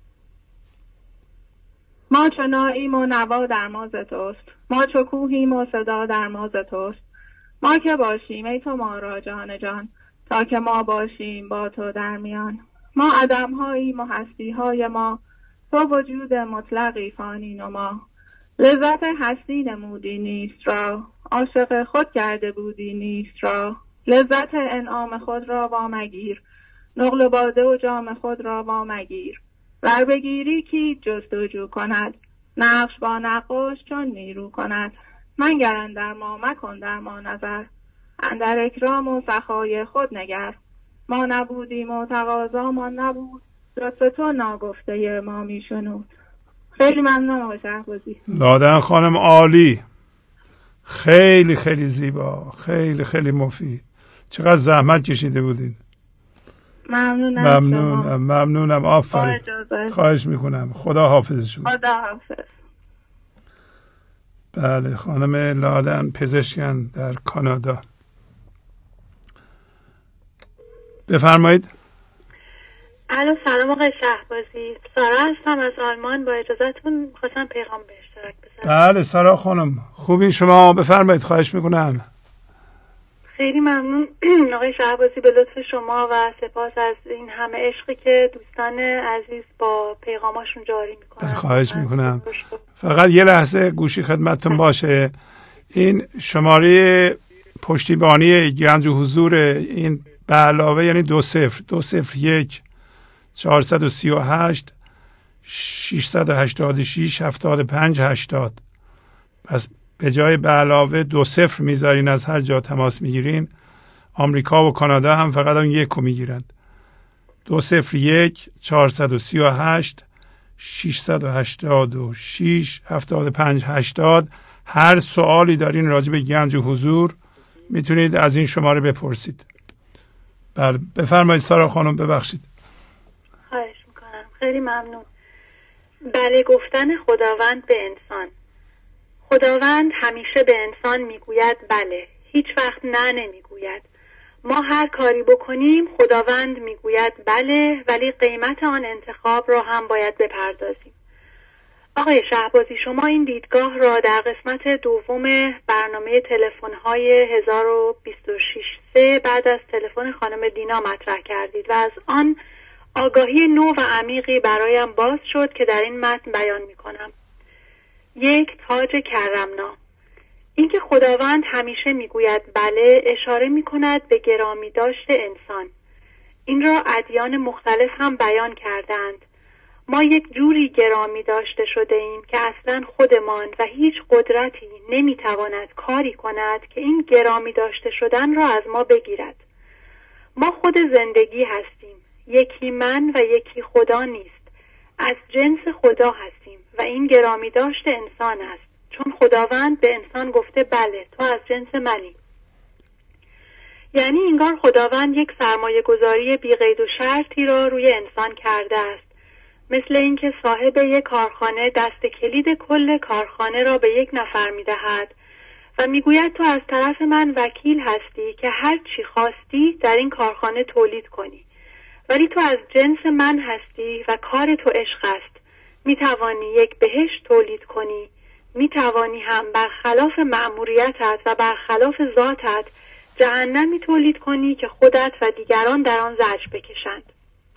[SPEAKER 14] ما چو ناییم و نوا در ماز توست، ما چو کوهیم و صدا در ماز توست. ما که باشیم ای تو ما را جان جان، تا که ما باشیم با تو در میان. ما عدم‌هاییم و هستی‌های ما، تو وجود مطلقی فانی نما. لذت هستی نمودی نیست را، عاشق خود کرده بودی نیست را. لذت انعام خود را وامگیر، نقل باده و جام خود را وامگیر. ور بگیری کی جستجو کند، نقش با نقاش چون نیرو کند. منگر اندر ما مکن در ما نظر، اندر اکرام و سخای خود نگر. ما نبودیم و تقاضا ما نبود، لطف تو ناگفته ما میشنود. خیلی ممنون آقای شهبازی.
[SPEAKER 4] لادن خانم عالی، خیلی خیلی زیبا، خیلی خیلی مفید. چقدر زحمت کشیده بودین. ممنونم. آفرین. خواهش میکنم. خدا حافظ شما.
[SPEAKER 14] خدا حافظ.
[SPEAKER 4] بله، خانم لادن پزشکن در کانادا. بفرمایید.
[SPEAKER 15] الو، سلام آقای شهبازی. سارا هستم از آلمان. با اجازهتون خواستم پیغام به اشتراک بذارم.
[SPEAKER 4] بله سارا خانم، خوبین شما؟ بفرمایید. خواهش میکنم.
[SPEAKER 15] خیلی ممنون آقای شهبازی به لطف شما و سپاس از این همه عشقی که دوستان عزیز با پیغاماشون جاری میکنن.
[SPEAKER 4] خواهش میکنم. فقط یه لحظه گوشی خدمتتون باشه. این شماره پشتیبانی گنج و حضور این به علاوه یعنی 201 438 686 75 80. پس به جای به علاوه 20 میذارین، از هر جا تماس میگیرین. آمریکا و کانادا هم فقط اون یک رو میگیرند. 201 438 686 75 80. هر سوالی دارین راجع به گنج و حضور میتونید از این شماره بپرسید. بله بفرمایید سارا خانم. ببخشید.
[SPEAKER 15] خواهش میکنم. خیلی ممنون. بله گفتن خداوند به انسان. خداوند همیشه به انسان میگوید بله، هیچ وقت نه نمیگوید. ما هر کاری بکنیم خداوند میگوید بله، ولی قیمت آن انتخاب را هم باید بپردازیم. آقای شهبازی، شما این دیدگاه را در قسمت دوم برنامه تلفن‌های 1026 بعد از تلفن خانم دینا مطرح کردید و از آن آگاهی نو و عمیقی برایم باز شد که در این متن بیان می‌کنم. یک، تاج کرمنا. اینکه خداوند همیشه میگوید بله اشاره میکند به گرامی داشت انسان. این را ادیان مختلف هم بیان کردند. ما یک جوری گرامی داشته شده ایم که اصلا خودمان و هیچ قدرتی نمیتواند کاری کند که این گرامی داشته شدن را از ما بگیرد. ما خود زندگی هستیم. یکی من و یکی خدا نیست. از جنس خدا هستیم و این گرامی داشت انسان است، چون خداوند به انسان گفته بله تو از جنس منی. یعنی انگار خداوند یک سرمایه گذاری بی قید و شرطی را روی انسان کرده است، مثل اینکه صاحب یک کارخانه دست کلید کل کارخانه را به یک نفر می دهد و می گوید تو از طرف من وکیل هستی که هر چی خواستی در این کارخانه تولید کنی، ولی تو از جنس من هستی و کار تو عشق است. می توانی یک بهشت تولید کنی، می توانی هم برخلاف مأموریتت و برخلاف ذاتت جهنمی تولید کنی که خودت و دیگران در آن زجر بکشند.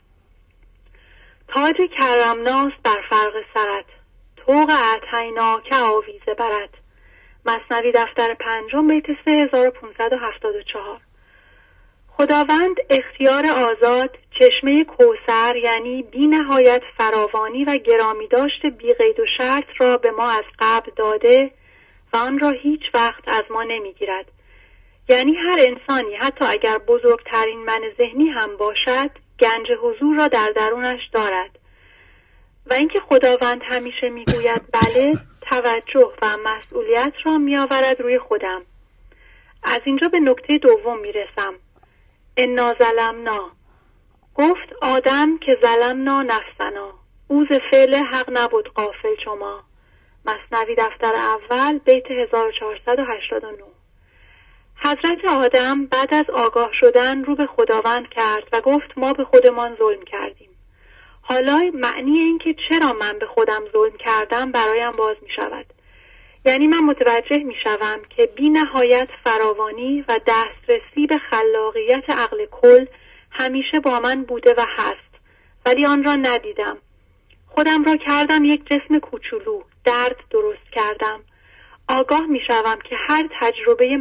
[SPEAKER 15] تاج کرمناست بر فرق سرت، طوق اعطینا که آویزه برد. مثنوی دفتر 5 بیت 3574. خداوند اختیار آزاد، چشمه کوثر یعنی بی نهایت فراوانی و گرامی داشت بی قید و شرط را به ما از قبل داده و آن را هیچ وقت از ما نمی گیرد. یعنی هر انسانی حتی اگر بزرگترین من ذهنی هم باشد گنج حضور را در درونش دارد. و اینکه خداوند همیشه میگوید بله، توجه و مسئولیت را میآورد روی خودم. از اینجا به نکته دوم میرسم. انا ظلمنا، گفت آدم که ظلمنا نفسنا، او ز فعل حق نبود غافل شما. مثنوی دفتر اول بیت 1489. حضرت آدم بعد از آگاه شدن رو به خداوند کرد و گفت ما به خودمان ظلم کردیم. حالا معنی این که چرا من به خودم ظلم کردم برایم باز می شود. یعنی من متوجه می شوم که بی نهایت فراوانی و دسترسی به خلاقیت عقل کل همیشه با من بوده و هست، ولی آن را ندیدم. خودم را کردم یک جسم کوچولو، درد درست کردم. آگاه می شوم که هر تجربه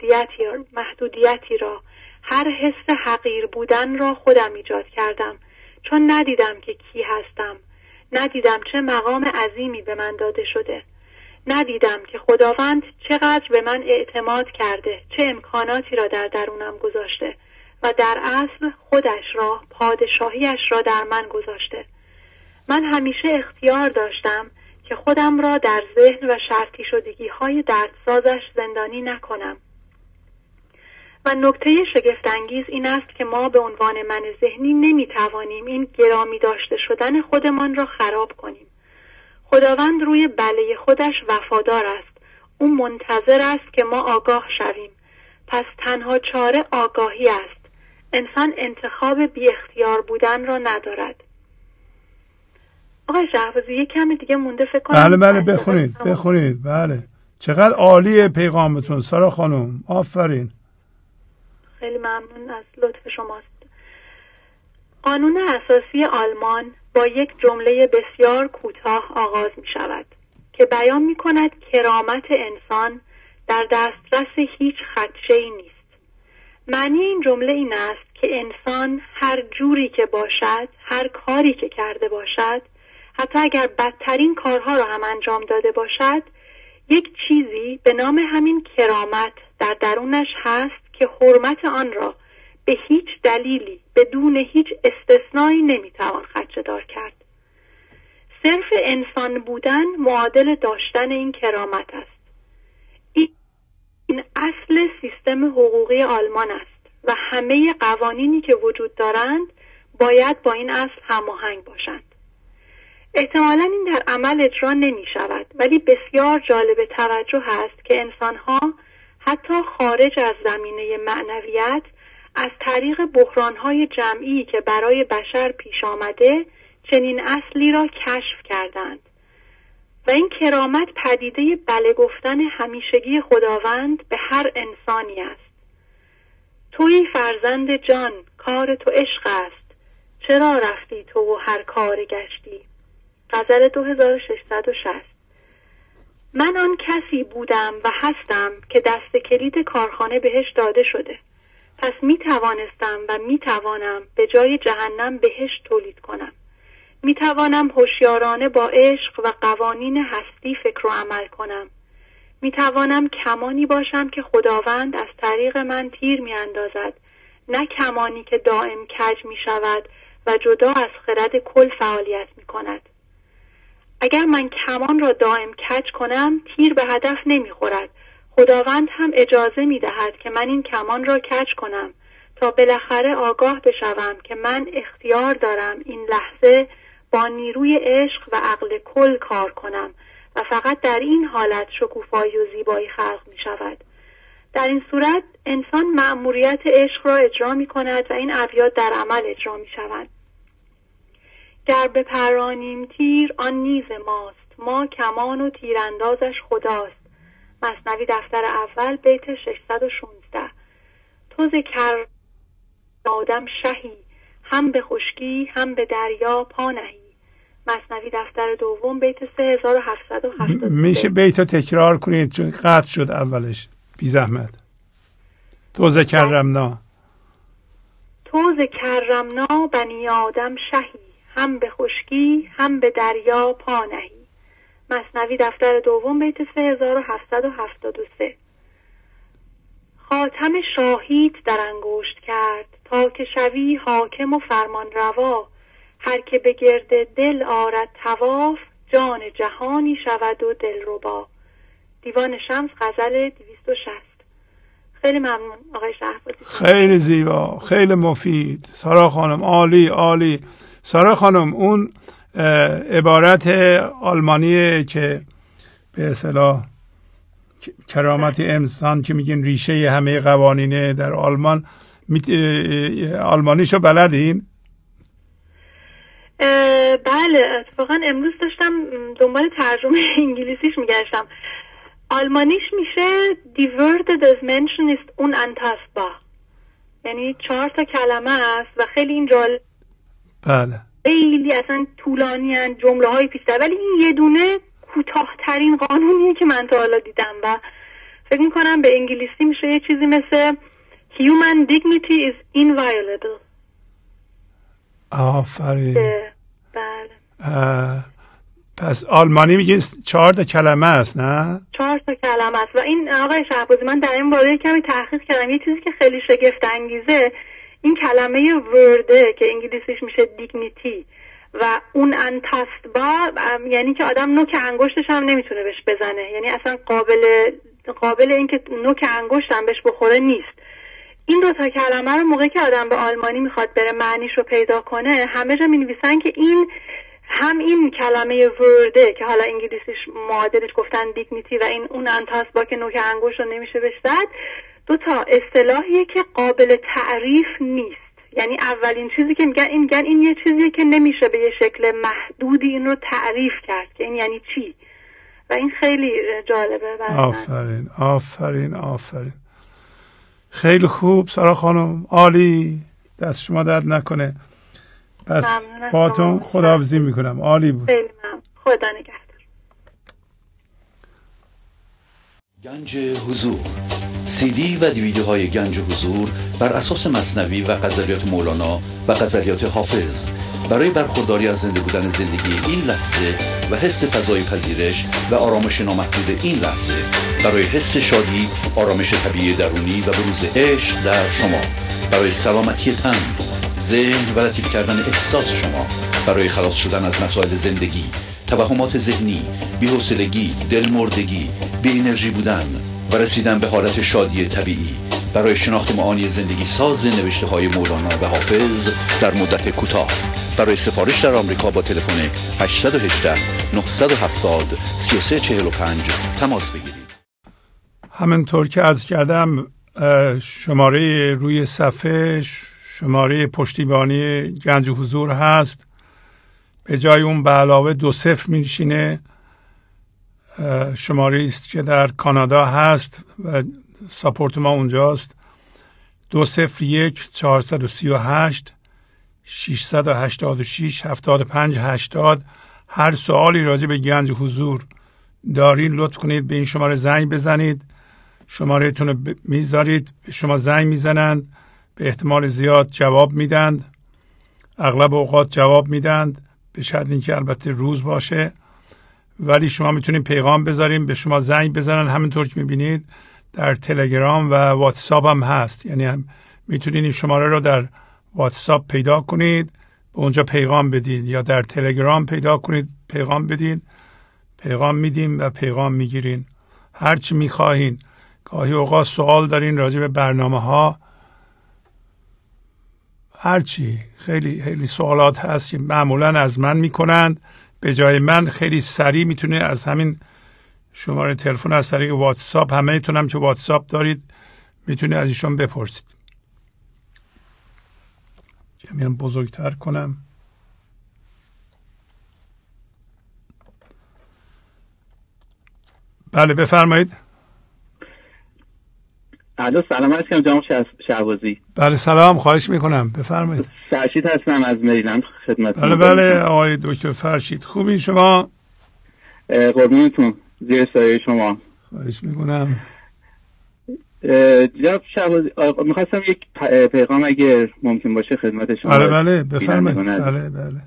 [SPEAKER 15] محدودیتی را، هر حس حقیر بودن را خودم ایجاد کردم، چون ندیدم که کی هستم، ندیدم چه مقام عظیمی به من داده شده، ندیدم که خداوند چقدر به من اعتماد کرده، چه امکاناتی را در درونم گذاشته و در اصل خودش را، پادشاهیش را در من گذاشته. من همیشه اختیار داشتم که خودم را در ذهن و شرطی شدگی های دردسازش زندانی نکنم. و نکته شگفت‌انگیز این است که ما به عنوان من ذهنی نمیتوانیم این گرامی داشته شدن خودمان را خراب کنیم. خداوند روی بله خودش وفادار است. او منتظر است که ما آگاه شویم. پس تنها چاره آگاهی است. انسان انتخاب بی اختیار بودن را ندارد. آقای شهبازی یک کمی دیگه مونده فکر کنم.
[SPEAKER 4] بله بخونید. بله چقدر عالیه پیغامتون سارا خانم، آفرین.
[SPEAKER 15] خیلی ممنون از لطف شماست. قانون اساسی آلمان با یک جمله بسیار کوتاه آغاز می شود که بیان می کند کرامت انسان در دسترس هیچ خدشه‌ای نیست. معنی این جمله این است که انسان هر جوری که باشد، هر کاری که کرده باشد، حتی اگر بدترین کارها را هم انجام داده باشد، یک چیزی به نام همین کرامت در درونش هست که حرمت آن را به هیچ دلیلی بدون هیچ استثنایی نمیتوان خدشه‌دار کرد. صرف انسان بودن معادل داشتن این کرامت است. این اصل سیستم حقوقی آلمان است و همه قوانینی که وجود دارند باید با این اصل هماهنگ باشند. احتمالاً این در عمل اجرا نمی شود، ولی بسیار جالب توجه است که انسان‌ها حتی خارج از زمینه معنویت از طریق بحران‌های جمعی که برای بشر پیش آمده چنین اصلی را کشف کردند و این کرامت پدیده بله گفتن همیشگی خداوند به هر انسانی است. تویی فرزند جان، کار تو عشق است، چرا رفتی تو و هر کار گشتی. غزل 2660. من آن کسی بودم و هستم که دست کلید کارخانه بهش داده شده، پس می توانستم و می توانم به جای جهنم بهشت تولید کنم. می توانم هوشیارانه با عشق و قوانین هستی فکر و عمل کنم. می توانم کمانی باشم که خداوند از طریق من تیر می اندازد، نه کمانی که دائم کج می شود و جدا از خرد کل فعالیت می کند. اگر من کمان را دائم کج کنم تیر به هدف نمی خورد. خداوند هم اجازه می دهد که من این کمان را کج کنم تا بالاخره آگاه بشوم که من اختیار دارم این لحظه با نیروی عشق و عقل کل کار کنم و فقط در این حالت شکوفایی و زیبایی خلق می شود. در این صورت انسان مأموریت عشق را اجرا می کند و این ابیات در عمل اجرا می شود. گر بپرانیم تیر آن نیز ماست، ما کمان و تیراندازش خداست. مثنوی دفتر اول بیت 616. تو ز کر آدم شهی، هم به خشکی هم به دریا پا نهی. مثنوی دفتر دوم بیت 3770.
[SPEAKER 4] میشه بیتو تکرار کنید چون قطع شد اولش، بی زحمت. تو ز کرمنا،
[SPEAKER 15] تو ز کرمنا بنی آدم شهی، هم به خشکی هم به دریا پا نهی. مثنوی دفتر دوم بیت 3773. خاتم شاهیت در انگشت کرد تا که شوی حاکم و فرمان روا. هر که به گرد دل آرد طواف جان جهانی شود و دلربا. دیوان شمس غزل 260. خیلی ممنون آقای شهبازی.
[SPEAKER 4] خیلی زیبا، خیلی مفید سارا خانم، عالی عالی. سارا خانم اون عبارت آلمانی که به اصطلاح کرامت انسان که میگین ریشه همه قوانینه در آلمان، آلمانیشو بلدین؟
[SPEAKER 15] بله اتفاقا امروز داشتم دنبال ترجمه انگلیسیش میگشتم. آلمانیش میشه Die Würde des Menschen ist unantastbar، یعنی 4 تا کلمه است و خیلی این جالب.
[SPEAKER 4] بله
[SPEAKER 15] خیلی اصلا طولانی هن، جمله های پیچیده، ولی این یه دونه کوتاه‌ترین قانونیه که من تا حالا دیدم و فکر میکنم به انگلیسی میشه یه چیزی مثل Human dignity is inviolable.
[SPEAKER 4] آفرین.
[SPEAKER 15] بله.
[SPEAKER 4] پس آلمانی میگه 4 تا کلمه است نه؟
[SPEAKER 15] 4 تا کلمه است و این آقای شهبازی من در این باره کمی تحقیق کردم. یه چیزی که خیلی شگفت انگیزه این کلمه ورده که انگلیسیش میشه دیگنیتی و اون انتاستبار، یعنی که آدم نوک انگشتش هم نمیتونه بهش بزنه، یعنی اصلا قابل این که نوک انگشت هم بهش بخوره نیست. این 2 تا کلمه رو موقعی که آدم به آلمانی میخواد بره معنیش رو پیدا کنه همه جا مینویسن که این کلمه ورده که حالا انگلیسیش معادلش گفتن دیگنیتی و اون انتاستبار که نوک انگشت رو نمیشه بهش زد، 2 تا اصطلاحیه که قابل تعریف نیست. یعنی اولین چیزی که میگن این یه چیزیه که نمیشه به یه شکل محدودی این رو تعریف کرد که این یعنی چی، و این خیلی جالبه.
[SPEAKER 4] آفرین آفرین آفرین، خیلی خوب سارا خانم، عالی، دست شما درد نکنه. پس باهاتون خداحافظی میکنم، عالی بود.
[SPEAKER 15] خیلی ممنون، خدا نگهدار.
[SPEAKER 1] گنج حضور، CD و دیویدیوهای گنج حضور بر اساس مثنوی و غزلیات مولانا و غزلیات حافظ برای برخورداری از زنده بودن زندگی این لحظه و حس فضای پذیرش و آرامش نامحدود این لحظه، برای حس شادی، آرامش طبیعی درونی و بروز عشق در شما، برای سلامتی تن، ذهن و لطیف کردن احساس شما، برای خلاص شدن از مسائل زندگی، توهمات ذهنی، بی‌حوصلگی، دلمردگی، بی انرژی بودن و رسیدن به حالت شادی طبیعی، برای شناخت معانی زندگی ساز نوشته های مولانا و حافظ در مدت کوتاه. برای سفارش در آمریکا با تلفن 818 970 3345 تماس بگیرید.
[SPEAKER 4] همینطور که عرض کردم شماره روی صفحه شماره پشتیبانی گنج حضور هست، به جای اون به علاوه 20 می‌نشینه. شماره است که در کانادا هست و ساپورت ما اونجاست، 201 438 686 75 80. هر سوالی راجع به گنج حضور دارین لطف کنید به این شماره زنگ بزنید. شماره تون رو میذارید، به شما زنگ میزنند، به احتمال زیاد جواب میدند، اغلب اوقات جواب میدند، به شرط اینکه البته روز باشه. ولی شما میتونید پیغام بذارین، به شما زنگ بزنن. همینطور که میبینید در تلگرام و واتساپ هم هست، یعنی میتونید این شماره رو در واتساپ پیدا کنید، به اونجا پیغام بدید، یا در تلگرام پیدا کنید پیغام بدید، پیغام میدیم و پیغام میگیرین، هرچی میخواهین. گاهی اوقات سوال دارین راجع به برنامه ها، هرچی، خیلی خیلی سوالات هست که معمولا از من میکنند. به جای من خیلی سریع میتونه از همین شماره تلفن از طریق واتساپ، همه ایتونم که واتساپ دارید میتونه از ایشون بپرسید. میام بزرگتر کنم. بله بفرمایید.
[SPEAKER 6] الو سلام علیکم جناب شهبازی.
[SPEAKER 4] بله سلام، خواهش میکنم بفرمایید.
[SPEAKER 6] فرشید هستم از مریلند خدمت.
[SPEAKER 4] بله آقای دکتر فرشید، خوبی شما؟
[SPEAKER 6] قربونتون، زیر سایه شما.
[SPEAKER 4] خواهش میکنم.
[SPEAKER 6] جناب شهبازی میخواستم یک پیغام اگر ممکن باشه خدمت شما.
[SPEAKER 4] بله بفرمایید. بله.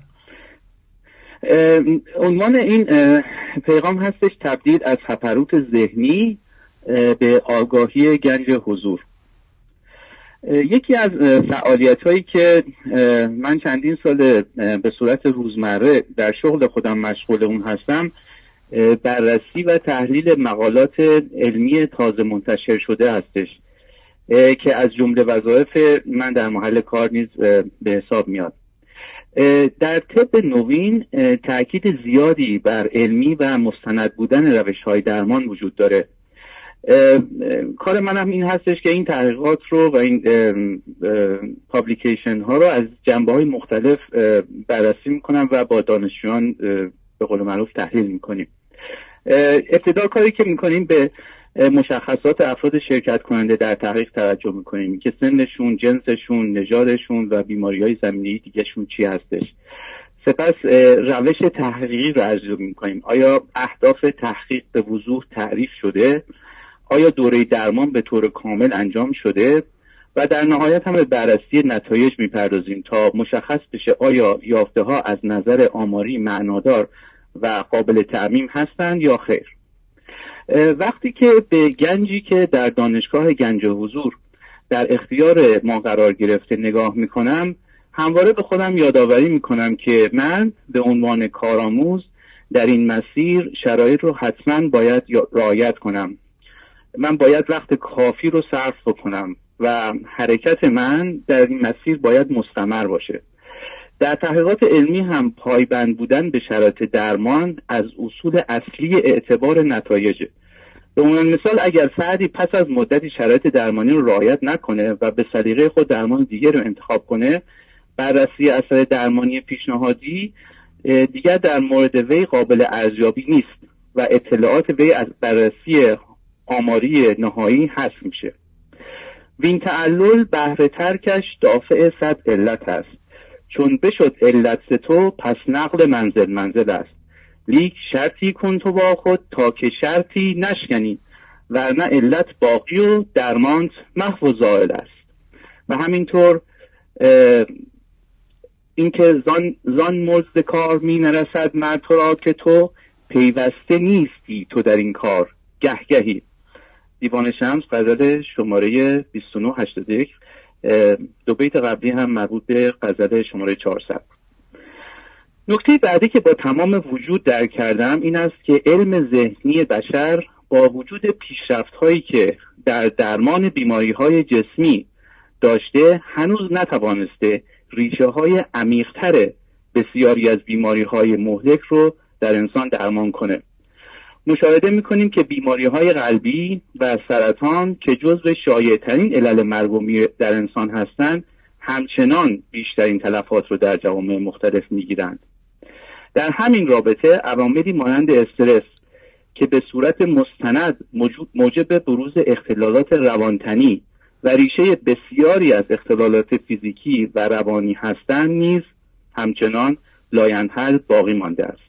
[SPEAKER 6] عنوان این پیغام هستش تبدیل از خطرات ذهنی به آگاهی گنج حضور. یکی از فعالیت‌هایی که من چندین سال به صورت روزمره در شغل خودم مشغول اون هستم، بررسی و تحلیل مقالات علمی تازه منتشر شده هستش که از جمله وظایف من در محل کار نیز به حساب میاد. در طب نوین تأکید زیادی بر علمی و مستند بودن روش‌های درمان وجود داره. کار من هم این هستش که این تحقیقات رو و این پابلیکیشن ها رو از جنبه‌های مختلف بررسی میکنم و با دانشجویان به قول معروف تحلیل میکنیم. ابتدا کاری که میکنیم به مشخصات افراد شرکت کننده در تحقیق توجه میکنیم که سنشون، جنسشون، نژادشون و بیماری‌های زمینه‌ای دیگه‌شون چی هستش. سپس روش تحقیقی رو ارزیابی میکنیم. آیا اهداف تحقیق به وضوح تعریف شده؟ آیا دوره درمان به طور کامل انجام شده؟ و در نهایت هم به بررسی نتایج میپردازیم تا مشخص بشه آیا یافته ها از نظر آماری معنادار و قابل تعمیم هستند یا خیر. وقتی که به گنجی که در دانشگاه گنج حضور در اختیار ما قرار گرفته نگاه میکنم، همواره به خودم یادآوری میکنم که من به عنوان کارآموز در این مسیر شرایط رو حتما باید رعایت کنم. من باید وقت کافی رو صرف بکنم و حرکت من در این مسیر باید مستمر باشه. در تحقیقات علمی هم پایبند بودن به شرایط درمان از اصول اصلی اعتبار نتایجه. به عنوان مثال اگر فردی پس از مدتی شرایط درمانی رو رعایت نکنه و به سلیقه خود درمان دیگر رو انتخاب کنه، بررسی اثر درمانی پیشنهادی دیگر در مورد وی قابل ارزیابی نیست و اطلاعات وی از بررسی آماری نهایی حذف میشه. وین تعلل بهر ترکش دافع صد علت است، چون بشد علت ستو پس نقل منزل است. لیک شرطی کن تو با خود تا که شرطی نشکنی، ورنه علت باقی و درمانت محو و زائل است. و همینطور اینکه زان مزد کار می نرسد مرد تو را که تو پیوسته نیستی تو در این کار گهگهی. دیوان شمس غزل شماره 2981. دو بیت قبلی هم مربوط به غزل شماره 400. نکته بعدی که با تمام وجود درک کردم این است که علم ذهنی بشر با وجود پیشرفت هایی که در درمان بیماری های جسمی داشته هنوز نتوانسته ریشه های عمیق‌تر بسیاری از بیماری های مهلک رو در انسان درمان کنه. مشاهده میکنیم که بیماری های قلبی و سرطان که جزو شایع‌ترین علل مرگ و میر در انسان هستند همچنان بیشترین تلفات رو در جوامع مختلف میگیرند. در همین رابطه عواملی مانند استرس که به صورت مستند موجب بروز اختلالات روانتنی و ریشه بسیاری از اختلالات فیزیکی و روانی هستند نیز همچنان لاینحل باقی مانده است.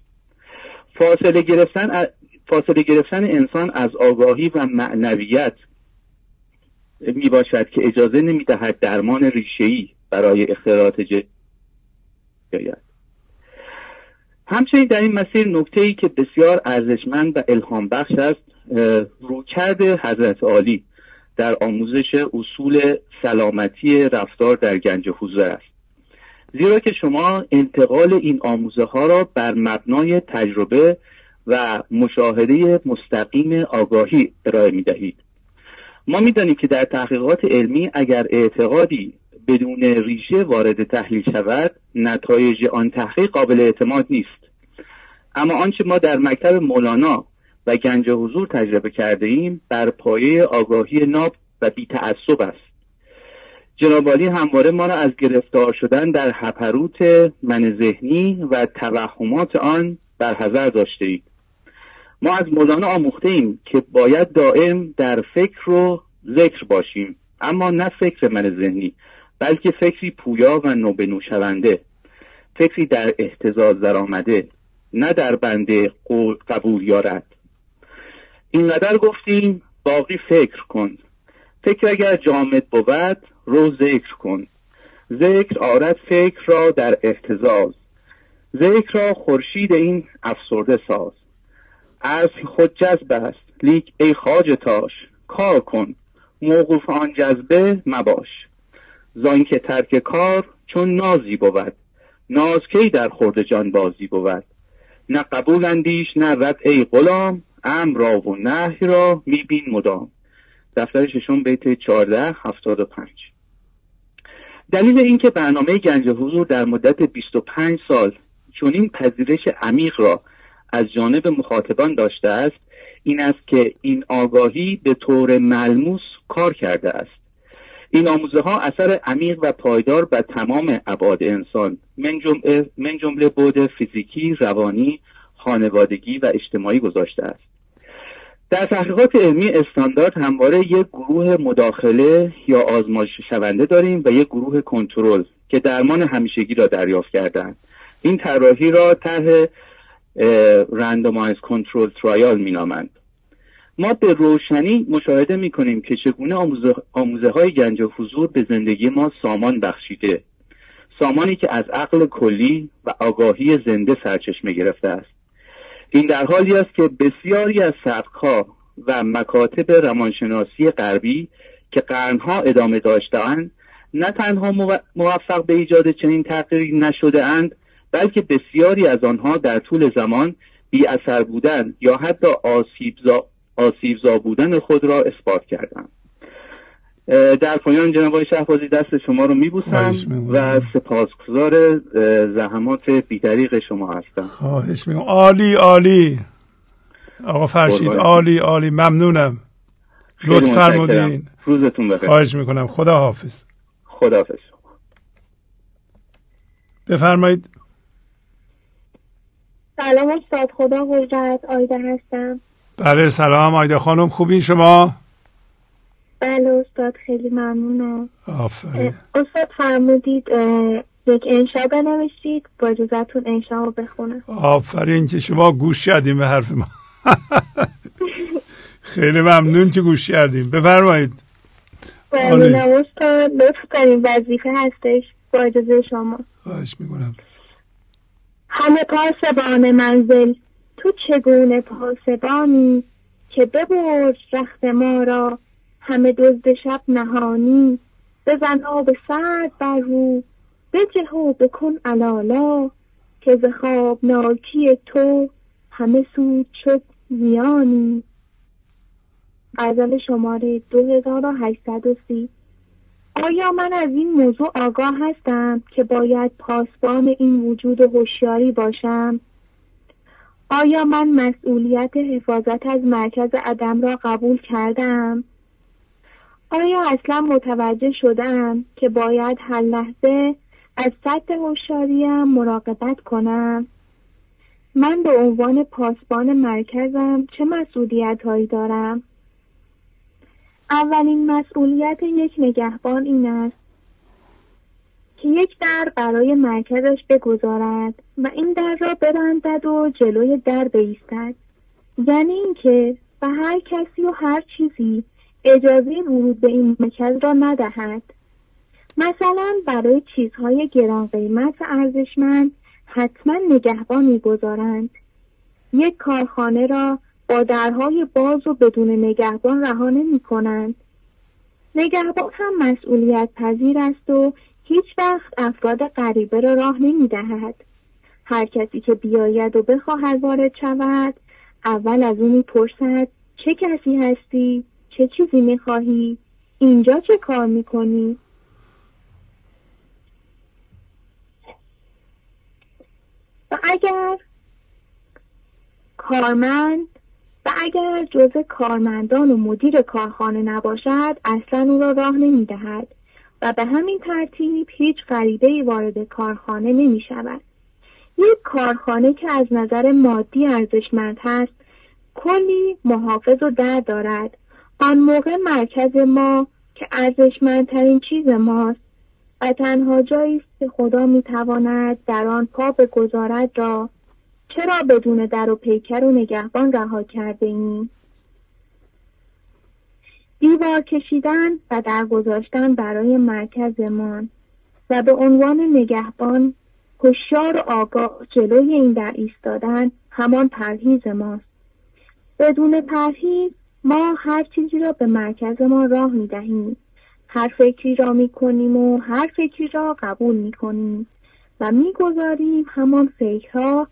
[SPEAKER 6] فاصله گرفتن انسان از آگاهی و معنویت می باشد که اجازه نمی دهد درمان ریشه‌ای برای اختلالات جسمی. همچنین در این مسیر نکته‌ای که بسیار ارزشمند و الهام بخش است رویکرد حضرت عالی در آموزش اصول سلامتی رفتار در گنج حضور است، زیرا که شما انتقال این آموزه ها را بر مبنای تجربه و مشاهده مستقیم آگاهی ارائه می دهید. ما می دانیم که در تحقیقات علمی اگر اعتقادی بدون ریشه وارد تحلیل شود نتایج آن تحقیق قابل اعتماد نیست. اما آنچه ما در مکتب مولانا و گنج حضور تجربه کرده ایم بر پایه آگاهی ناب و بی تعصب است. جناب عالی همواره ما را از گرفتار شدن در هپروت من ذهنی و توهمات آن برحذر داشته اید. ما از مولانا آموخته ایم که باید دائم در فکر و ذکر باشیم، اما نه فکر من ذهنی بلکه فکری پویا و نوبنو شونده، فکری در اهتزاز در آمده، نه در بنده قبول یارد. اینقدر گفتیم باقی فکر کن. فکر اگر جامد بود رو ذکر کن. ذکر آرد فکر را در اهتزاز. ذکر را خورشید این افسرده ساز. اصل خود جذب است لیک ای خواجه تاش، کار کن موقوف آن جذبه مباش. زان که ترک کار چون نازی بود، ناز کی در خورد جان بازی بود. نه قبول اندیش نه رد ای غلام، امر را و نهی را میبین مدام. دفتر ششم بیت 1475. دلیل این که برنامه گنج حضور در مدت 25 سال چنین پذیرش عمیق را از جانب مخاطبان داشته است این است که این آگاهی به طور ملموس کار کرده است. این آموزه ها اثر عمیق و پایدار بر تمام ابعاد انسان من جمله بعد فیزیکی، روانی، خانوادگی و اجتماعی گذاشته است. در تحقیقات علمی استاندارد همواره یک گروه مداخله یا آزمایش شونده داریم و یک گروه کنترل که درمان همیشگی را دریافت کردند. این طراحی را طرح رندومایز کنترل ترایال مینامند. ما به روشنی مشاهده میکنیم که چگونه آموزه های گنج حضور به زندگی ما سامان بخشیده، سامانی که از عقل کلی و آگاهی زنده سرچشمه گرفته است. این در حالی است که بسیاری از سبک‌ها و مکاتب روانشناسی غربی که قرنها ادامه داشته‌اند نه تنها موفق به ایجاد چنین تغییری نشده اند، بلکه بسیاری از آنها در طول زمان بی اثر بودن یا حتی آسیبزا بودن خود را اثبات کردند. در پایان جناب آقای شهبازی دست شما رو میبوسم و سپاسگزار زحمات بی‌دریغ شما هستم.
[SPEAKER 4] خواهش میکنم. عالی عالی آقا فرشید، عالی عالی، ممنونم، لطف فرمودین.
[SPEAKER 6] روزتون بخیر.
[SPEAKER 4] خواهش میکنم. خدا حافظ.
[SPEAKER 6] خدا حافظ.
[SPEAKER 4] بفرمایید.
[SPEAKER 16] سلام استاد، خدا قدرت، آیده هستم.
[SPEAKER 4] بله سلام آیده خانم، خوبین شما؟
[SPEAKER 16] بله استاد، خیلی ممنونم.
[SPEAKER 4] آفرین.
[SPEAKER 16] استاد فرمودید یک انشا بنوشید، با اجازهتون انشا رو بخونم.
[SPEAKER 4] آفرین که شما گوش کردیم به حرف ما. خیلی ممنون که گوش کردیم. بفرمایید.
[SPEAKER 16] ممنونم استاد، لطف کنیم، وظیفه هستش، با اجازه شما.
[SPEAKER 4] خواهش میکنم.
[SPEAKER 16] همه پاسبان منزل، تو چگونه پاسبانی که ببرد رخت ما را، همه دزد شب نهانی. بزن آب سرد بر رو، بجه و بکن علالا، که ز خوابناکی تو همه سود شد زیانی. غزل شماره 2830. آیا من از این موضوع آگاه هستم که باید پاسبان این وجود هوشیاری باشم؟ آیا من مسئولیت حفاظت از مرکز عدم را قبول کردم؟ آیا اصلا متوجه شدم که باید هر لحظه از سطح هوشیاریم مراقبت کنم؟ من به عنوان پاسبان مرکزم چه مسئولیت هایی دارم؟ اولین مسئولیت یک نگهبان این است که یک در برای مرکزش بگذارد و این در را ببندد و جلوی در بایستد. یعنی اینکه به هر کسی و هر چیزی اجازه ورود به این مرکز را ندهد. مثلا برای چیزهای گران قیمت و ارزشمند حتما نگهبان می‌گذارند. یک کارخانه را با درهای باز و بدون نگهبان رها نمی‌کنند. نگهبان هم مسئولیت پذیر است و هیچ وقت افراد غریبه را راه نمی‌دهد. هر کسی که بیاید و بخواهد وارد شود، اول از او می‌پرسد چه کسی هستی؟ چه چیزی می‌خواهی؟ اینجا چه کار می‌کنی؟ و اگر جزء کارمندان و مدیر کارخانه نباشد، اصلا او را راه نمی‌دهد و به همین ترتیب هیچ غریبه‌ای وارد کارخانه نمی‌شود. یک کارخانه که از نظر مادی ارزشمند هست، کلی محافظ و در دارد. آن موقع مرکز ما که ارزشمندترین چیز ماست و تنها جایی است که خدا می‌تواند در آن پا بگذارد را چرا بدون در و پیکر و نگهبان رها کرده ایم؟ دیوار کشیدن و درگذاشتن برای مرکزمان و به عنوان نگهبان هوشیار و آگاه جلوی این در ایستادن همان پرهیز ماست. بدون پرهیز ما هر چیزی را به مرکز ما راه می‌دهیم. هر فکری را میکنیم و هر فکری را قبول میکنیم و میگذاریم همان فکرها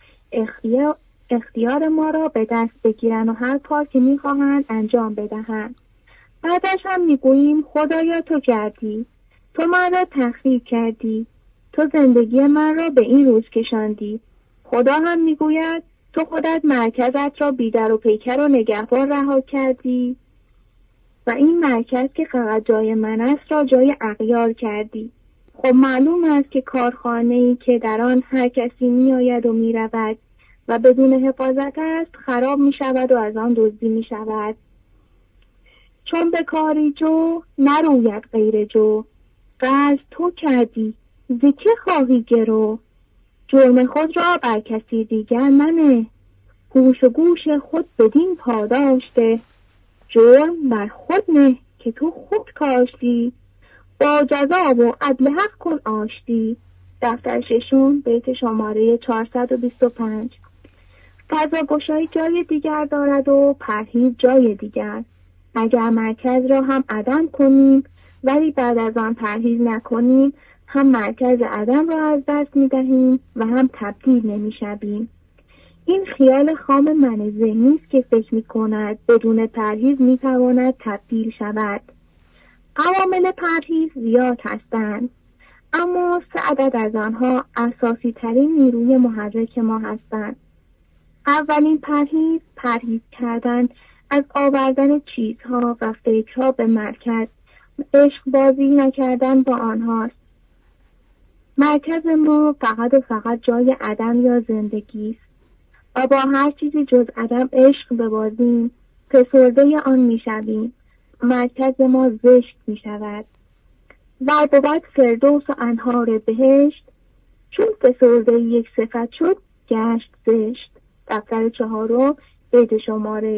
[SPEAKER 16] اختیار ما را به دست بگیرن و هر کار که میخواهند انجام بدهند. بعدش هم میگوییم خدایا تو کردی، تو من را تخریب کردی، تو زندگی من را به این روز کشاندی. خدا هم میگوید تو خودت مرکزت را بیدر و پیکر و نگهبان رها کردی و این مرکز که فقط جای من است را جای اغیار کردی. خب معلوم است که کارخانه‌ای که در آن هر کسی میآید و میرود و بدون حفاظت است خراب می شود و از آن دزدی می شود. چون به کاری جو نروید غیر جو، قصد تو کردی ز که خواهی گرو. جرم خود را بر کسی دیگر منه، گوش و گوش خود بدین پاداشته. جرم بر خود نه که تو خود کاشتی، با جزا و عدل حق کن آشتی. دفتر ششم بیت شماره 425. فضاگشایی جای دیگر دارد و پرهیز جای دیگر. اگر مرکز را هم عدم کنیم ولی بعد از آن پرهیز نکنیم، هم مرکز عدم را از دست می دهیم و هم تبدیل نمی شویم. این خیال خام من ذهنی است که فکر می کند بدون پرهیز می تواند تبدیل شود. عوامل پرهیز زیاد هستند، اما 3 عدد از آنها اساسی ترین نیروی محرک ما هستند. اولین پرهیز کردن از آوردن چیزها و فکرها به مرکز، عشق بازی نکردن با آنهاست. مرکز ما فقط و فقط جای عدم یا زندگی است و با هر چیزی جز عدم عشق ببازیم فسرده آن میشویم. مرکز ما زشت می شود و بود فردوس و انهار بهشت، چون فسرده یک صفت شد گشت زشت. دفتر 4 بیت شماره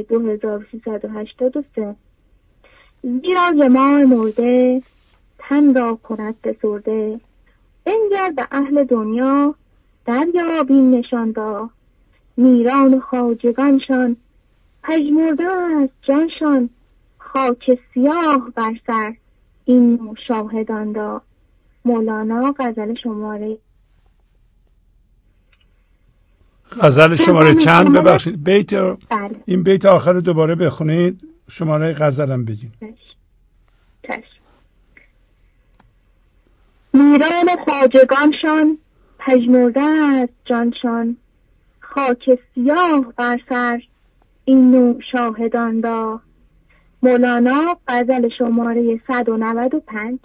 [SPEAKER 16] 2383. زیرا جماع مرده تن را کند فسرده، بنگر به اهل دنیا دریابیم نشان را. میران خواجگانشان پژمرده است جانشان، خاک سیاه بر سر این شاهدان را. مولانا غزل شماره
[SPEAKER 4] چند؟ ببخشید بیت این بیت آخر دوباره بخونید، شماره غزلم بگین.
[SPEAKER 16] میران خواجگانشان پژمرده است جانشان، خاک سیاه بر سر این نوع شاهدان را. مولانا غزل شماره 195.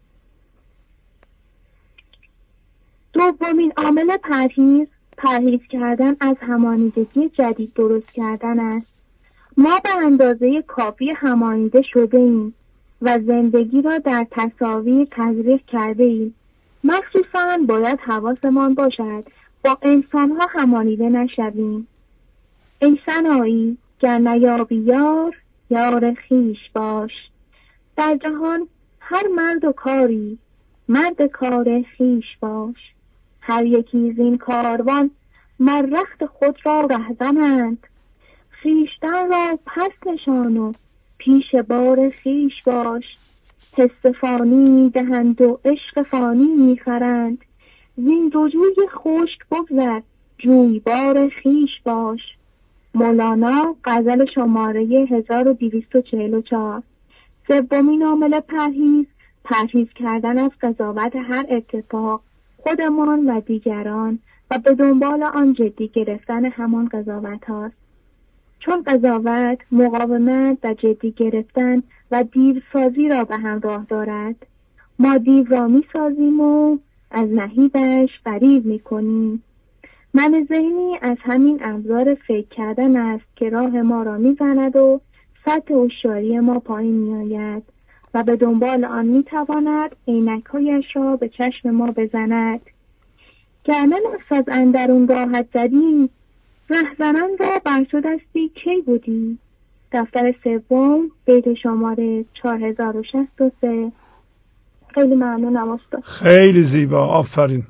[SPEAKER 16] دومین عامل پرهیز کردن از همانیدگی جدید درست کردن است. ما به اندازه کافی همانیده شده ایم و زندگی را در تصاویر تزریق کرده ایم. مخصوصاً باید حواسمان باشد با انسانها همانیده نشویم. ای سنایی گر نیابی یار خویش باش، در جهان هر مرد و کاری مرد کار خویش باش. هر یکی زین کاروان مرخت خود را رهزنند، خویشتن را پس نشان و پیش بار خویش باش. حس فانی دهند و عشق فانی میخرند، زین رجوع خشک بگذر جویبار خویش باش. مولانا غزل شماره 1244. سومین عامل پرهیز کردن از قضاوت هر اتفاق، خودمان و دیگران، و به دنبال آن جدی گرفتن همان قضاوت هاست. چون قضاوت مقاومت و جدی گرفتن و دیوسازی را به همراه دارد، ما دیو را می سازیم و از نهیبش فریب می کنیم. من ذهنی از همین ابزار فکر کردن است که راه ما را می زند و سطح هوشیاری ما پایین می آید و به دنبال آن می تواند عینک‌هایش را به چشم ما بزند. گرنه نفس از اندرون راحت زدی، رهزنان را بر تو دستی کی بودی. دفتر 3 بیت شماره 4063. خیلی ممنونم استاد.
[SPEAKER 4] خیلی زیبا، آفرین.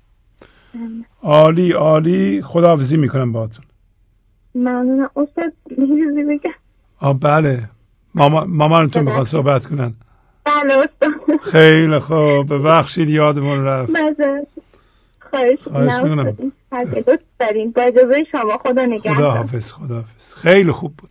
[SPEAKER 4] عالی عالی. خداحافظی میکنم باهاتون.
[SPEAKER 16] ممنونم استاد.
[SPEAKER 4] بله، مامانتون میخواد صحبت کنن.
[SPEAKER 16] بله استاد.
[SPEAKER 4] خیلی خوب، ببخشید یادمون رفت.
[SPEAKER 11] خواهش
[SPEAKER 4] میکنم.
[SPEAKER 11] لطف دارین. با اجازه شما، خدا نگهدار.
[SPEAKER 4] خداحافظ. خداحافظ. خیلی خوب بود.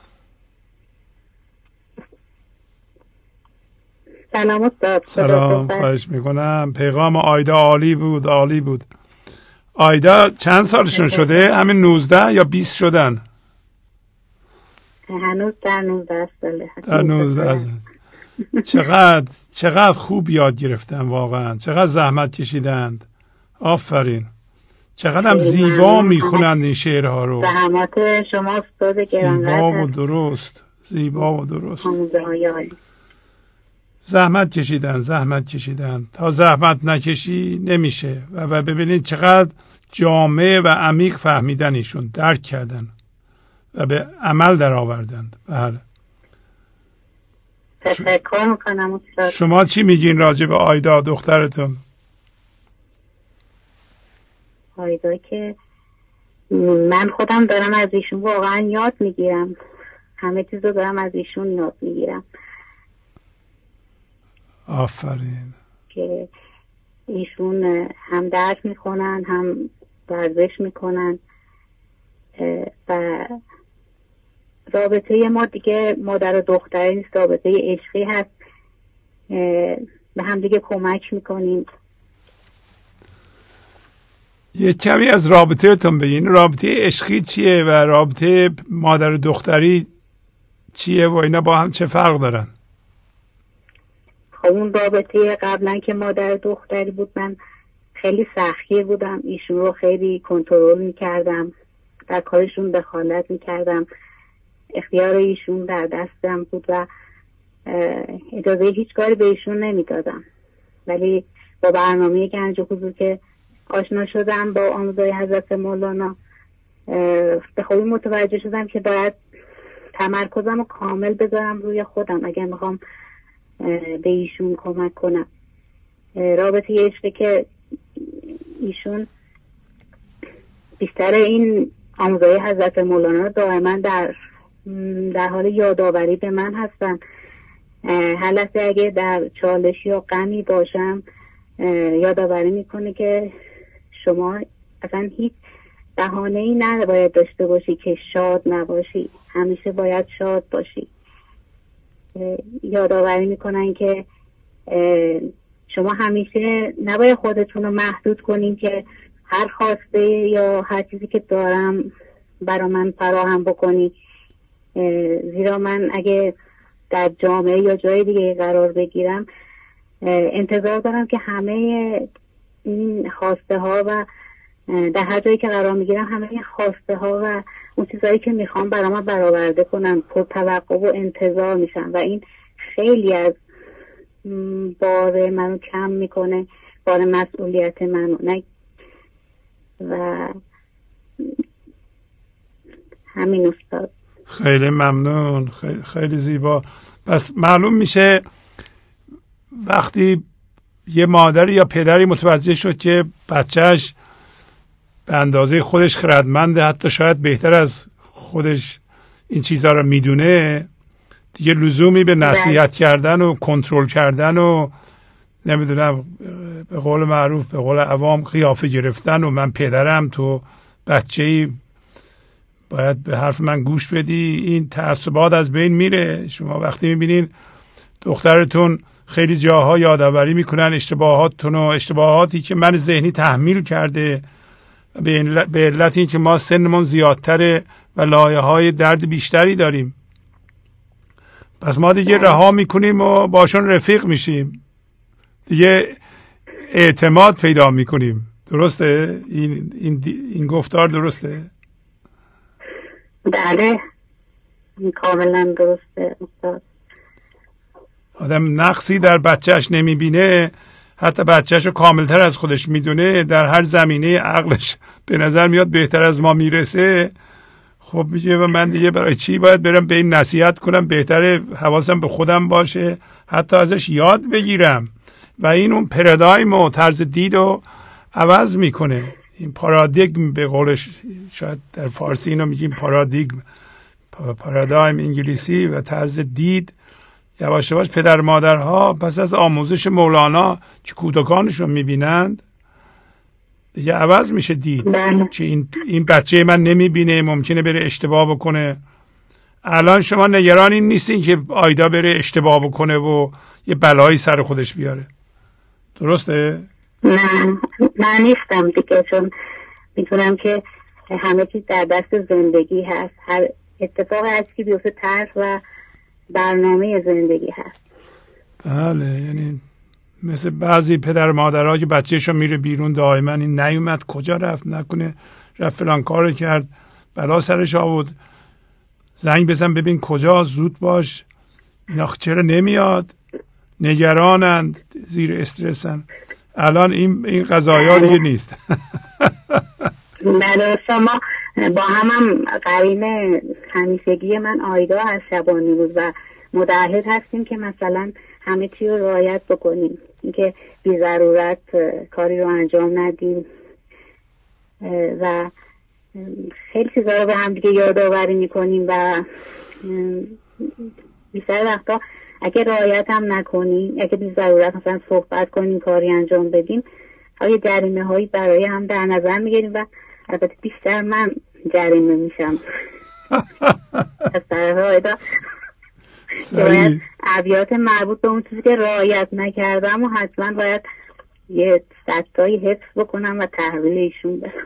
[SPEAKER 11] سلام استاد.
[SPEAKER 4] سلام. خواهش میکنم. پیغام آیدا عالی بود، عالی بود. آیدا چند سالشون شده؟ همین 19 یا 20 شدن؟
[SPEAKER 11] هنوز در 19 ساله.
[SPEAKER 4] در 19 ساله. چقدر خوب یاد گرفتن واقعا. چقدر زحمت کشیدند. آفرین. چقدر هم زیبا میخونند این شعرها رو.
[SPEAKER 11] زحمات شما استاد گرانقدر.
[SPEAKER 4] زیبا و درست. زیبا و درست. زحمت کشیدن. تا زحمت نکشی نمیشه. و ببینید چقدر جامع و عمیق فهمیدن ایشون، درک کردن و به عمل در آوردند. بله.
[SPEAKER 11] تشکر میکنم استاد.
[SPEAKER 4] شما چی میگین راجع به آیدا دخترتون؟
[SPEAKER 11] آیدا که من خودم دارم از ایشون واقعا یاد میگیرم. همه چیز رو دارم از ایشون یاد میگیرم.
[SPEAKER 4] آفرین.
[SPEAKER 11] که ایشون هم درس میکنن، هم ورزش میکنن و رابطه ما دیگه مادر و دختری نیست، رابطه عشقی هست. به هم دیگه کمک میکنیم.
[SPEAKER 4] یه کمی از رابطه‌تون بگین. رابطه عشقی چیه و رابطه مادر و دختری چیه و اینا با هم چه فرق دارن؟
[SPEAKER 11] خب اون رابطه قبلا که مادر و دختری بود من خیلی سختگیر بودم. ایشون رو خیلی کنترل میکردم، در کارشون دخالت میکردم، اختیار ایشون در دستم بود و اجازه هیچ کاری به ایشون نمیدادم. ولی با برنامه گنج حضور که آشنا شدم با آموزهای حضرت مولانا به خوبی متوجه شدم که باید تمرکزم رو کامل بذارم روی خودم اگر میخوام به ایشون کمک کنم. رابطه عشقی که ایشون بیشتر این آموزهای حضرت مولانا دائما در حال یادآوری به من هستن. هر لحظه اگه در چالش یا غمی باشم یادآوری میکنه که شما اصلا هیچ بهانه‌ای نباید داشته باشی که شاد نباشی، همیشه باید شاد باشی. یادآوری میکنن که شما همیشه نباید خودتون رو محدود کنین که هر خواسته یا هر چیزی که دارم برا من فراهم بکنی. زیرا من اگه در جامعه یا جای دیگه قرار بگیرم انتظار دارم که همه این خواسته ها و در هر جایی که قرار میگیرم همه این خواسته ها و اون چیزایی که میخوام برای من برآورده کنن، پر توقع و انتظار میشن و این خیلی از بار منو کم میکنه، بار مسئولیت منو نه. و همین استاد.
[SPEAKER 4] خیلی ممنون. خیلی زیبا. پس معلوم میشه وقتی یه مادری یا پدری متوجه شد که بچهش به اندازه خودش خردمنده، حتی شاید بهتر از خودش این چیزها رو میدونه، دیگه لزومی به نصیحت کردن و کنترل کردن و نمیدونم به قول معروف به قول عوام قیافه گرفتن و من پدرم تو بچه‌ای باید به حرف من گوش بدی، این تعصبات از بین میره. شما وقتی میبینین دخترتون خیلی جاها یادآوری میکنن اشتباهاتتون و اشتباهاتی که من ذهنی تحمیل کرده به علت این که ما سنمون زیادتره و لایه‌های درد بیشتری داریم، پس ما دیگه رها میکنیم و باشون رفیق میشیم، دیگه اعتماد پیدا میکنیم. درسته؟ این گفتار درسته؟
[SPEAKER 11] بله کاملا درسته استاد.
[SPEAKER 4] آدم نقصی در بچهش نمیبینه، حتی بچهش رو کاملتر از خودش میدونه، در هر زمینه عقلش به نظر میاد بهتر از ما میرسه. خب میگه و من دیگه برای چی باید برم به این نصیحت کنم؟ بهتره حواسم به خودم باشه، حتی ازش یاد بگیرم. و این اون پارادایم و طرز دید رو عوض میکنه. این پارادیگم به قولش شاید در فارسی اینو میگیم پارادایم انگلیسی و طرز دید یواش یواش پدر مادرها پس از آموزش مولانا که کودکانشون میبینند دیگه عوض میشه دید که این بچه من نمیبینه، ممکنه بره اشتباه بکنه. الان شما نگران این نیستین که آیدا بره اشتباه بکنه و یه بلایی سر خودش بیاره، درسته؟
[SPEAKER 9] نه من نیستم دیگه، چون میتونم که همه چیز در دست زندگی هست، هر اتفاق هست که بیفته طرح و برنامه زندگی هست.
[SPEAKER 4] بله، یعنی مثل بعضی پدر مادرها که بچهشون میره بیرون دائما این نیومد کجا رفت، نکنه رفت فلان کار کرد بلا سرش آورد، زنگ بزن ببین کجا، زود باش، اینا چرا نمیاد، نگرانند، زیر استرسن. الان این قضایا دیگه نیست.
[SPEAKER 9] بله، شما با هم قرین همیشگی من آیدا از شبانی روز و متعهد هستیم که مثلا همه چی رو رعایت بکنیم، اینکه بی ضرورت کاری رو انجام ندیم و خیلی چیزا رو به هم دیگه یادآوری میکنیم و بیشتر وقتا اگه رعایت هم نکنیم، اگه بی ضرورت مثلا صحبت کنیم، کاری انجام بدیم، های جریمه هایی برای هم در نظر میگیریم و البته بیشتر من جریمه میشم از طرف آیدا. باید ابیات مربوط به اون چیزی که رعایت نکردم و حتما باید یه سطایی حفظ بکنم و تحویل ایشون بدم.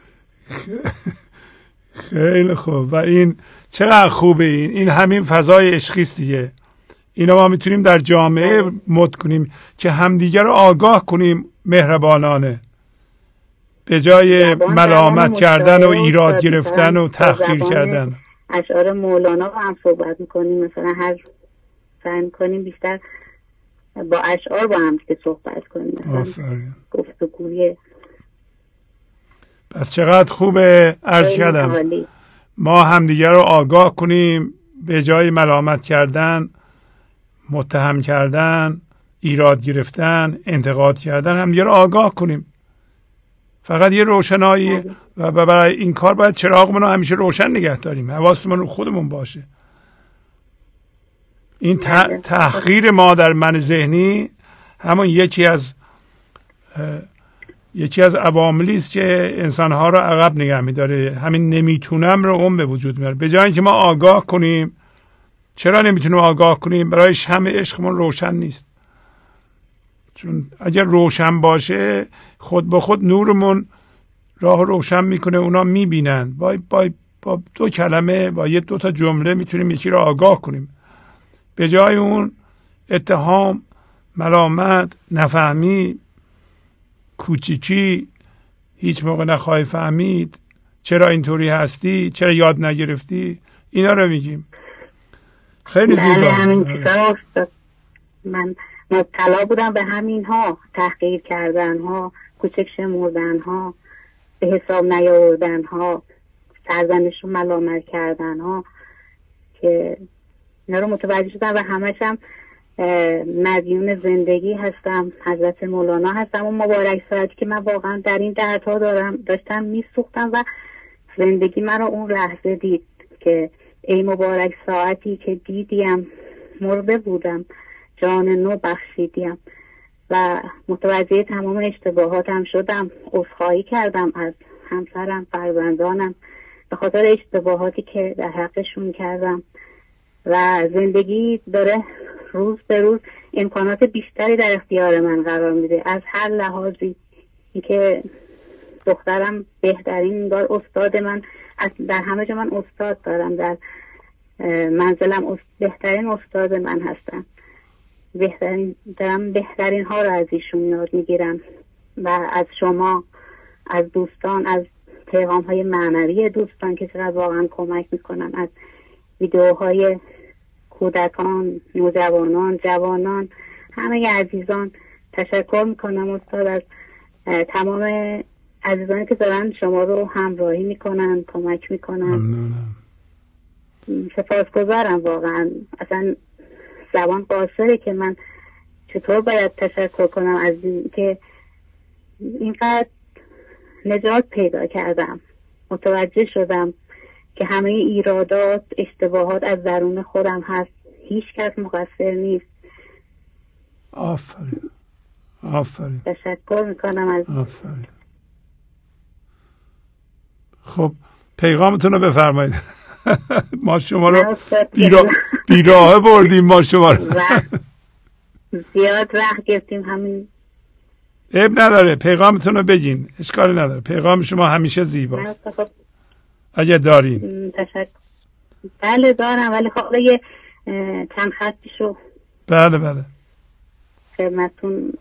[SPEAKER 4] خیلی خوب. و این چقدر خوبه، این همین فضای عشقیست دیگه. اینا ما میتونیم در جامعه مد کنیم که همدیگر رو آگاه کنیم مهربانانه، به جای ملامت کردن و ایراد گرفتن و تحقیر کردن.
[SPEAKER 9] اشعار مولانا رو هم صحبت میکنیم، مثلا هر سعی میکنیم بیشتر با اشعار با هم که صحبت کنیم،
[SPEAKER 4] آفرین،
[SPEAKER 9] گفتگوی.
[SPEAKER 4] پس چقدر خوبه، عرض کردم ما همدیگر رو آگاه کنیم، به جای ملامت کردن، متهم کردن، ایراد گرفتن، انتقاد کردن، همدیگر رو آگاه کنیم. فقط یه روشنایی و برای این کار باید چراغمون رو همیشه روشن نگه داریم، حواسمون رو خودمون باشه. این تحقیر ما در من ذهنی همون یکی از عواملی است که انسانها رو عقب نگه می‌داره. همین نمیتونم رو اون به وجود میاره. به جای اینکه ما آگاه کنیم، چرا نمیتونیم آگاه کنیم؟ برای شمع عشقمون روشن نیست. چون اگر روشن باشه خود به خود نورمون راه روشن میکنه، اونا میبینن. با دو کلمه، با دو تا جمله میتونیم یکی رو آگاه کنیم. به جای اون اتهام، ملامت، نفهمی، کوچیکی، هیچ موقع نخواهی فهمید، چرا اینطوری هستی، چرا یاد نگرفتی، اینا رو میگیم. خیلی زیبا.
[SPEAKER 9] من مبتلا بودم به همین ها، تحقیر کردن ها، کوچک شمردن ها، به حساب نیاوردن ها، سرزنش و ملامت کردن ها، که اینا رو متوجه شدم و همش هم مدیون زندگی هستم، حضرت مولانا هستم و مبارک ساعتی که من واقعا در این دردها داشتم میسوختم و زندگی من رو اون لحظه دید که ای مبارک ساعتی که دیدیم مرده بودم، جان نو بخشیدیم و متوجه تمام اشتباهاتم شدم. عذرخواهی کردم از همسرم، فرزندانم به خاطر اشتباهاتی که در حقشون کردم و زندگی داره روز به روز امکانات بیشتری در اختیار من قرار میده از هر لحاظی. اینکه دخترم بهترین انگار استاد من، در همه جا من استاد دارم، در منزلم بهترین استاد من هستن، بهترین ها رو از ایشون یاد میگیرم و از شما، از دوستان، از پیغام های معنوی دوستان که چقدر واقعا کمک میکنن، از ویدیوهای کودکان، نوجوانان، جوانان، همه عزیزان تشکر میکنم استاد، از تمام عزیزانی که دارن شما رو همراهی میکنن، کمک میکنن. سپاسگزارم واقعا. اصلا زبان قاصره که من چطور باید تشکر کنم از این که اینقدر نجات پیدا کردم، متوجه شدم که همه ایرادات، اشتباهات از درون خودم هست، هیچ کس مقصر نیست.
[SPEAKER 4] آفرین.
[SPEAKER 9] تشکر میکنم از
[SPEAKER 4] آفرین. خب پیغامتون رو بفرمایید. ما شما رو بیراه بردیم. ما شما رو
[SPEAKER 9] زیاد وقت گرفتیم. همین
[SPEAKER 4] عیب نداره، پیغامتون رو بگین، اشکالی نداره. پیغام شما همیشه زیباست اگه دارین.
[SPEAKER 9] تشکر. بله دارم، ولی خب یه چند خطیشو
[SPEAKER 4] بله
[SPEAKER 9] خدمتون.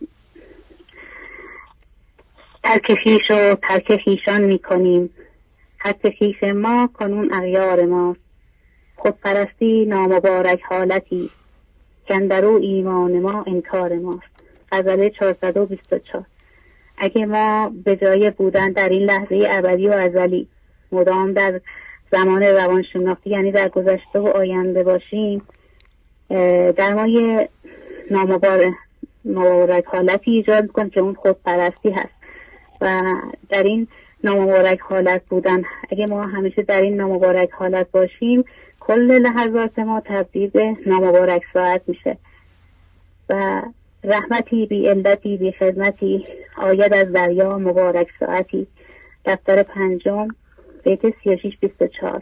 [SPEAKER 9] ترک خویشان میکنیم، خط خویش ما کنون اغیار ماست. خودپرستی نامبارک حالتی، کندرو ایمان ما انکار ماست. غزل 424. اگه ما به جای بودن در این لحظه ابدی و ازلی مدام در زمان روانشناختی، یعنی در گذشته و آینده باشیم، در ما یه نامبارک حالتی ایجاد میکنه که اون خودپرستی هست. و در این نامبارک حالت بودن، اگه ما همیشه در این نامبارک حالت باشیم، کل لحظات ما تبدیل به نامبارک ساعت میشه و رحمتی بی علتی بی خدمتی آید از دریا مبارک ساعتی. دفتر 5 بیت 36-24.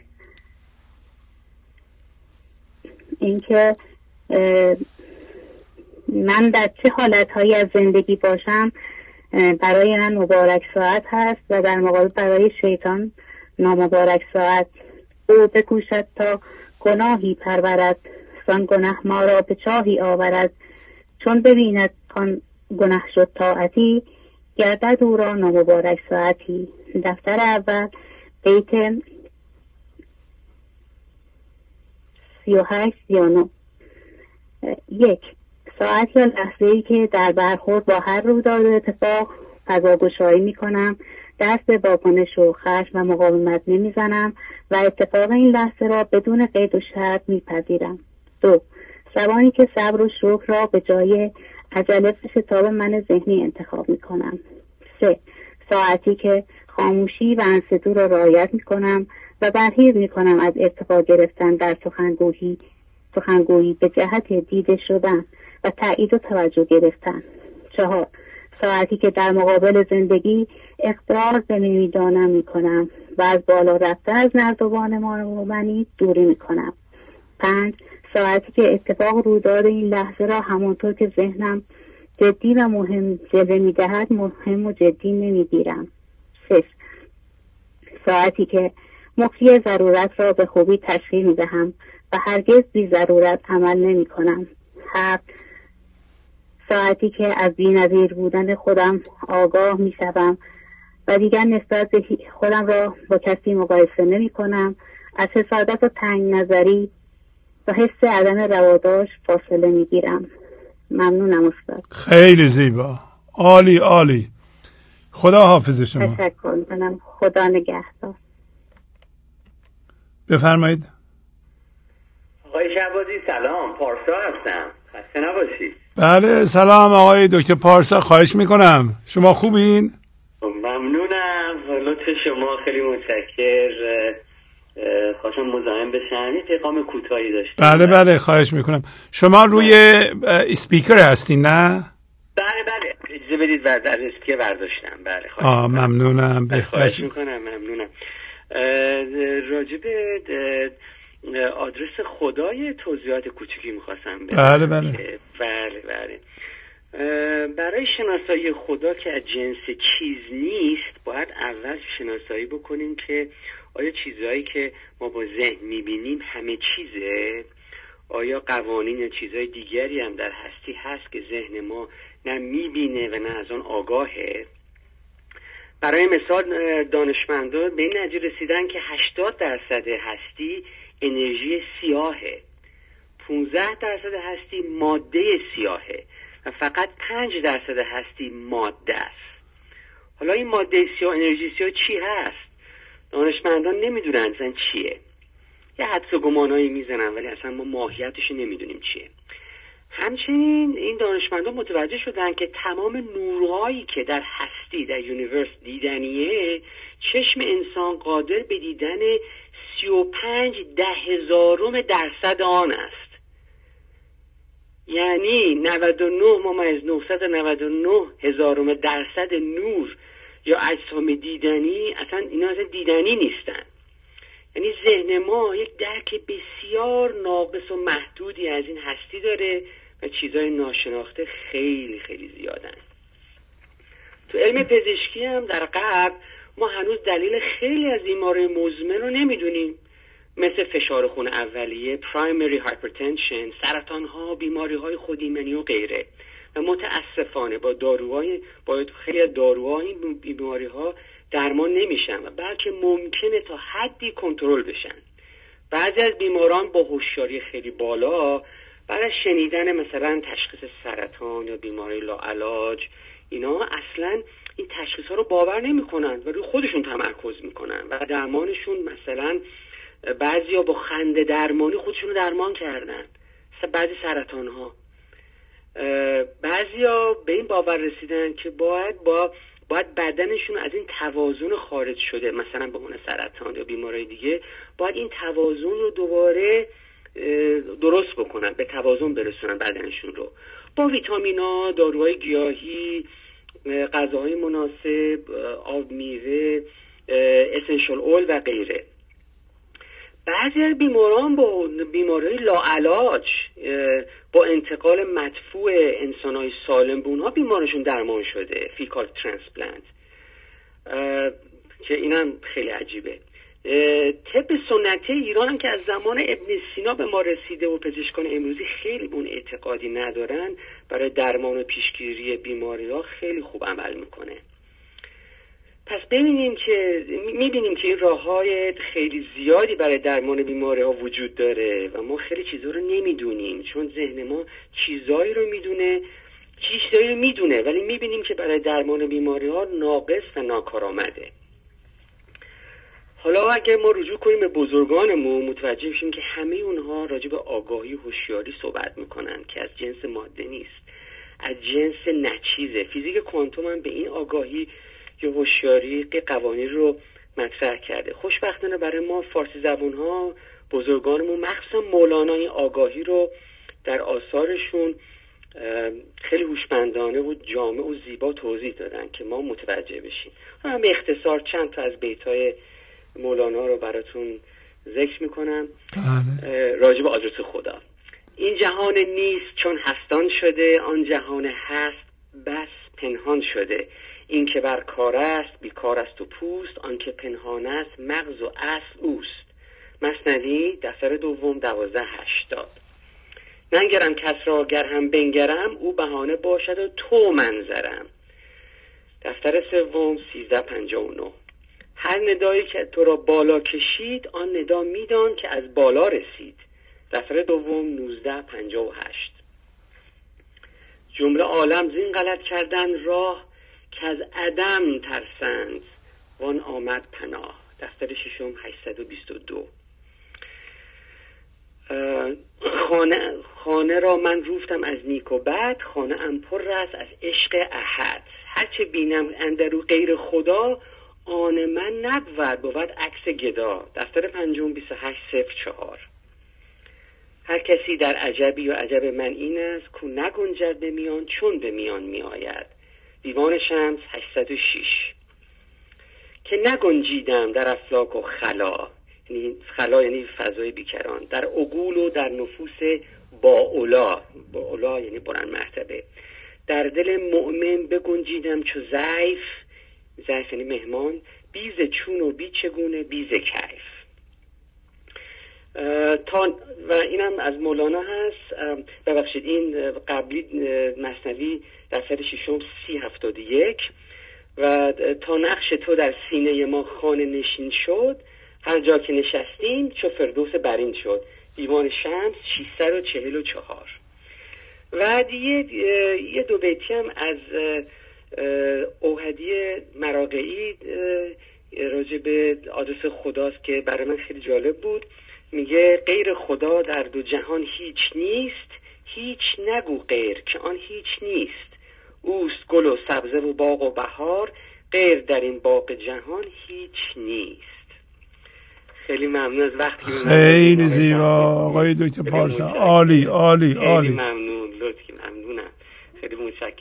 [SPEAKER 9] اینکه من در چه حالتهایی از زندگی باشم برای من مبارک ساعت هست و در مقابل برای شیطان نامبارک ساعت. او بکوشد تا گناهی پرورد، سان گناه ما را به چاهی آورد. چون ببیند کان گناه شد طاعتی، گردد او را نامبارک ساعتی. دفتر اول بیت 38-39. 1. ساعت یا لحظه‌ای که در برخورد با هر رویداد و اتفاق فضاگشایی می‌کنم، دست به واکنش و خشم و مقاومت نمی‌زنم و اتفاق این لحظه را بدون قید و شرط می‌پذیرم. 2. زبانی که صبر و شکر را به جای عجله و شتاب من ذهنی انتخاب می‌کنم. 3. ساعتی که خاموشی و انصتو را رعایت می‌کنم و پرهیز می‌کنم از ارتفاع گرفتن در سخنگویی به جهت دیده شدن و تایید و توجه گرفتن. 4. ساعتی که در مقابل زندگی اقرار به نمیدانم میکنم و از بالا رفته از نردبان منی دوری میکنم. 5. ساعتی که اتفاق رویداد این لحظه را همانطور که ذهنم جدی و مهم جلوه میدهد مهم و جدی نمیگیرم. 6. ساعتی که مخفی ضرورت را به خوبی تشخیص میدهم و هرگز بی ضرورت عمل نمی کنم. 7. ساعتی که از بی‌نظیر بودن خودم آگاه می شدم و دیگر نسبت به خودم را با کسی مقایسه نمی کنم. از حسادت و تنگ نظری و حس عدم رواداش فاصله می گیرم. ممنونم استاد.
[SPEAKER 4] خیلی زیبا. عالی عالی. خدا حافظ شما.
[SPEAKER 9] تشکر میکنم. خدا نگهدار.
[SPEAKER 4] بفرمایید.
[SPEAKER 17] آقای شهبازی سلام، پارسا هستم. خسته نباشید.
[SPEAKER 4] بله سلام آقای دکتر پارسا، خواهش میکنم. شما خوبین؟
[SPEAKER 17] ممنونم، لطف شما، خیلی متشکر. خواستم مزاحم بشم، یه پیغام کوتاهی داشتم.
[SPEAKER 4] بله خواهش میکنم. شما روی اسپیکر هستین نه؟
[SPEAKER 17] بله اجازه بدید در اسپیکر برداشتم. بله
[SPEAKER 4] ممنونم.
[SPEAKER 17] خواهش میکنم. ممنونم. راجب آدرس خدای توضیحات کوچیکی میخواستم بدم. بله. برای شناسایی خدا که از جنس چیز نیست، باید اول شناسایی بکنیم که آیا چیزهایی که ما با ذهن میبینیم همه چیزه؟ آیا قوانین یا چیزهای دیگری هم در هستی هست که ذهن ما نه میبینه و نه از آن آگاهه؟ برای مثال دانشمندان به این نتیجه رسیدن که 80% هستی انرژی سیاهه، 15% هستی ماده سیاهه و فقط 5% هستی ماده است. حالا این ماده سیاه، انرژی سیاه چی هست؟ دانشمندان نمیدونن اصلا چیه. یه حدس و گمانایی میزنن ولی اصلا ما ماهیتش نمیدونیم چیه. همچنین این دانشمندان متوجه شدن که تمام نورهایی که در هستی، در یونیورس دیدنیه، چشم انسان قادر به دیدن 35/10,000% آن است. یعنی 99.999% نور یا اجسام دیدنی اصلا اینا اصلا دیدنی نیستن. یعنی ذهن ما یک درک بسیار ناقص و محدودی از این هستی داره و چیزهای ناشناخته خیلی خیلی زیادن. تو علم پزشکی هم در غرب ما هنوز دلیل خیلی از بیماری مزمن رو نمیدونیم، مثل فشار خون اولیه، پرایمری هایپرتنشن، سرطان ها، بیماری های خودایمنی و غیره. و متاسفانه با خیلی از داروها این بیماری ها درمان نمیشن و بلکه ممکنه تا حدی کنترل بشن. بعضی از بیماران با هوشیاری خیلی بالا بعد از شنیدن مثلا تشخیص سرطان یا بیماری لاعلاج اینا اصلا این تشخیص ها رو باور نمیکنن و روی خودشون تمرکز میکنن و درمانشون مثلا بعضیا با خنده درمانی خودشون رو درمان کردن، بعضی سرطان ها. بعضیا به این باور رسیدن که باید بدنشون از این توازن خارج شده، مثلا به عنوان سرطان یا بیماری دیگه، باید این توازن رو دوباره درست بکنن، به توازن برسونن بدنشون رو با ویتامینا، داروهای گیاهی، غذاهای مناسب، آب میوه، اسنشال اول و غیره. بعضی از بیماران با بیماری لاعلاج با انتقال مدفوع انسانهای سالم به اونها بیمارشون درمان شده، فیکال ترانسپلانت، که اینم خیلی عجیبه. طب سنتی ایران هم که از زمان ابن سینا به ما رسیده و پزشکان امروزی خیلی اون اعتقادی ندارن، برای درمان و پیشگیری بیماری ها خیلی خوب عمل میکنه. پس میبینیم که این راه‌های خیلی زیادی برای درمان بیماری ها وجود داره و ما خیلی چیزا رو نمیدونیم، چون ذهن ما چیزایی رو میدونه ولی میبینیم که برای درمان بیماری ها ناقص و ناکارآمده. حالا اگر ما رجوع کنیم به بزرگانمون متوجه میشیم که همه اونها راجع به آگاهی و هوشیاری صحبت میکنن که از جنس ماده نیست، از جنس نچیزه. فیزیک کوانتوم هم به این آگاهی یا هوشیاری قوانین رو مطرح کرده. خوشبختانه برای ما فارسی زبان‌ها بزرگانمون مخصوصا مولانا این آگاهی رو در آثارشون خیلی هوشمندانه و جامع و زیبا توضیح دادن که ما متوجه بشیم. من به اختصار چند تا از بیت‌های مولانا رو براتون ذکر میکنم راجع به آدرس خدا. این جهان نیست چون هستان شده، آن جهان هست بس پنهان شده. این که بر کار است بیکار است و پوست، آن که پنهان است مغز و اصل اوست. مثنوی دفتر دوم 1280. ننگرم کس را گر هم بنگرم، او بهانه باشد و تو منظرم. دفتر سوم 1359. هر ندایی که تو را بالا کشید، آن ندا میدان که از بالا رسید. دفتر دوم 1958. جمله عالم زین غلط کردن راه، که از عدم ترسند وان آمد پناه. دفتر ششم 822. خانه را من روفتم از نیک و بد، خانه ام پر است از عشق احد. هرچه بینم اندرو غیر خدا، آن من بود عکس گدا. دفتر پنجم 2804. هر کسی در عجبی و عجب من این است، کو نگنجد به میان چون به میان می آید. دیوان شمس 806. که نگنجیدم در افلاک و خلا، یعنی خلا یعنی فضای بیکران، در عقول و در نفوس با اولا یعنی بلند مرتبه. در دل مؤمن بگنجیدم چو ضعیف یعنی مهمان، بیز چون و بی چگونه بیز کیف. و اینم از مولانا هست. ببخشید این قبلی مثنوی دفتر ششم 3071. و تا نقش تو در سینه ما خانه نشین شد، هر جا که نشستیم چو فردوس برین شد. دیوان شمس 644. و یه دو بیتی هم از اوحدی مراقعی راجع به آدرس خداست که برای من خیلی جالب بود. میگه غیر خدا در دو جهان هیچ نیست، هیچ نگو غیر که آن هیچ نیست. اوست گل و سبزه و باغ و بهار، غیر در این باغ جهان هیچ نیست. خیلی ممنون از وقتی
[SPEAKER 4] خیلی زیبا آقای دکتر پارسا. عالی عالی عالی.
[SPEAKER 17] خیلی ممنون، لطف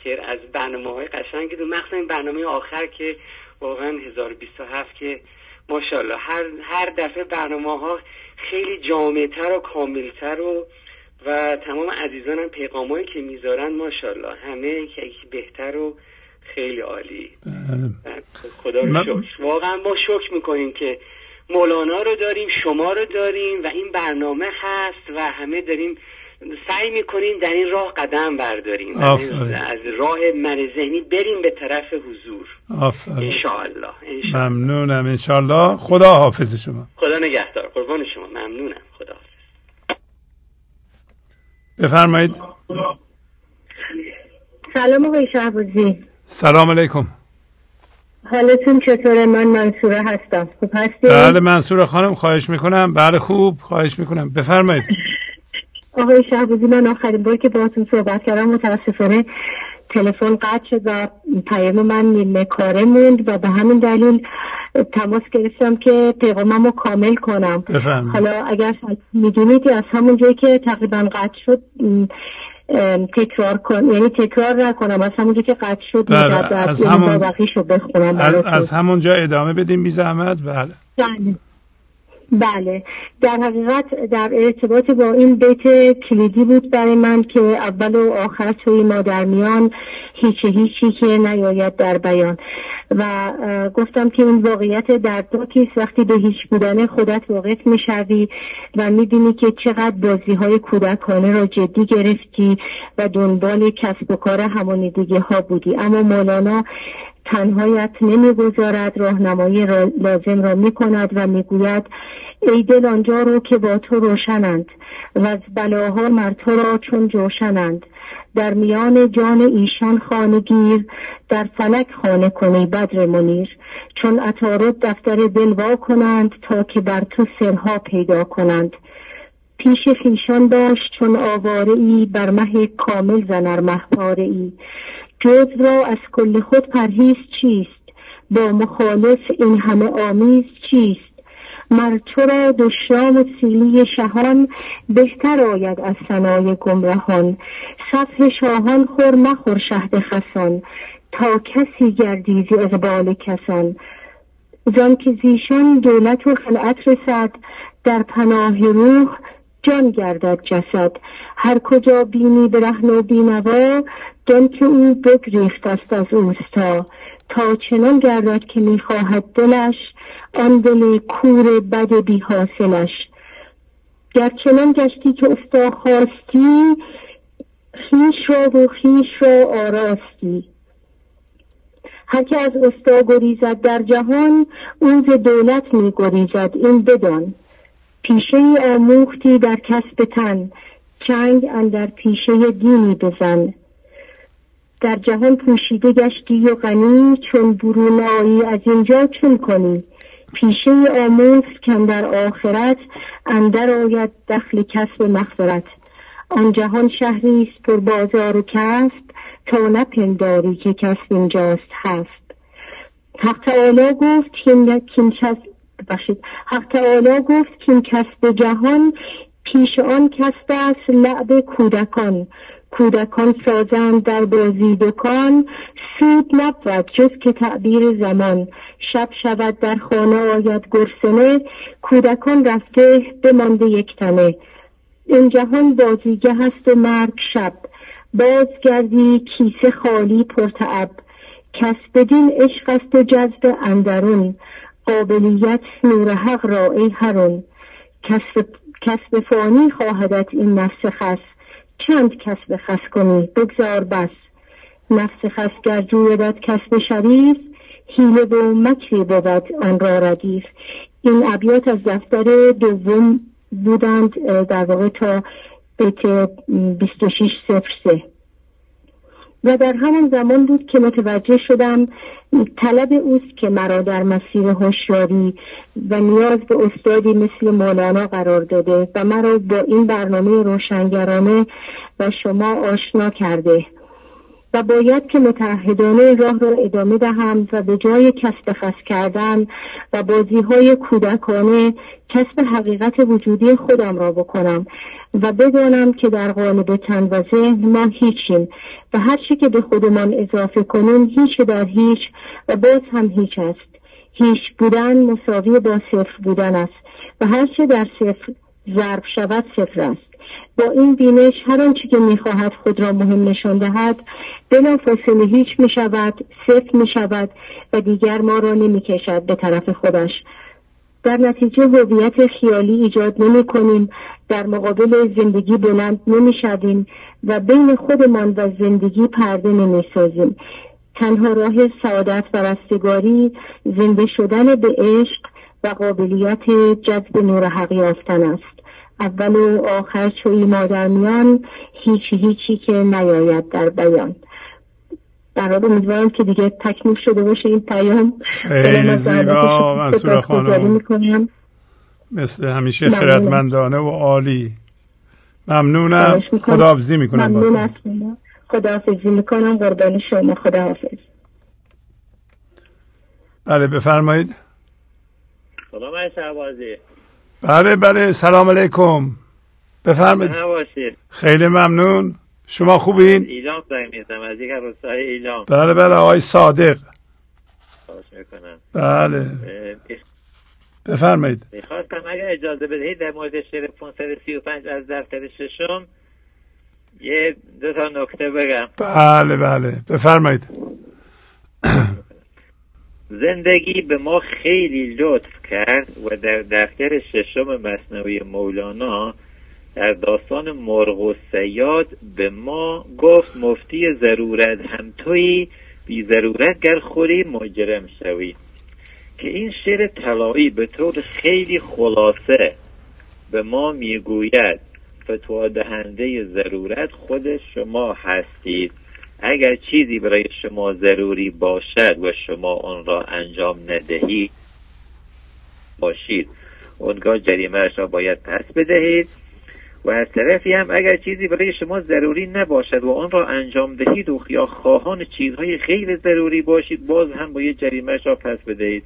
[SPEAKER 17] بخیر از برنامه‌های قشنگتون، مخصوصا این برنامه آخر که واقعا 1027 که ماشاءالله هر دفعه برنامه‌ها خیلی جامع‌تر و کاملتر و تمام عزیزانم پیغامایی که میذارن ماشاءالله همه یکی بهتر و خیلی عالی. خدا رو شکر، واقعا ما شکر میکنیم که مولانا رو داریم، شما رو داریم و این برنامه هست و همه داریم سعی میکنیم در این راه قدم برداریم، از راه من ذهنی بریم به طرف حضور. انشاءالله.
[SPEAKER 4] ممنونم. انشاءالله. خدا حافظ شما.
[SPEAKER 17] خدا نگهدار. قربان شما. ممنونم. خدا حافظ.
[SPEAKER 4] بفرمایید.
[SPEAKER 11] سلام آقای شهبازی.
[SPEAKER 4] سلام علیکم.
[SPEAKER 11] حالتون چطوره؟ من منصوره هستم. خوب هستی؟
[SPEAKER 4] بله منصوره خانم، خواهش میکنم. بله خوب، خواهش میکنم. بفرمایید.
[SPEAKER 11] آقای شهبازی، من آخرین بار که باهاتون صحبت کردم متاسفانه تلفن قطع شد و پیام من نیمه کاره موند و به همین دلیل تماس گرفتم که پیغاممو کامل کنم.
[SPEAKER 4] بفرمایید.
[SPEAKER 11] حالا اگر میدونید از همون جایی که تقریبا قطع شد تکرار نکنم، از همون جایی که قطع شد
[SPEAKER 4] از همونجا ادامه بدیم بی زحمت.
[SPEAKER 11] بله در حقیقت در ارتباط با این بیت کلیدی بود برای من که اول و آخر توی ما در میان، هیچی که نیاید در بیان. و گفتم که این واقعیت دردناکی است وقتی به هیچ بودن خودت واقف میشوی و میبینی که چقدر بازی‌های کودکانه را جدی گرفتی و دنبال کسب و کار همانیدگی ها بودی. اما مولانا تنهایت نمیگذارد، راهنمایی لازم را میکند و میگوید ای دل آنجا رو که با تو روشنند و از بلاها مر تو را چون جوشنند. در میان جان ایشان خانه گیر، در فلک خانه کنی بدر منیر. چون عطارد دفتر دل وا کنند تا که بر تو سرها پیدا کنند. پیش خویشان باش چون آواره ای، بر مه کامل زنر مهپاره ای. جز را از کل خود پرهیز چیست، با مخالف این همه آمیز چیست. مر تو را دشنام و سیلی شهان، بهتر آید از ثنای گمرهان. صفح شاهان خور مخور شهد خسان، تا کسی گردی ز اقبال کسان. زان که زیشان دولت و خلعت رسد، در پناه روح جان گردد جسد. هر کجا بینی برهنه و بینوا، دان که او بگریخت است از اوستا. تا چنان گردد که میخواهد دلش، آن دل کور بد بی حاصلش. گر چنان گشتی که استا خواستی، خویش را و خویش را آراستی. هر که از استا گریزد در جهان، او ز دولت می گریزد این بدان. پیشه ای آموختی در کسب تن، چنگ اندر پیشه دینی بزن. در جهان پوشیده گشتی و غنی، چون برون آیی از اینجا چون کنی. پیشه ای آموز کن در آخرت، اندر آید دخل کسب مغفرت. آن جهان شهری است پر بازار و کسب، تا نپنداری که کسب اینجاست هست. حق تعالی گفت که این کسب جهان، پیش آن کسب است لعب کودکان. کودکان سازند در بازی دکان، سود نبود جز که تعبیر زمان. شب شود در خانه آید گرسنه، کودکان رفته بمانده یک تنه. این جهان بازیگه هست و مرگ شب، باز گردی کیسه خالی پرتعب. کسب دین عشق است و جذب اندرون، قابلیت نور حق را ای هرون. کسب فانی خواهدت این نفس خس، چند کسب خس کنی بگذار بس. نفس خس گر جویدت کسب شریف، حیله و مکری بود آن را ردیف. این ابیات از دفتر دوم بودند، در واقع تا بیت 2603. و در همان زمان بود که متوجه شدم طلب اوست که مرا در مسیر هوشیاری و نیاز به استادی مثل مولانا قرار داده و مرا با این برنامه روشنگرانه و شما آشنا کرده. و باید که متعهدانه راه را ادامه دهم و به جای کسب خس کردن و بازی‌های کودکانه کسب حقیقت وجودی خودم را بکنم و بدانم که در قالب تن و ذهن ما هیچیم و هر چی که به خودمان اضافه کنیم هیچ در هیچ و باز هم هیچ است. هیچ بودن مساوی با صفر بودن است و هر چه در صفر ضرب شود صفر است. با این بینش هر آنچه که می‌خواهد خود را مهم نشان دهد بلافاصله هیچ می‌شود، صفر می‌شود و دیگر ما را نمی‌کشد به طرف خودش. در نتیجه هویت خیالی ایجاد نمی‌کنیم، در مقابل زندگی بلند نمی‌شویم و بین خودمان و زندگی پرده نمی‌سازیم. تنها راه سعادت و رستگاری زنده شدن به عشق و قابلیت جذب نور حق یافتن است. اول و آخر چوی ما در میان، هیچی که نیاید در بیان. برای امیدوارم که دیگه تکمیل شده باشه این پیام.
[SPEAKER 4] خیلی زیبا منصور خانم، مثل همیشه خردمندانه و عالی. ممنونم. خداحافظی میکنم.
[SPEAKER 11] ممنون. خداحافظی میکنم. قربان شما. خداحافظ.
[SPEAKER 4] بله بفرمایید.
[SPEAKER 18] سلام علیکم شهبازی.
[SPEAKER 4] بله سلام علیکم. بفرمایید. خیلی ممنون. شما خوبین؟
[SPEAKER 18] ایلام زنگ میزنم از یک روستای ایلام.
[SPEAKER 4] بله آقای صادق.
[SPEAKER 18] خواهش میکنم.
[SPEAKER 4] بله بفرمایید.
[SPEAKER 18] میخواستم اگر اجازه بدهید در مورد شعر 535 از دفتر ششم یه دو تا نکته بگم.
[SPEAKER 4] بله بفرمایید.
[SPEAKER 18] زندگی به ما خیلی لطف کرد و در دفتر ششم مثنوی مولانا در داستان مرغ و صیاد به ما گفت مفتی ضرورت هم تویی، بی ضرورت گر خوری مجرم شوی، که این شعر طلایی به طور خیلی خلاصه به ما میگوید فتوا دهنده ضرورت خود شما هستید. اگر چیزی برای شما ضروری باشد و شما آن را انجام ندهید باشید، اونگاه جریمه‌اش را باید پس بدهید. و از طرفی هم اگر چیزی برای شما ضروری نباشد و آن را انجام دهید و یا خواهان چیزهای غیر ضروری باشید، باز هم باید جریمه‌اش را پس بدهید.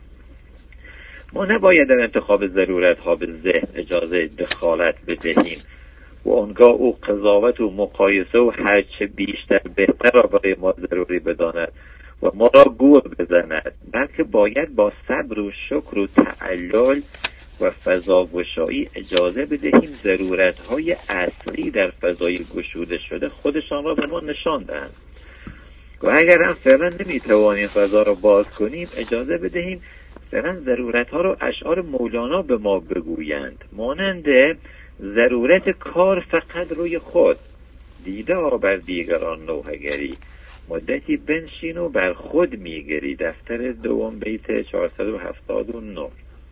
[SPEAKER 18] ما نباید در انتخاب ضرورت ها به ذهن اجازه دخالت بدهیم و آنگاه او قضاوت و مقایسه و هرچه بیشتر بهتر را برای ما ضروری بداند و ما را گور بزند، بلکه باید با صبر و شکر و تعلل و فضاگشایی اجازه بدهیم ضرورت‌های اصلی در فضای گشوده شده خودشان را به ما نشان دهند و اگر هم فعلا نمیتوانیم فضا را باز کنیم، اجازه بدهیم فعلا ضرورت‌ها را اشعار مولانا به ما بگویند، مانند ضرورت کار فقط روی خود، دیده بر دیگران نوحگری، مدتی بنشین و بر خود میگری، دفتر دوم بیت 479.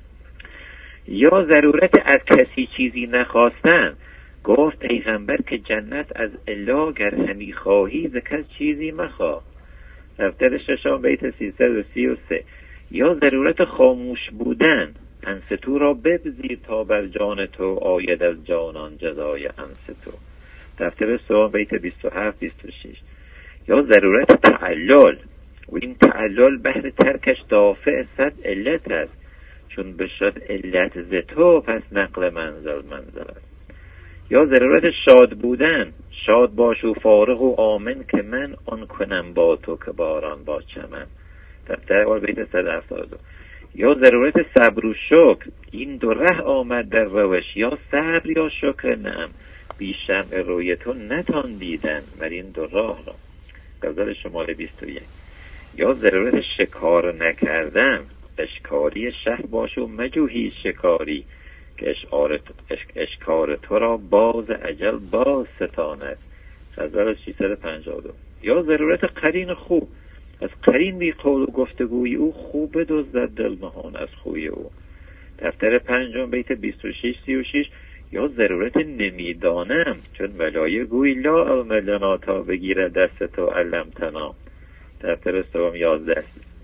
[SPEAKER 18] یا ضرورت از کسی چیزی نخواستن، گفت پیغمبر که جنت از الا گر همی خواهی ز کس چیزی مخواه، دفتر ششم بیت 333. یا ضرورت خاموش بودن، انستو را ببزیر تا بر جان تو آید از جانان جزای انستو، دفتر سوم بیت 27 26. یا ضرورت تعلل، و این تعلل بهر ترکش دافع صد علت است، چون بشد علت ز تو پس نقل منزل است. یا ضرورت شاد بودن، شاد باش و فارغ و آمن که من آن کنم با تو که باران با چمن، دفتر اول بیت 172. یا ضرورت صبر و شکر، این دو ره آمد در روش، یا صبر یا شکر نعم، بی شمع روی تو نتان دیدن بر این دو راه را، غزل شماره 21. یا ضرورت شکار نکردن، اشکاری شهر باش و مجوهی شکاری، که اشکار تو را باز اجل باز ستاند، غزل 652. یا ضرورت قرین خوب، از قرین بی قول و گفتگوی او خوب دزدد دل نهان از خوی او، دفتر پنجم بیت 26 36. یا ضرورت نمیدانم، چون ولایه گوی لا علم لنا تا بگیره دست تو علم تنا، دفتر سوم 11.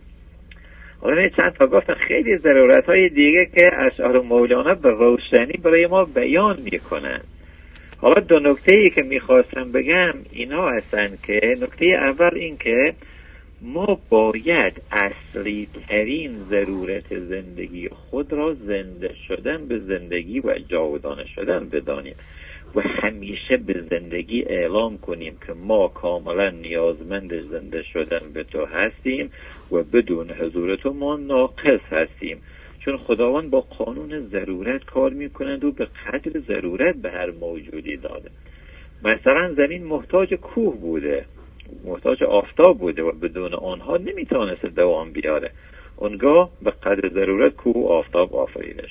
[SPEAKER 18] حالا چند تا گفتن خیلی ضرورت های دیگه که اشعار مولانا به روشنی برای ما بیان میکنن. حالا دو نکته‌ای که میخواستم بگم اینا هستن که نکته اول این که ما باید اصلی ترین ضرورت زندگی خود را زنده شدن به زندگی و جاودانه شدن بدانیم و همیشه به زندگی اعلام کنیم که ما کاملا نیازمند زنده شدن به تو هستیم و بدون حضور تو ما ناقص هستیم، چون خداوند با قانون ضرورت کار میکنند و به قدر ضرورت به هر موجودی داده. مثلا زمین محتاج کوه بوده، محتاج آفتاب بوده و بدون آنها نمیتونست دوام بیاره، اونگاه به قدر ضرورت کوه و آفتاب آفریدش.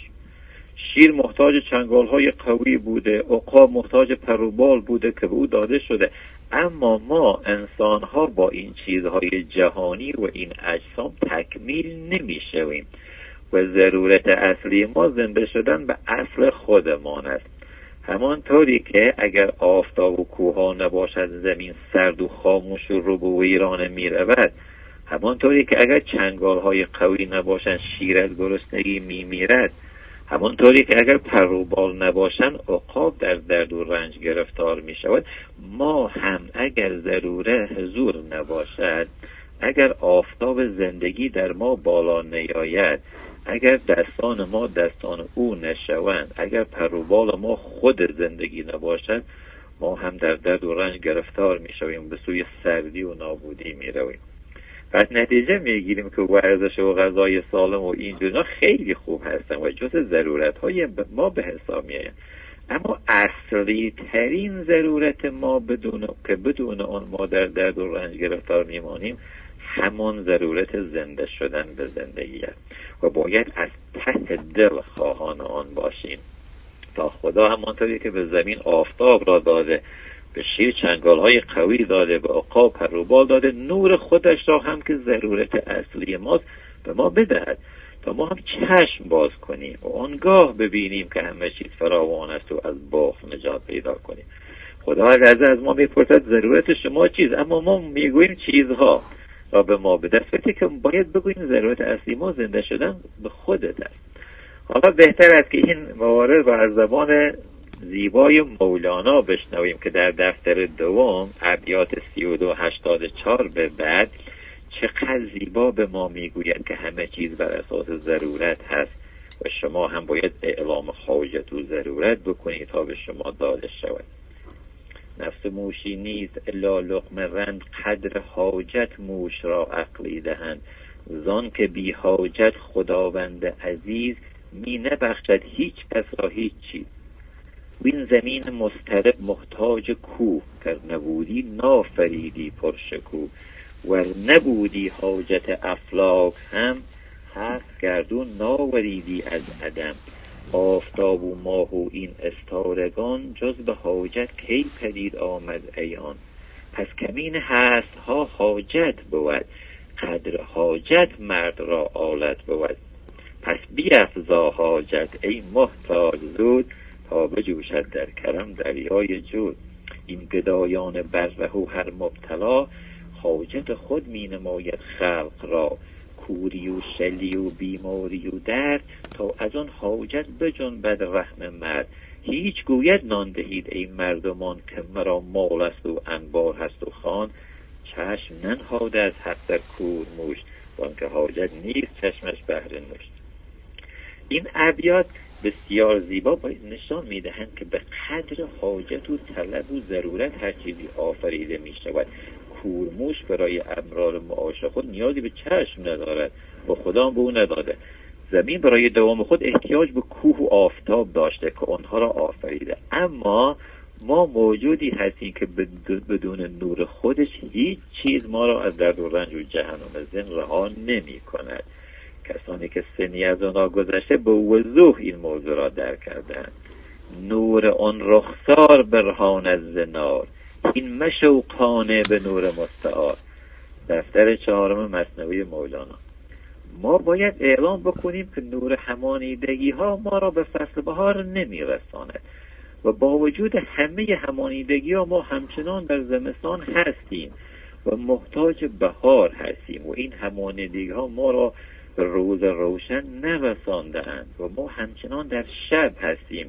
[SPEAKER 18] شیر محتاج چنگال‌های قوی بوده، عقاب محتاج پروبال بوده که به او داده شده. اما ما انسان‌ها با این چیزهای جهانی و این اجسام تکمیل نمی‌شویم و ضرورت اصلی ما زنده شدن به اصل خودمان است. همانطوری که اگر آفتاب و کوها نباشد زمین سرد و خاموش و رو به ویرانه می‌رود، همانطوری که اگر چنگال‌های قوی نباشند شیر از گرسنگی می‌میرد، همانطوری که اگر پروبال نباشند عقاب در درد و رنج گرفتار می شود، ما هم اگر ضروره حضور نباشد، اگر آفتاب زندگی در ما بالا نیاید، اگر دستان ما دستان او نشوند، اگر پروبال ما خود زندگی نباشد، ما هم در درد و رنج گرفتار می شویم، به سوی سردی و نابودی می رویم. پس نتیجه میگیریم که ورزش و غذای سالم و اینجوری خیلی خوب هستن و جز ضرورت های ما به حساب میآیند، اما اصلی ترین ضرورت ما بدون آن ما در درد و رنج گرفتار میمانیم همان ضرورت زنده شدن به زندگی است و باید از ته دل خواهان آن باشیم تا خدا همانطوری که به زمین آفتاب را داده، به شیر چنگال‌های قوی داده، به عقاب پروبال داده، نور خودش را هم که ضرورت اصلی ماست به ما بدهد تا ما هم چشم باز کنیم و آنگاه ببینیم که همه چیز فراوان است و از بخل نجات پیدا کنیم. خدا از ما میپرسد ضرورت شما چیز، اما ما میگوییم چیزها را به ما بده، فکر که باید بگوییم ضرورت اصلی ما زنده شدن به خودت است. حالا بهتر است که این موارد را از زبان زیبای مولانا بشنویم که در دفتر دوم ابیات 3284 به بعد چقدر زیبا به ما میگوید که همه چیز بر اساس ضرورت هست و شما هم باید اعلام حاجت و ضرورت بکنید تا به شما داده شود. نفس موشی نیست الا لقمه رند، قدر حاجت موش را عقلی دهند. زان که بی حاجت خداوند عزیز، می نبخشد هیچ کس را هیچ چیز. وین زمین مضطرب محتاج کوه، گر نبودی نافریدی پرشکوه. ور نبودی حاجت افلاک هم، هفت گردون ناوریدی از عدم. آفتاب و ماه و این استارگان، جز به حاجت کی پدید آمد عیان. پس کمین هست ها حاجت بود، قدر حاجت مرد را آلت بود. پس بیفزا حاجت ای محتاج زود، تا بجوشد در کرم دریای جود. این گدایان بره و هر مبتلا، حاجت خود می نماید خلق را. کوری و شلی و بیماری و درد، تا از آن حاجت بجنبد رحم مرد. هیچ گوید نان دهید ای مردمان، که مرا مال است و انبار هست و خان. چشم ننهاده از حق در کور موش، وانکه حاجت نیست چشمش بهر نوشت. این ابیات بسیار زیبا نشان میدهند که به قدر حاجت و طلب و ضرورت هر چیزی آفریده می شود. کورموش برای امرار معاش خود نیازی به چشم ندارد و خدا به او نداده. زمین برای دوام خود احتیاج به کوه و آفتاب داشته که آنها را آفریده، اما ما موجودی هستیم که بدون نور خودش هیچ چیز ما را از درد و رنج و جهنم زن رها نمی کند. کسانی که سنی از آنها گذشته به وضوح این موضوع را درک کردند. نور آن رخسار برهان از زنار، این مشو قانع به نور مستعار. دفتر 4 مثنوی مولانا. ما باید اعلام بکنیم که نور همانیدگی ها ما را به فصل بهار نمی رساند و با وجود همه همانیدگی ها ما همچنان در زمستان هستیم و محتاج بهار هستیم و این همانیدگی ها ما را به روز روشن نرساندند و ما همچنان در شب هستیم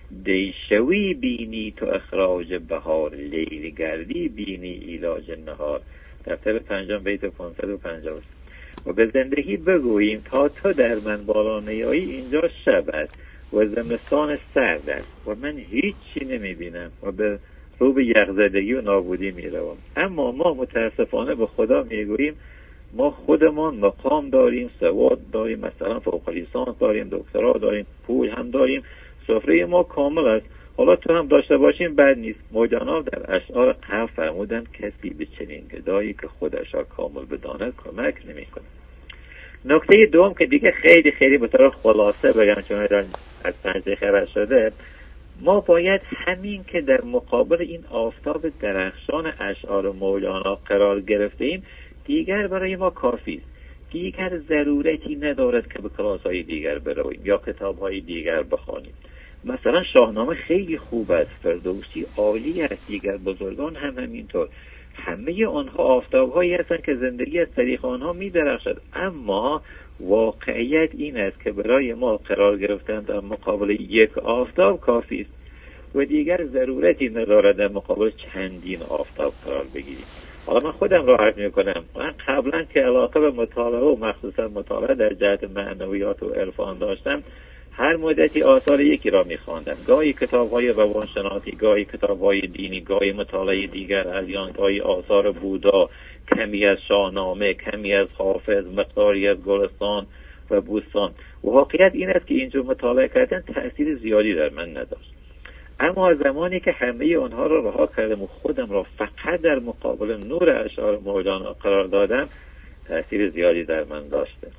[SPEAKER 18] دیشوی بینی تو اخراج بهار، لیل گردی بینی ایلاج نهار. دفتر 5 بیت 550. و به زندگی بگوییم تا تو در من بالا نیایی اینجا شب است و زمستان سرد است و من هیچی نمیبینم و به رو به یخزدگی و نابودی میروم. اما ما متاسفانه به خدا میگوییم ما خودمان مقام داریم، سواد داریم، مثلا فوق لیسانس داریم، دکترا داریم، پول هم داریم، سفره ما کامل است، حالا تو هم داشته باشیم بد نیست. مولانا در اشعار قبل فرمودن کسی به چنین گدایی که خودش را کامل بداند کمک نمی‌کند. نکته دوم که دیگه خیلی خیلی به طور خلاصه بگم چون از 5 دقیقه رد شده، ما باید همین که در مقابل این آفتاب درخشان اشعار مولانا قرار گرفتیم دیگر برای ما کافی است. دیگر ضرورتی ندارد که به کلاس‌های دیگر برویم یا کتاب‌های دیگر بخوانیم. مثلا شاهنامه خیلی خوب است، فردوسی عالی است، دیگر بزرگان هم همینطور. همه آنها آفتاب‌هایی هستند که زندگی از طریق آنها می‌درخشد، اما واقعیت این است که برای ما قرار گرفتن در مقابل یک آفتاب کافی است و دیگر ضرورتی ندارد در مقابل چندین آفتاب قرار بگیریم. حالا من خودم را عرض می‌کنم، من قبلا که علاقه به مطالعه و مخصوصا مطالعه در جهت معنویات و عرفان داشتم، هر مدتی آثار یکی را می‌خواندم، گاهی کتاب‌های روانشناسی، گاهی کتاب‌های دینی، گاهی مطالعه دیگر ادیان، گاهی آثار بودا، کمی از شاهنامه، کمی از حافظ، مقداری از گلستان و بوستان. واقعیت این است که اینجور مطالعه کردن تأثیر زیادی در من نداشت، اما زمانی که همه آنها را رها کردم و خودم را فقط در مقابل نور اشعار مولانا قرار دادم، تأثیر زیادی در من داشته.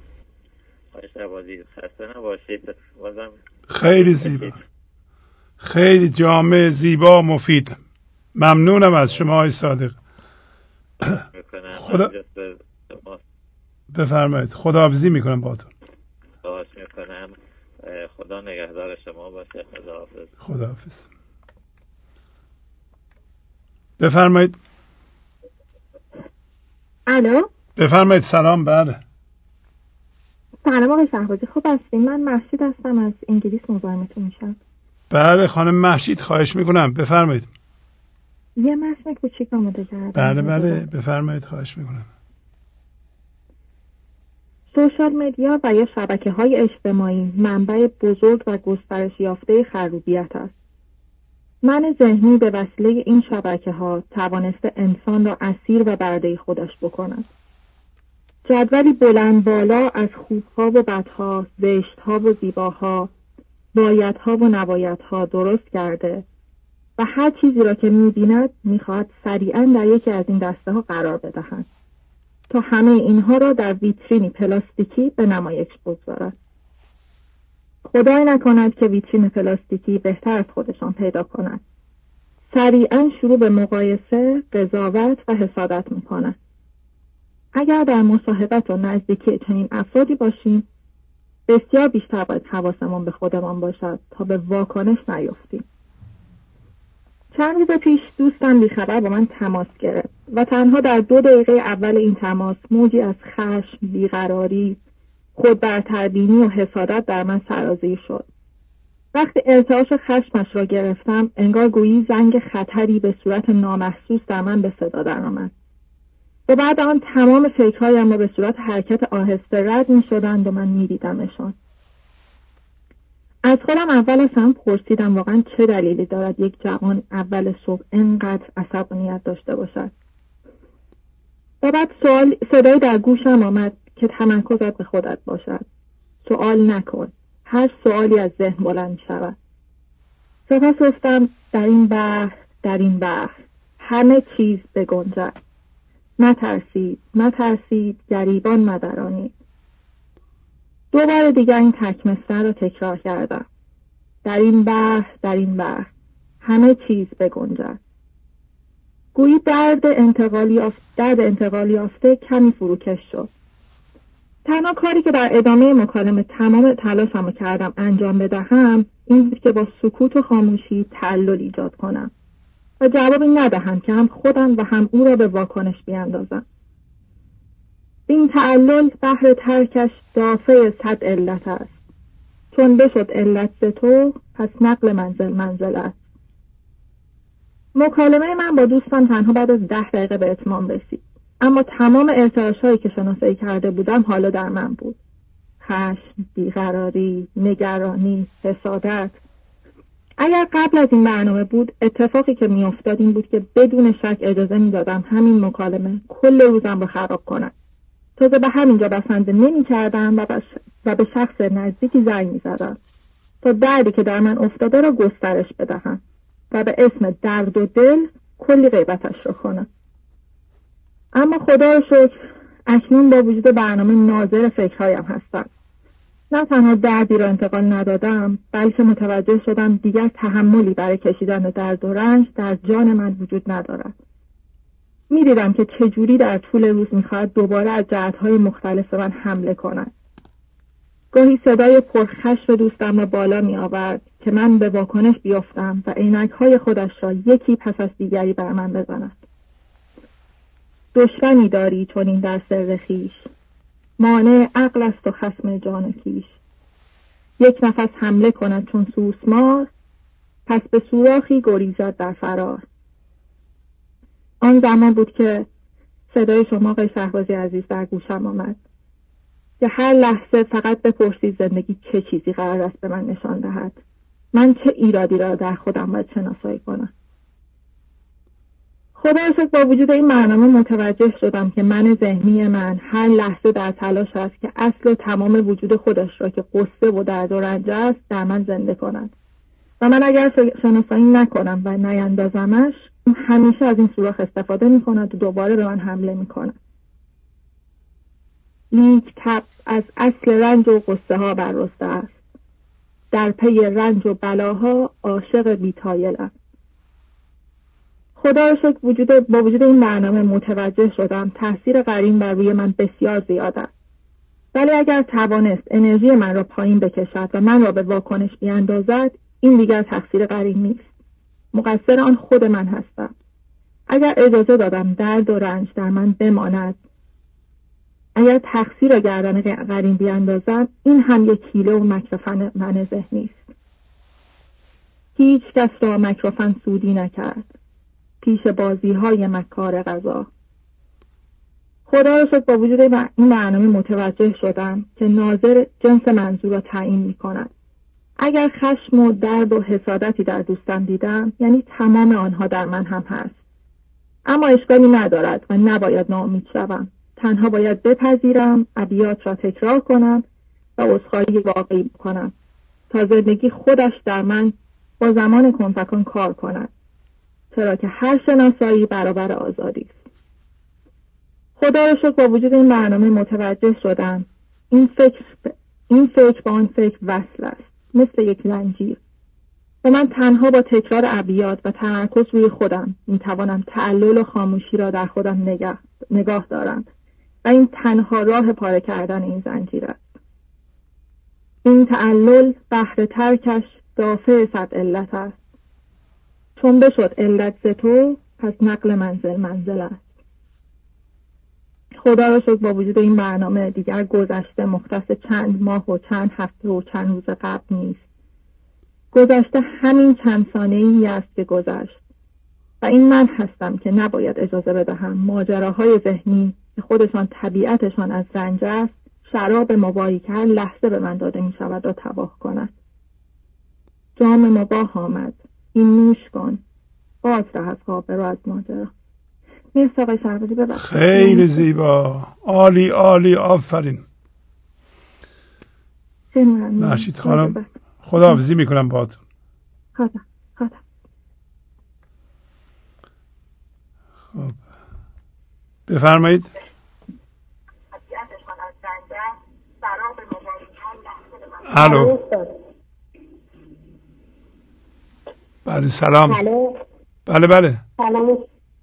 [SPEAKER 4] خیلی زیبا، خیلی جامع، زیبا، مفید. ممنونم از شما آقای صادق. خدا بفرمایید. خداحافظی میکنم باهاتون.
[SPEAKER 18] خواهش میکنم. خدا نگهدار شما باشه. خداحافظ.
[SPEAKER 4] خداحافظ. بفرمایید.
[SPEAKER 11] الو.
[SPEAKER 4] بفرمایید. سلام. بله.
[SPEAKER 11] سلام آقای شهبازی، خوب هستین؟ من محشید هستم، از انگلیس مزاحمتون میشم.
[SPEAKER 4] بله خانم محشید، خواهش میکنم بفرمایید.
[SPEAKER 11] یه متن کوچیک آماده کردم.
[SPEAKER 4] بله بفرمایید، خواهش میکنم.
[SPEAKER 11] سوشال مدیا و یا شبکه‌های اجتماعی منبع بزرگ و گسترش یافته خروبیت است. من ذهنی به وسیله این شبکه‌ها توانسته انسان را اسیر و برده خودش بکند. جدولی بلند بالا از خوبها و بدها، زشتها و زیباها، بایدها و نبایدها درست کرده و هر چیزی را که می‌بیند می‌خواهد سریعاً در یکی از این دسته ها قرار بدهد تا همه اینها را در ویترینی پلاستیکی به نمایش بگذارد. خدای نکند که ویترین پلاستیکی بهتر از خودشان پیدا کند. سریعاً شروع به مقایسه، قضاوت و حسادت می‌کند. اگر در مصاحبت و نزدیکی چنین افرادی باشیم، بسیار بیشتر باید حواسمون به خودمان باشد تا به واکنش نیفتیم. چند روز پیش دوستم بیخبر با من تماس گرفت و تنها در 2 دقیقه اول این تماس موجی از خشم، بیقراری، خودبرتربینی و حسادت در من سرازیر شد. وقتی ارتعاش خشمش را گرفتم، انگار گویی زنگ خطری به صورت نامحسوس در من به صدا درآمد. و بعد آن تمام فکرهایم را به صورت حرکت آهسته رد می شدند و من می دیدمشان. از خودم اول از هم پرسیدم واقعا چه دلیلی دارد یک جوان اول صبح اینقدر عصبانیت داشته باشد. و بعد صدای در گوشم آمد که تمرکزت به خودت باشد. سوال نکن. هر سوالی از ذهن بلند می شود. سپس گفتم در این بحر همه چیز بگنجد. نترسید گریبان مدرانید. 2 بار دیگر این تکمستر را تکرار کردم. در این بحر همه چیز بگنجد. گویی درد انتقالی یافته کمی فروکش شد. تنها کاری که در ادامه مکالمه تمام تلاشم کردم انجام بدهم این بود که با سکوت و خاموشی تعلل ایجاد کنم و جوابی ندهم که هم خودم و هم او را به واکنش بیاندازم. این تعلل بحر ترکش دافع 100 علت است چون بشد علت ز تو پس نقل منزل است. مکالمه من با دوستم تنها بعد از 10 دقیقه به اتمام رسید، اما تمام ارتعاش‌هایی که شناسایی کرده بودم حالا در من بود. خشم، بیقراری، نگرانی، حسادت. اگر قبل از این برنامه بود، اتفاقی که میافتاد این بود که بدون شک اجازه میدادم همین مکالمه کل روزم رو خراب کنم. تازه به همینجا بسنده نمی‌کردم و به شخص نزدیکی زنگ می‌زدم تا دردی که در من افتاده را گسترش بدهم و به اسم درد و دل کلی غیبتش رو کنم. اما خدا رو شکر اکنون با وجود برنامه ناظر فکرهایم هستم. نه تنها دردی را انتقال ندادم، بلکه متوجه شدم دیگر تحملی برای کشیدن درد و رنج در جان من وجود ندارد. می‌دیدم که چجوری در طول روز می‌خواهد دوباره از جهت‌های مختلف من حمله کند. گاهی صدای پرخشم دوستم را بالا می‌آورد که من به واکنش بیفتم و عینک‌های خودش را یکی پس از دیگری بر من بزند. دشمنی داری چون این در سر خویش، مانع عقل است و خصم جان کیش. یک نفس حمله کند چون سوسمار، پس به سوراخی گریزد در فرار. آن زمان بود که صدای شما آقای شهبازی عزیز در گوشم آمد که هر لحظه فقط بپرسید زندگی چه چیزی قرار است به من نشان دهد، من چه ایرادی را در خودم باید شناسایی کنم. خدا را شکر با وجود این برنامه متوجه شدم که من ذهنی من هر لحظه در تلاش است که اصل و تمام وجود خودش را که قصه و درد و رنج است در من زنده کند و من اگر شناسایی نکنم و نیندازمش همیشه از این سوراخ استفاده می کند و دوباره به من حمله می کند. لیک تب از اصل رنج و قصه ها بررسته است، در پی رنج و بلاها عاشق بی‌تایلم. خدا را شکر با وجود این برنامه متوجه شدم تاثیر قرین بر روی من بسیار زیاد است. ولی اگر توانست انرژی من را پایین بکشد و من را به واکنش بیاندازد، این دیگر تقصیر قرین نیست. مقصر آن خود من هستم. اگر اجازه دادم درد و رنج در من بماند، اگر تقصیر را گردن قرین بیاندازم، این هم یک حیله و مکرفن من ذهنی است. هیچ کس را مکرفن سودی نکرد پیش بازی های مکار قضا. خدا را شکر با وجود این برنامه متوجه شدم که ناظر جنس منظور را تعیین می کند. اگر خشم و درد و حسادتی در دوستم دیدم، یعنی تمام آنها در من هم هست. اما اشکالی ندارد و نباید ناامید شوم. تنها باید بپذیرم، ابیات را تکرار کنم و عذرخواهی واقعی بکنم تا زندگی خودش در من با زمان کنفکان کار کند، چرا که هر شناسایی برابر آزادی است. خدا را شکر با وجود این برنامه متوجه شدم این فکر با آن فکر وصل است، مثل یک زنجیر، و من تنها با تکرار ابیات و تمرکز روی خودم میتوانم تعلل و خاموشی را در خودم نگاه دارم و این تنها راه پاره کردن این زنجیر است. این تعلل بهر ترکش دافع صد علت است، چون بشد علت ز تو پس نقل منزل است. خدا را شکر با وجود این برنامه دیگر گذشته مختص چند ماه و چند هفته و چند روز قبل نیست. گذشته همین چند ثانیه‌ای است که گذشت و این من هستم که نباید اجازه بدهم ماجراهای ذهنی که خودشان طبیعتشان از رنج است شراب مباهی که هر لحظه به من داده می شود را تباه کند. جام مباح آمد، این نوش کن، باز ره از خابر و از ماجرا. مرسی آقای شهبازی، ببخشید.
[SPEAKER 4] خیلی زیبا، عالی عالی، آفرین. مرشید خانم، خداحافظی میکنم باهاتون.
[SPEAKER 11] خدا.
[SPEAKER 4] خب بفرمایید. الو. بله سلام. بله
[SPEAKER 11] سلام.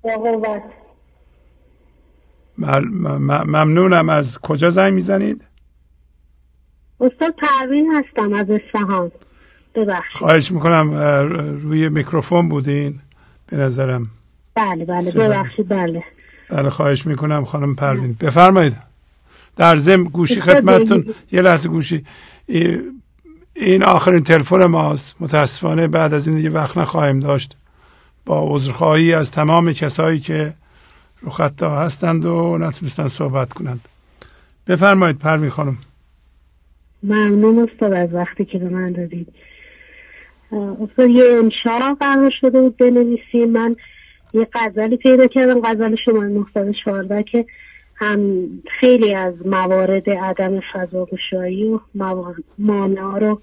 [SPEAKER 4] ممنونم. از کجا زنگ میزنید؟
[SPEAKER 19] استاد پروین هستم از اصفهان. ببخشید.
[SPEAKER 4] خواهش میکنم روی میکروفون بودین به نظرم.
[SPEAKER 19] بله ببخشید.
[SPEAKER 4] بله خواهش میکنم خانم پروین، بفرمایید. در ضمن گوشی خدمتتون، یه لحظه گوشی. این آخرین تلفن ماست. متاسفانه بعد از این دیگه وقت نخواهیم داشت. با عذرخواهی از تمام کسایی که رو خط هستند و نتونستن صحبت کنند. بفرمایید پروین خانم.
[SPEAKER 19] ممنون استاد از وقتی که به من دادید. استاد یه انشاء قرار شده بود بنویسیم. من یه غزلی پیدا کردم، غزل شماره 914 که هم خیلی از موارد عدم فضاگشایی و مانع‌ها رو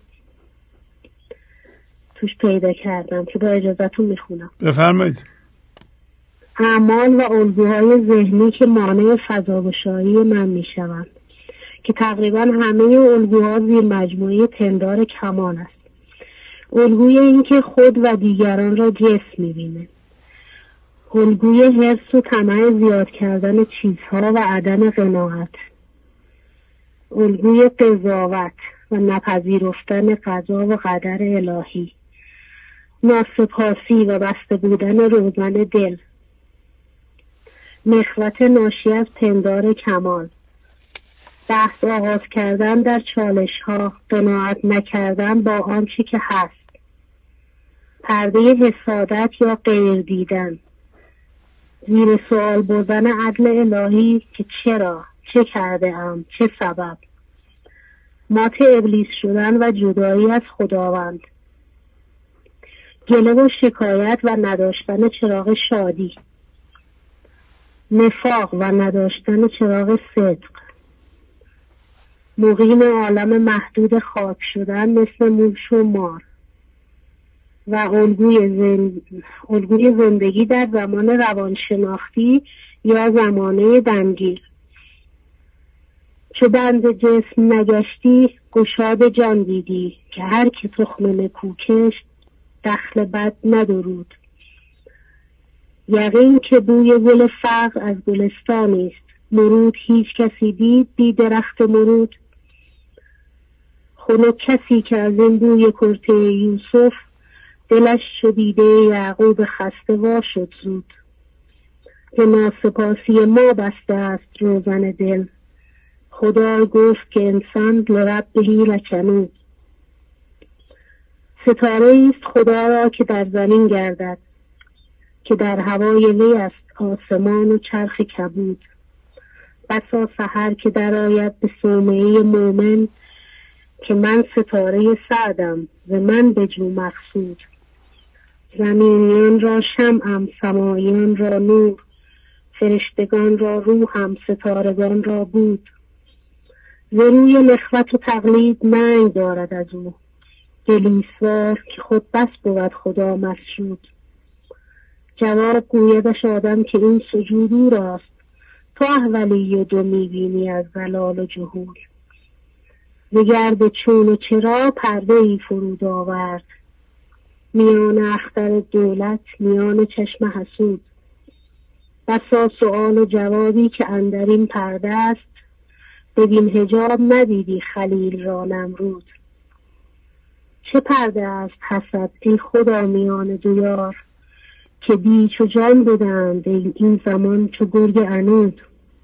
[SPEAKER 19] توش پیدا کردم که با اجازهتون میخونم.
[SPEAKER 4] بفرمایید.
[SPEAKER 19] اعمال و الگوهای ذهنی که مانع فضاگشایی من میشوند که تقریبا همه الگوها زیر مجموعه پندار کمال است. الگوی این که خود و دیگران را جسم میبینه، الگوی حرص و طمع زیاد کردن چیزها و عدم قناعت، الگوی قضاوت و نپذیرفتن قضا و قدر الهی، ناسپاسی و بسته بودن روزن دل، نخوت ناشی از پندار کمال، بحث آغاز کردن در چالش ها، قناعت نکردن با آنچه که هست، پرده حسادت یا غیر دیدن، زیر سوال بردن عدل الهی که چرا، چه کرده ام، چه سبب، مات ابلیس شدن و جدایی از خداوند، گله و شکایت و نداشتن چراغ شادی، نفاق و نداشتن چراغ صدق، مقیم عالم محدود خاک شدن مثل موش و مار و الگوی زندگی در زمان روانشناختی یا زمانه دمگیر. چو بند جسم نگشتی گشاد جان دیدی که هر که تخم نکو کشت دخل بد ندرود. یقین که بوی گل فقر از گلستانی است، مرود هیچ کسی دید بی درخت مرود. خنک کسی که از این بوی کرته یوسف دلش شدیده یعقوب خسته وا شد زود. که ناسپاسی ما بسته است روزن دل، خدا گفت که انسان لربه لکنود. ستاره است خدا را که در زمین گردد، که در هوای وی است آسمان و چرخ کبود. بسا سحر که در آید به صومعه مومن، که من ستاره سعدم و من بجو مقصود. زمینیان را شمعم، سماییان را نور، فرشتگان را روحم، ستارگان را بود. ز روی نخوت و تقلید ننگ دارد از او، دلیسوار که خود بس بود خدا مسجود. جواب گویدش آدم که این سجود او راست، تو احولی و دو میبینی از ضلال و جهول. ز گرد چون و چرا پرده ای فرود آورد، میان اختر دولت میان چشم حسود. بسا سؤال و جوابی که اندرین پرده است، ببین حجاب ندیدی خلیل را نمرود. چه پرده است حسد ای خدا میان دو یار، که بی چو جان بودند این زمان چو گرگ عنود.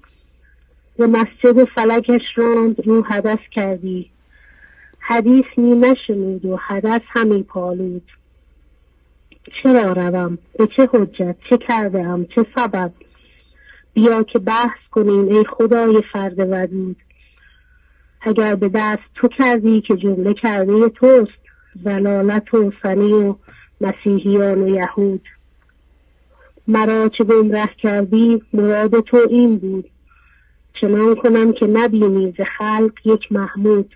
[SPEAKER 19] ز مسجد فلکش راند رو حدث کردی، حدیث می نشنود و حدث همی پالود. چرا روم به چه حجت، چه کرده ام، چه سبب، بیا که بحث کنیم ای خدای فرد ودود. اگر به دست تو کردی که جمله کرده توست، ضلالت و سنی و مسیحیان و یهود. مرا چه گمره کردی مراد تو این بود، چنان کنم که نبینی ز خلق یک محمود.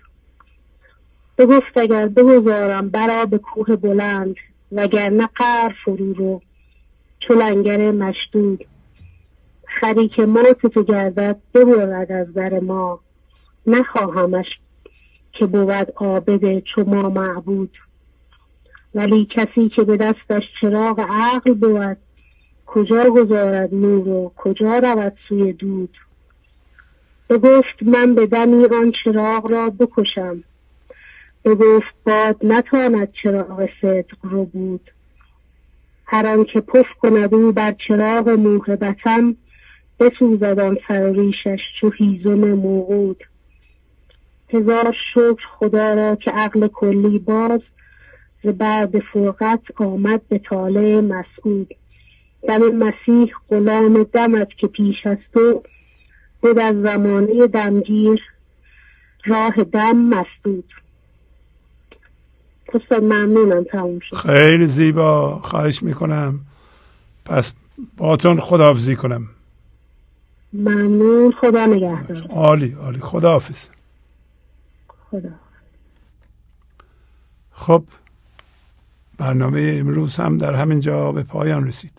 [SPEAKER 19] بگفت اگر بگذارم برا به کوه بلند، وگرنه قعر فرو رو چو لنگر مشدود. خری که مات تو گردد ببرد از در ما، نخواهمش که بود عابد چو ما معبود. ولی کسی که به دستش چراغ عقل بود، کجا گذارد نور و کجا رود سوی دود. بگفت من به دمی آن چراغ را بکشم، بگفت باد نتواند چراغ صدق رو بود. هر آن که پف کند او بر چراغ موهبتم، بسوزد آن سر و ریشش چو هیزم موعود. هزار شکر خدا را که عقل کلی باز ز بعد فرقت آمد به طالع مسعود. دم مسیح غلام دمت که پیش از تو بود از زمانه دمگیر راه دم مسدود. استاد ممنونم، تموم شد.
[SPEAKER 4] خیلی زیبا، خواهش میکنم. پس باتون خداحافظی کنم.
[SPEAKER 19] ممنون، خدا نگهدار.
[SPEAKER 4] عالی عالی، خداحافظ.
[SPEAKER 19] خدا.
[SPEAKER 4] خب برنامه امروز هم در همین جا به پایان رسید.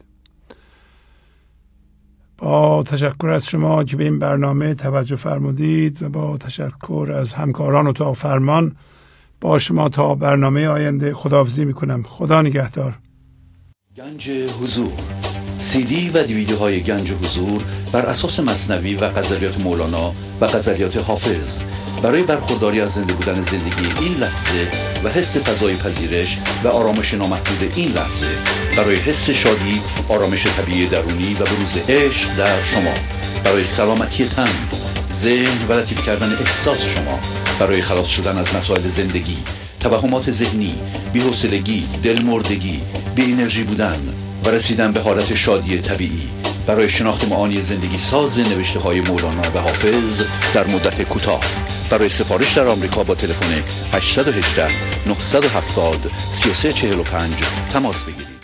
[SPEAKER 4] با تشکر از شما که به این برنامه توجه فرمودید و با تشکر از همکاران اتاق فرمان با شما تا برنامه آینده خداحافظی میکنم. خدا نگهدار.
[SPEAKER 1] گنج حضور، سی دی و دیویدیوهای گنج حضور بر اساس مثنوی و غزلیات مولانا و غزلیات حافظ برای برخورداری از زنده بودن زندگی این لحظه و حس فضای پذیرش و آرامش نامحدود این لحظه، برای حس شادی، آرامش طبیعی درونی و بروز عشق در شما، برای سلامتی تن، ذهن و لطیف کردن احساس شما، برای خلاص شدن از مسائل زندگی، توهمات ذهنی، بی‌حوصلگی، دلمردگی، بی انرژی بودن و رسیدن به حالت شادی طبیعی، برای شناخت معانی زندگی ساز نوشته های مولانا و حافظ در مدت کوتاه. برای سفارش در آمریکا با تلفن 818 970 3345 تماس بگیرید.